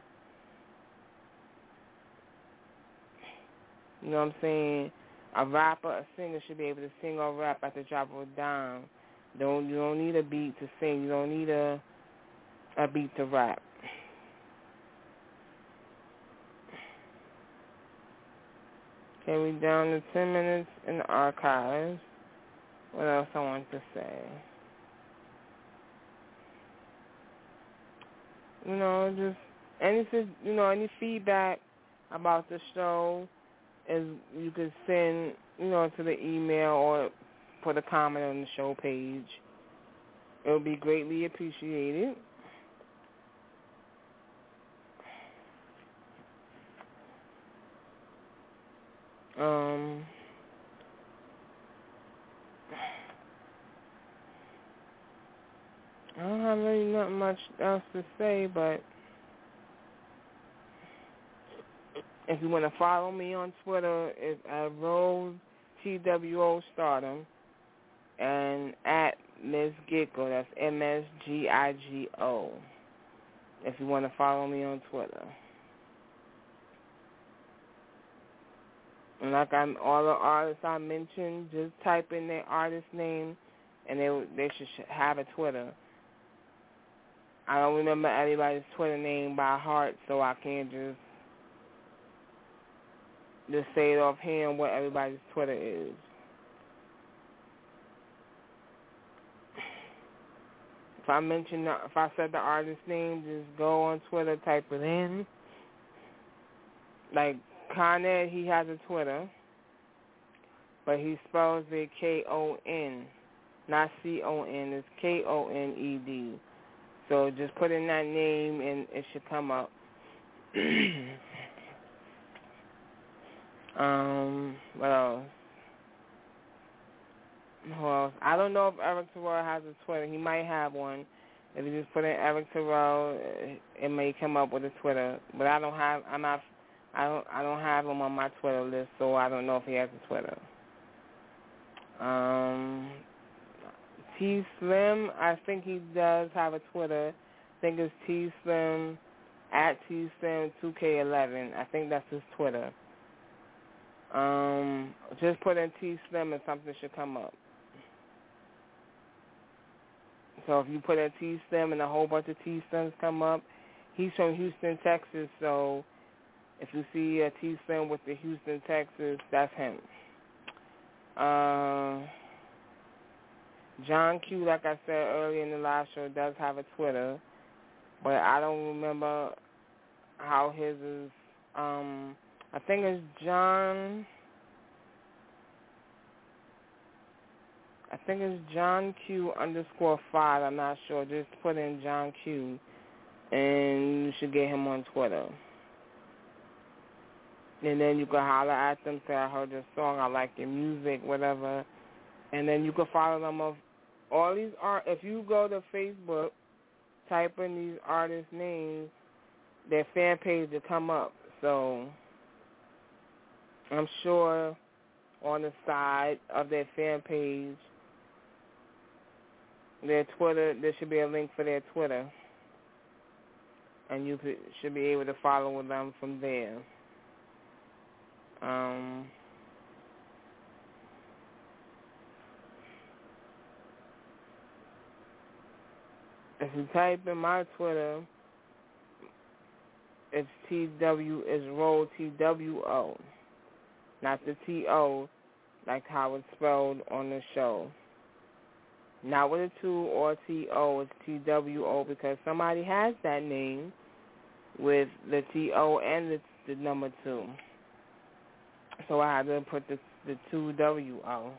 You know what I'm saying? A rapper, a singer should be able to sing or rap at the drop of a dime. Don't you don't need a beat to sing. You don't need a a beat to rap. Okay, we down to ten minutes in the archives. What else I want to say? You know, just any you know any feedback about the show is you can send you know to the email or put a comment on the show page. It will be greatly appreciated. Um, I don't have really not much else to say, but if you want to follow me on Twitter, it's at Rose T W O Stardom and at Miss Gigo. That's M S G I G O. If you want to follow me on Twitter. And like I'm, all the artists I mentioned, just type in their artist name, and they they should have a Twitter. I don't remember anybody's Twitter name by heart, so I can't just just say it offhand what everybody's Twitter is. If I mention, if I said the artist name, just go on Twitter, type it in. Like Con Ed, he has a Twitter, but he spells it K O N, not C O N. It's K O N E D. So just put in that name, and it should come up. um, what else? Who else? I don't know if Eric Terrell has a Twitter. He might have one. If you just put in Eric Terrell, it may come up with a Twitter. But I don't have. I'm not. I don't. I don't have him on my Twitter list, so I don't know if he has a Twitter. Um, T Slim, I think he does have a Twitter. I think it's T Slim at T Slim two K eleven. I think that's his Twitter. Um, just put in T Slim and something should come up. So if you put in T Slim and a whole bunch of T Slims come up, he's from Houston, Texas. So if you see a T Slim with the Houston, Texas, that's him. Uh, John Q, like I said earlier in the live show, does have a Twitter, but I don't remember how his is. Um, I think it's John. I think it's John Q underscore five. I'm not sure. Just put in John Q, and you should get him on Twitter. And then you can holler at them, say, I heard your song, I like your music, whatever. And then you can follow them of all these art. If you go to Facebook, type in these artists' names, their fan page will come up. So I'm sure on the side of their fan page, their Twitter, there should be a link for their Twitter. And you could, should be able to follow them from there. Um, if you type in my Twitter, it's T W, is roll T W O, not the T O, like how it's spelled on the show. Not with a two or T O, it's T W O, because somebody has that name with the T O and the, the number two. So I had to put the the two W O.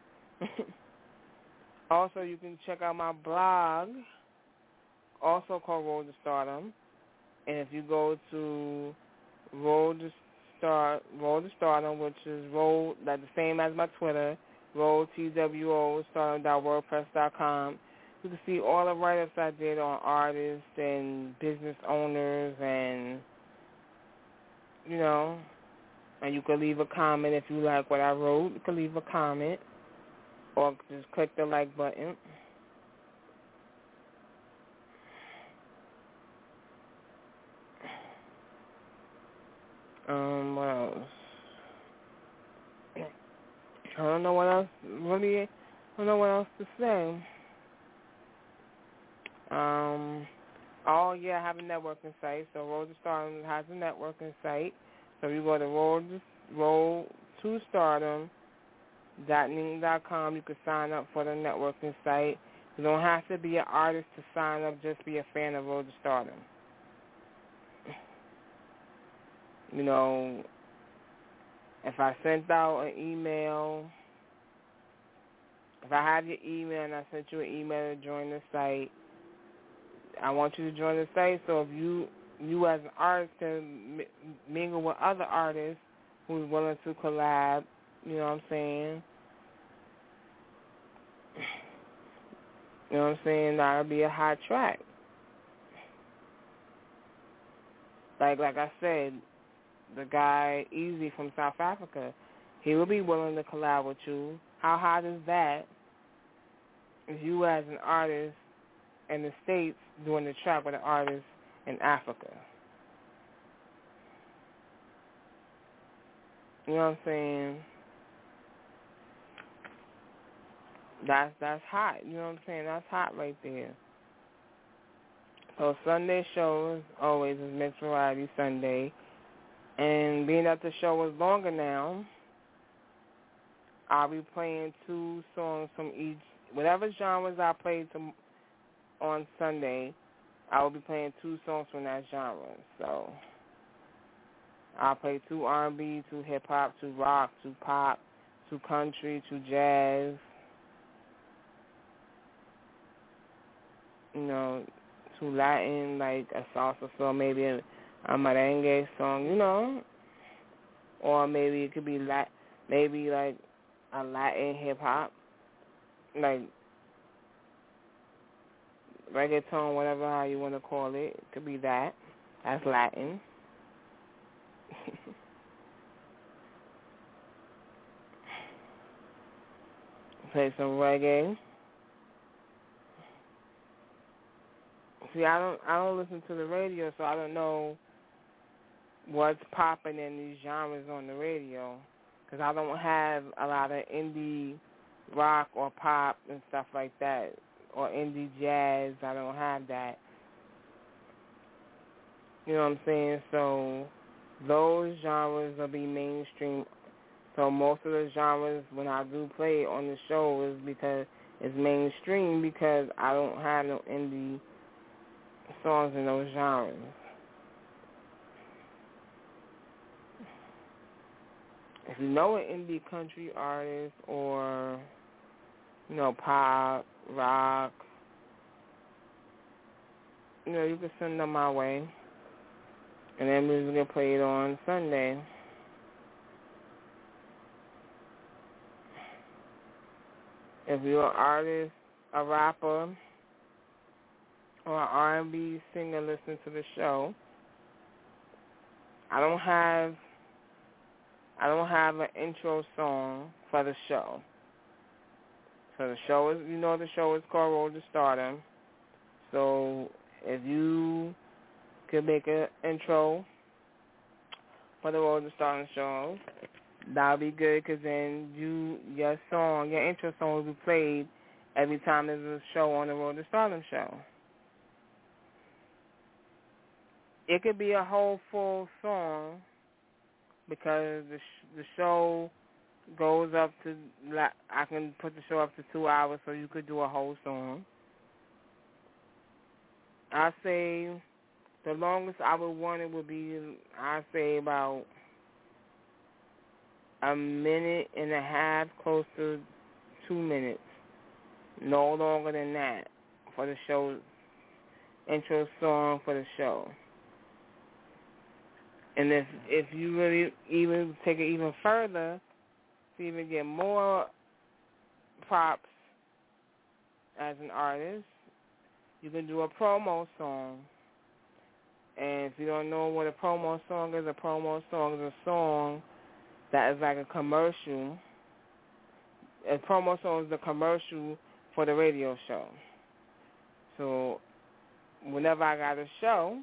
Also, you can check out my blog, also called Road to Stardom. And if you go to Road to Start, Road to Stardom, which is Road, like the same as my Twitter, Road T W O Stardom dot wordpress dot com, you can see all the write-ups I did on artists and business owners, and you know. And you can leave a comment if you like what I wrote. You can leave a comment or just click the like button. Um, what else? I don't know what else. Really, I don't know what else to say. Um, oh yeah, I have a networking site. So Road to Stardom has a networking site. So you go to roll roll to stardom dot ning dot com. You can sign up for the networking site. You don't have to be an artist to sign up. Just be a fan of Road to Stardom. You know, if I sent out an email, if I have your email and I sent you an email to join the site, I want you to join the site. So if you you as an artist can mingle with other artists who's willing to collab, you know what I'm saying? You know what I'm saying? That'll be a hot track. Like like I said, the guy Easy from South Africa, he will be willing to collab with you. How hot is that? If you as an artist in the States doing the track with an artist in Africa. You know what I'm saying? That's that's hot. You know what I'm saying? That's hot right there. So Sunday show is always is Mixed Variety Sunday. And being that the show is longer now, I'll be playing two songs from each, whatever genres I played to, on Sunday, I will be playing two songs from that genre. So I'll play two R and B, two hip-hop, two rock, two pop, two country, two jazz, you know, two Latin, like a salsa song, maybe a, a merengue song, you know, or maybe it could be lat, maybe like a Latin hip-hop, like reggaeton, whatever how you want to call it. It could be that. That's Latin. Play some reggae. See, I don't, I don't listen to the radio, so I don't know what's popping in these genres on the radio, because I don't have a lot of indie rock or pop and stuff like that, or indie jazz. I don't have that. You know what I'm saying? So those genres will be mainstream So most of the genres, when I do play it on the show, is because it's mainstream, because I don't have no indie songs in those genres. If you know an indie country artist or, you know, pop, rock, you know, you can send them my way. And then we're going to play it on Sunday. If you're an artist, a rapper, or an R and B singer listening to the show, I don't have I don't have an intro song for the show. So the show is, you know, the show is called Road to Stardom. So if you could make an intro for the Road to Stardom show, that would be good, because then you, your song, your intro song will be played every time there's a show on the Road to Stardom show. It could be a whole full song, because the sh- the show goes up to, I can put the show up to two hours, so you could do a whole song. I say the longest I would want it would be, I say about a minute and a half, close to two minutes. No longer than that for the show, intro song for the show. And if if you really even take it even further, to even get more props as an artist, you can do a promo song. And if you don't know what a promo song is, a promo song is a song that is like a commercial. A promo song is a commercial for the radio show. So whenever I got a show,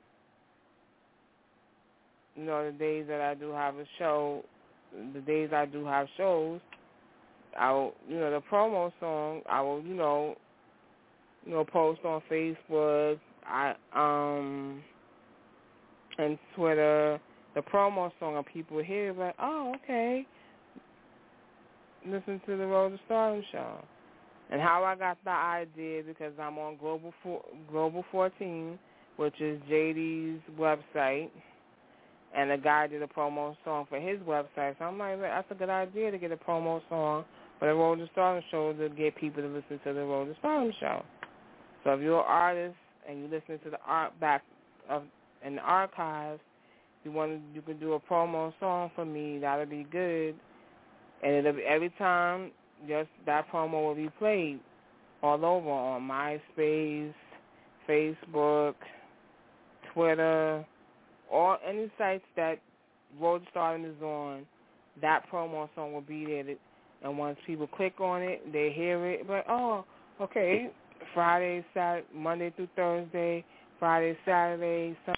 you know, the days that I do have a show, the days I do have shows, I will, you know, the promo song, I will, you know, you know, post on Facebook, I um, and Twitter, the promo song, and people hear like, oh, okay, listen to the Road to Stardom show. And how I got the idea, because I'm on Global four, Global fourteen, which is J D's website. And the guy did a promo song for his website. So I'm like, that's a good idea to get a promo song for the Road to Stardom show to get people to listen to the Road to Stardom show. So if you're an artist and you listen to the art back of in the archives, you want you can do a promo song for me. That'll be good. And it'll be, every time, just that promo will be played all over on MySpace, Facebook, Twitter, or any sites that Road to Stardom is on. That promo song will be there. And once people click on it, they hear it, but oh, okay, Friday, Saturday, Monday through Thursday, Friday, Saturday, Sunday.